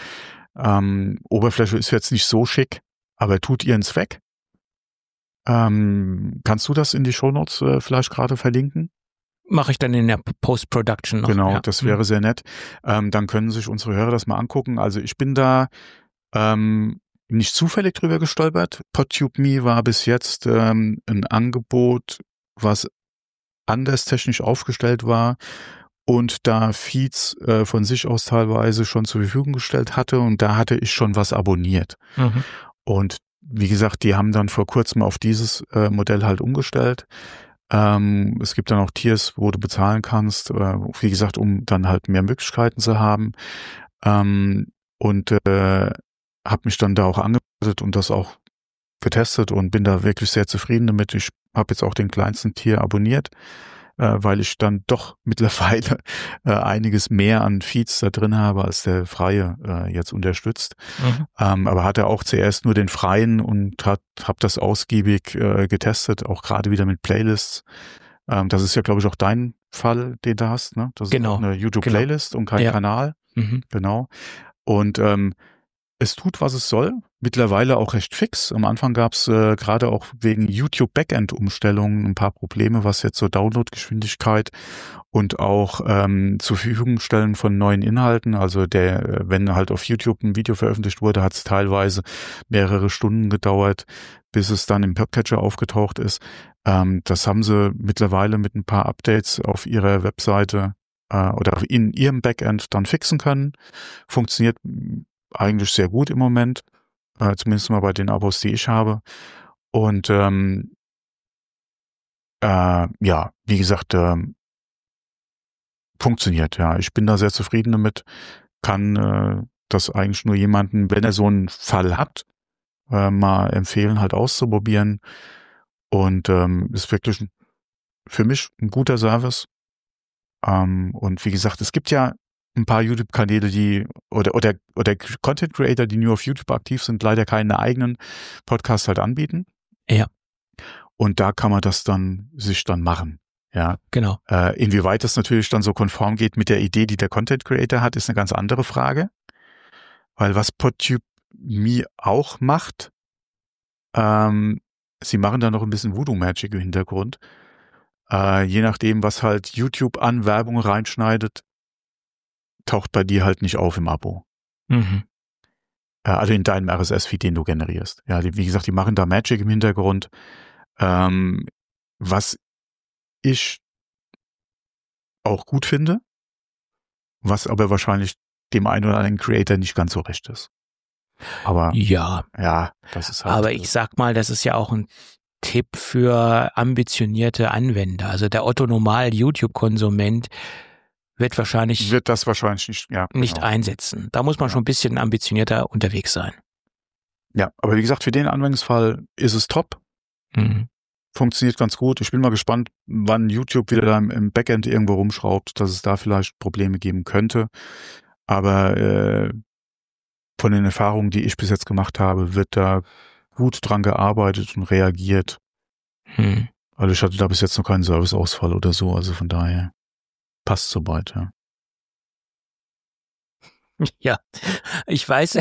Ähm, Oberfläche ist jetzt nicht so schick, aber tut ihren Zweck. Ähm, kannst du das in die Shownotes äh, vielleicht gerade verlinken? Mache ich dann in der Post-Production noch. Genau, ja. das wäre sehr nett. Ähm, dann können sich unsere Hörer das mal angucken. Also ich bin da ähm, nicht zufällig drüber gestolpert. PodTube.me war bis jetzt ähm, ein Angebot, was anders technisch aufgestellt war und da Feeds äh, von sich aus teilweise schon zur Verfügung gestellt hatte und da hatte ich schon was abonniert. Mhm. Und wie gesagt, die haben dann vor kurzem auf dieses äh, Modell halt umgestellt. Ähm, es gibt dann auch Tiers, wo du bezahlen kannst, äh, wie gesagt, um dann halt mehr Möglichkeiten zu haben. Ähm, und äh, habe mich dann da auch angemeldet und das auch getestet und bin da wirklich sehr zufrieden damit. Ich habe jetzt auch den kleinsten Tier abonniert, äh, weil ich dann doch mittlerweile äh, einiges mehr an Feeds da drin habe, als der freie äh, jetzt unterstützt. Mhm. Ähm, aber hatte auch zuerst nur den freien und hat habe das ausgiebig äh, getestet, auch gerade wieder mit Playlists. Ähm, das ist ja, glaube ich, auch dein Fall, den du hast, ne? Das Genau. ist auch eine YouTube-Playlist Genau. und kein Ja. Kanal. Mhm. Genau. Und ähm, es tut, was es soll. Mittlerweile auch recht fix. Am Anfang gab es äh, gerade auch wegen YouTube-Backend-Umstellungen ein paar Probleme, was jetzt so Download-Geschwindigkeit und auch ähm, zur Verfügung stellen von neuen Inhalten. Also der, wenn halt auf YouTube ein Video veröffentlicht wurde, hat es teilweise mehrere Stunden gedauert, bis es dann im Podcatcher aufgetaucht ist. Ähm, das haben sie mittlerweile mit ein paar Updates auf ihrer Webseite äh, oder in ihrem Backend dann fixen können. Funktioniert eigentlich sehr gut im Moment, äh, zumindest mal bei den Abos, die ich habe. Und ähm, äh, ja, wie gesagt, ähm, funktioniert, ja. Ich bin da sehr zufrieden damit, kann äh, das eigentlich nur jemanden, wenn er so einen Fall hat, äh, mal empfehlen, halt auszuprobieren. Und ähm, ist wirklich für mich ein guter Service. Ähm, und wie gesagt, es gibt ja ein paar YouTube-Kanäle, die oder oder oder Content-Creator, die nur auf YouTube aktiv sind, leider keinen eigenen Podcast halt anbieten. Ja. Und da kann man das dann sich dann machen. Ja, genau. Äh, inwieweit das natürlich dann so konform geht mit der Idee, die der Content-Creator hat, ist eine ganz andere Frage. Weil was PodTube.me auch macht, ähm, sie machen da noch ein bisschen Voodoo-Magic im Hintergrund. Äh, je nachdem, was halt YouTube an Werbung reinschneidet, taucht bei dir halt nicht auf im Abo. Mhm. Äh, also in deinem R S S-Feed, den du generierst. Ja, die, wie gesagt, die machen da Magic im Hintergrund. Ähm, was ich auch gut finde, was aber wahrscheinlich dem einen oder anderen Creator nicht ganz so recht ist. Aber Ja, ja, das ist halt. aber ich sag mal, das ist ja auch ein Tipp für ambitionierte Anwender. Also der Otto-Normal-YouTube-Konsument wird wahrscheinlich wird das wahrscheinlich nicht, ja, nicht genau. einsetzen. Da muss man Ja. schon ein bisschen ambitionierter unterwegs sein. Ja, aber wie gesagt, für den Anwendungsfall ist es top. Mhm. Funktioniert ganz gut. Ich bin mal gespannt, wann YouTube wieder da im Backend irgendwo rumschraubt, dass es da vielleicht Probleme geben könnte. Aber äh, von den Erfahrungen, die ich bis jetzt gemacht habe, wird da gut dran gearbeitet und reagiert. Hm. Also ich hatte da bis jetzt noch keinen Serviceausfall oder so, also von daher passt soweit, ja. Ja, ich weiß,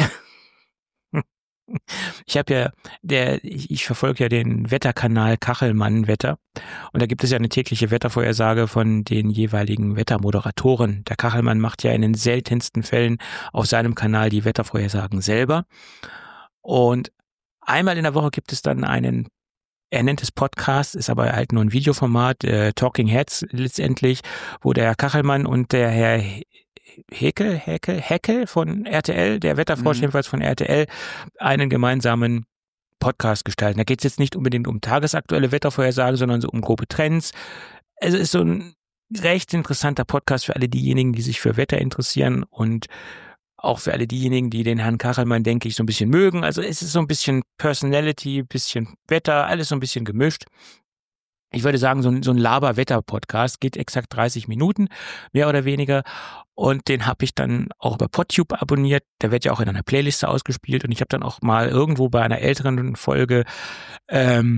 ich habe ja, der, ich, ich verfolge ja den Wetterkanal Kachelmann Wetter und da gibt es ja eine tägliche Wettervorhersage von den jeweiligen Wettermoderatoren. Der Kachelmann macht ja in den seltensten Fällen auf seinem Kanal die Wettervorhersagen selber und einmal in der Woche gibt es dann einen, er nennt es Podcast, ist aber halt nur ein Videoformat, äh, Talking Heads letztendlich, wo der Herr Kachelmann und der Herr Häkel, Häkel, Häkel von R T L, der Wetterfrosch Mhm. jedenfalls von R T L, einen gemeinsamen Podcast gestalten. Da geht es jetzt nicht unbedingt um tagesaktuelle Wettervorhersagen, sondern so um grobe Trends. Also es ist so ein recht interessanter Podcast für alle diejenigen, die sich für Wetter interessieren und auch für alle diejenigen, die den Herrn Kachelmann, denke ich, so ein bisschen mögen. Also es ist so ein bisschen Personality, bisschen Wetter, alles so ein bisschen gemischt. Ich würde sagen, so ein, so ein Laber-Wetter-Podcast geht exakt dreißig Minuten, mehr oder weniger. Und den habe ich dann auch bei PodTube abonniert. Der wird ja auch in einer Playliste ausgespielt. Und ich habe dann auch mal irgendwo bei einer älteren Folge ähm,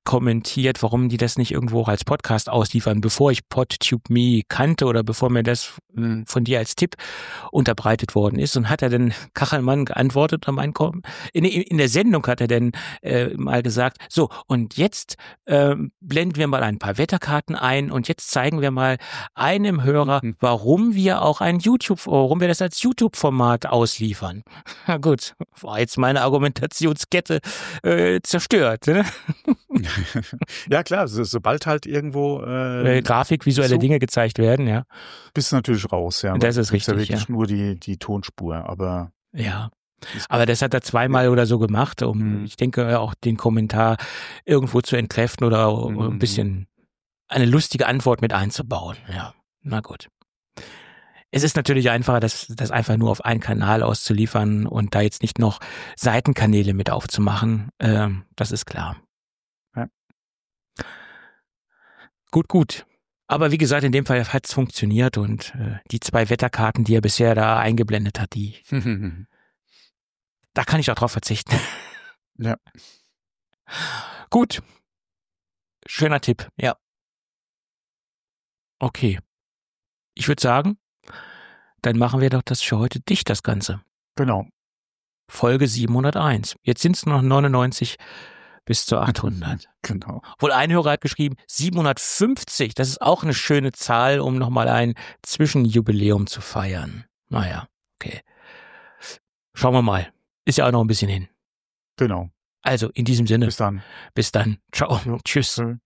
kommentiert, warum die das nicht irgendwo auch als Podcast ausliefern, bevor ich PodTube.me kannte oder bevor mir das von dir als Tipp unterbreitet worden ist. Und hat er dann Kachelmann geantwortet am Einkommen. In, in der Sendung hat er dann äh, mal gesagt, so, und jetzt äh, blenden wir mal ein paar Wetterkarten ein und jetzt zeigen wir mal einem Hörer, warum wir auch ein YouTube, warum wir das als YouTube-Format ausliefern. Na gut, war jetzt meine Argumentationskette äh, zerstört. Ne? Ja klar, so, sobald halt irgendwo äh, äh, Grafik, visuelle so, Dinge gezeigt werden, ja. Bist du natürlich raus, ja. Das ist richtig, ja wirklich ja. nur die, die Tonspur, aber... Ja, aber das hat er zweimal ja. oder so gemacht, um, hm. ich denke, auch den Kommentar irgendwo zu entkräften oder hm. ein bisschen eine lustige Antwort mit einzubauen, ja. Na gut. Es ist natürlich einfacher, das, das einfach nur auf einen Kanal auszuliefern und da jetzt nicht noch Seitenkanäle mit aufzumachen, ähm, das ist klar. Ja. Gut, gut. Aber wie gesagt, in dem Fall hat es funktioniert und äh, die zwei Wetterkarten, die er bisher da eingeblendet hat, die da kann ich auch drauf verzichten. Ja. Gut. Schöner Tipp, ja. Okay. Ich würde sagen, dann machen wir doch das für heute dicht, das Ganze. Genau. Folge siebenhunderteins. Jetzt sind es noch neunundneunzig bis zu achthundert. Genau. Wohl ein Hörer hat geschrieben, siebenhundertfünfzig, das ist auch eine schöne Zahl, um nochmal ein Zwischenjubiläum zu feiern. Naja, okay. Schauen wir mal. Ist ja auch noch ein bisschen hin. Genau. Also, in diesem Sinne. Bis dann. Bis dann. Ciao. Jo. Tschüss. Tschö.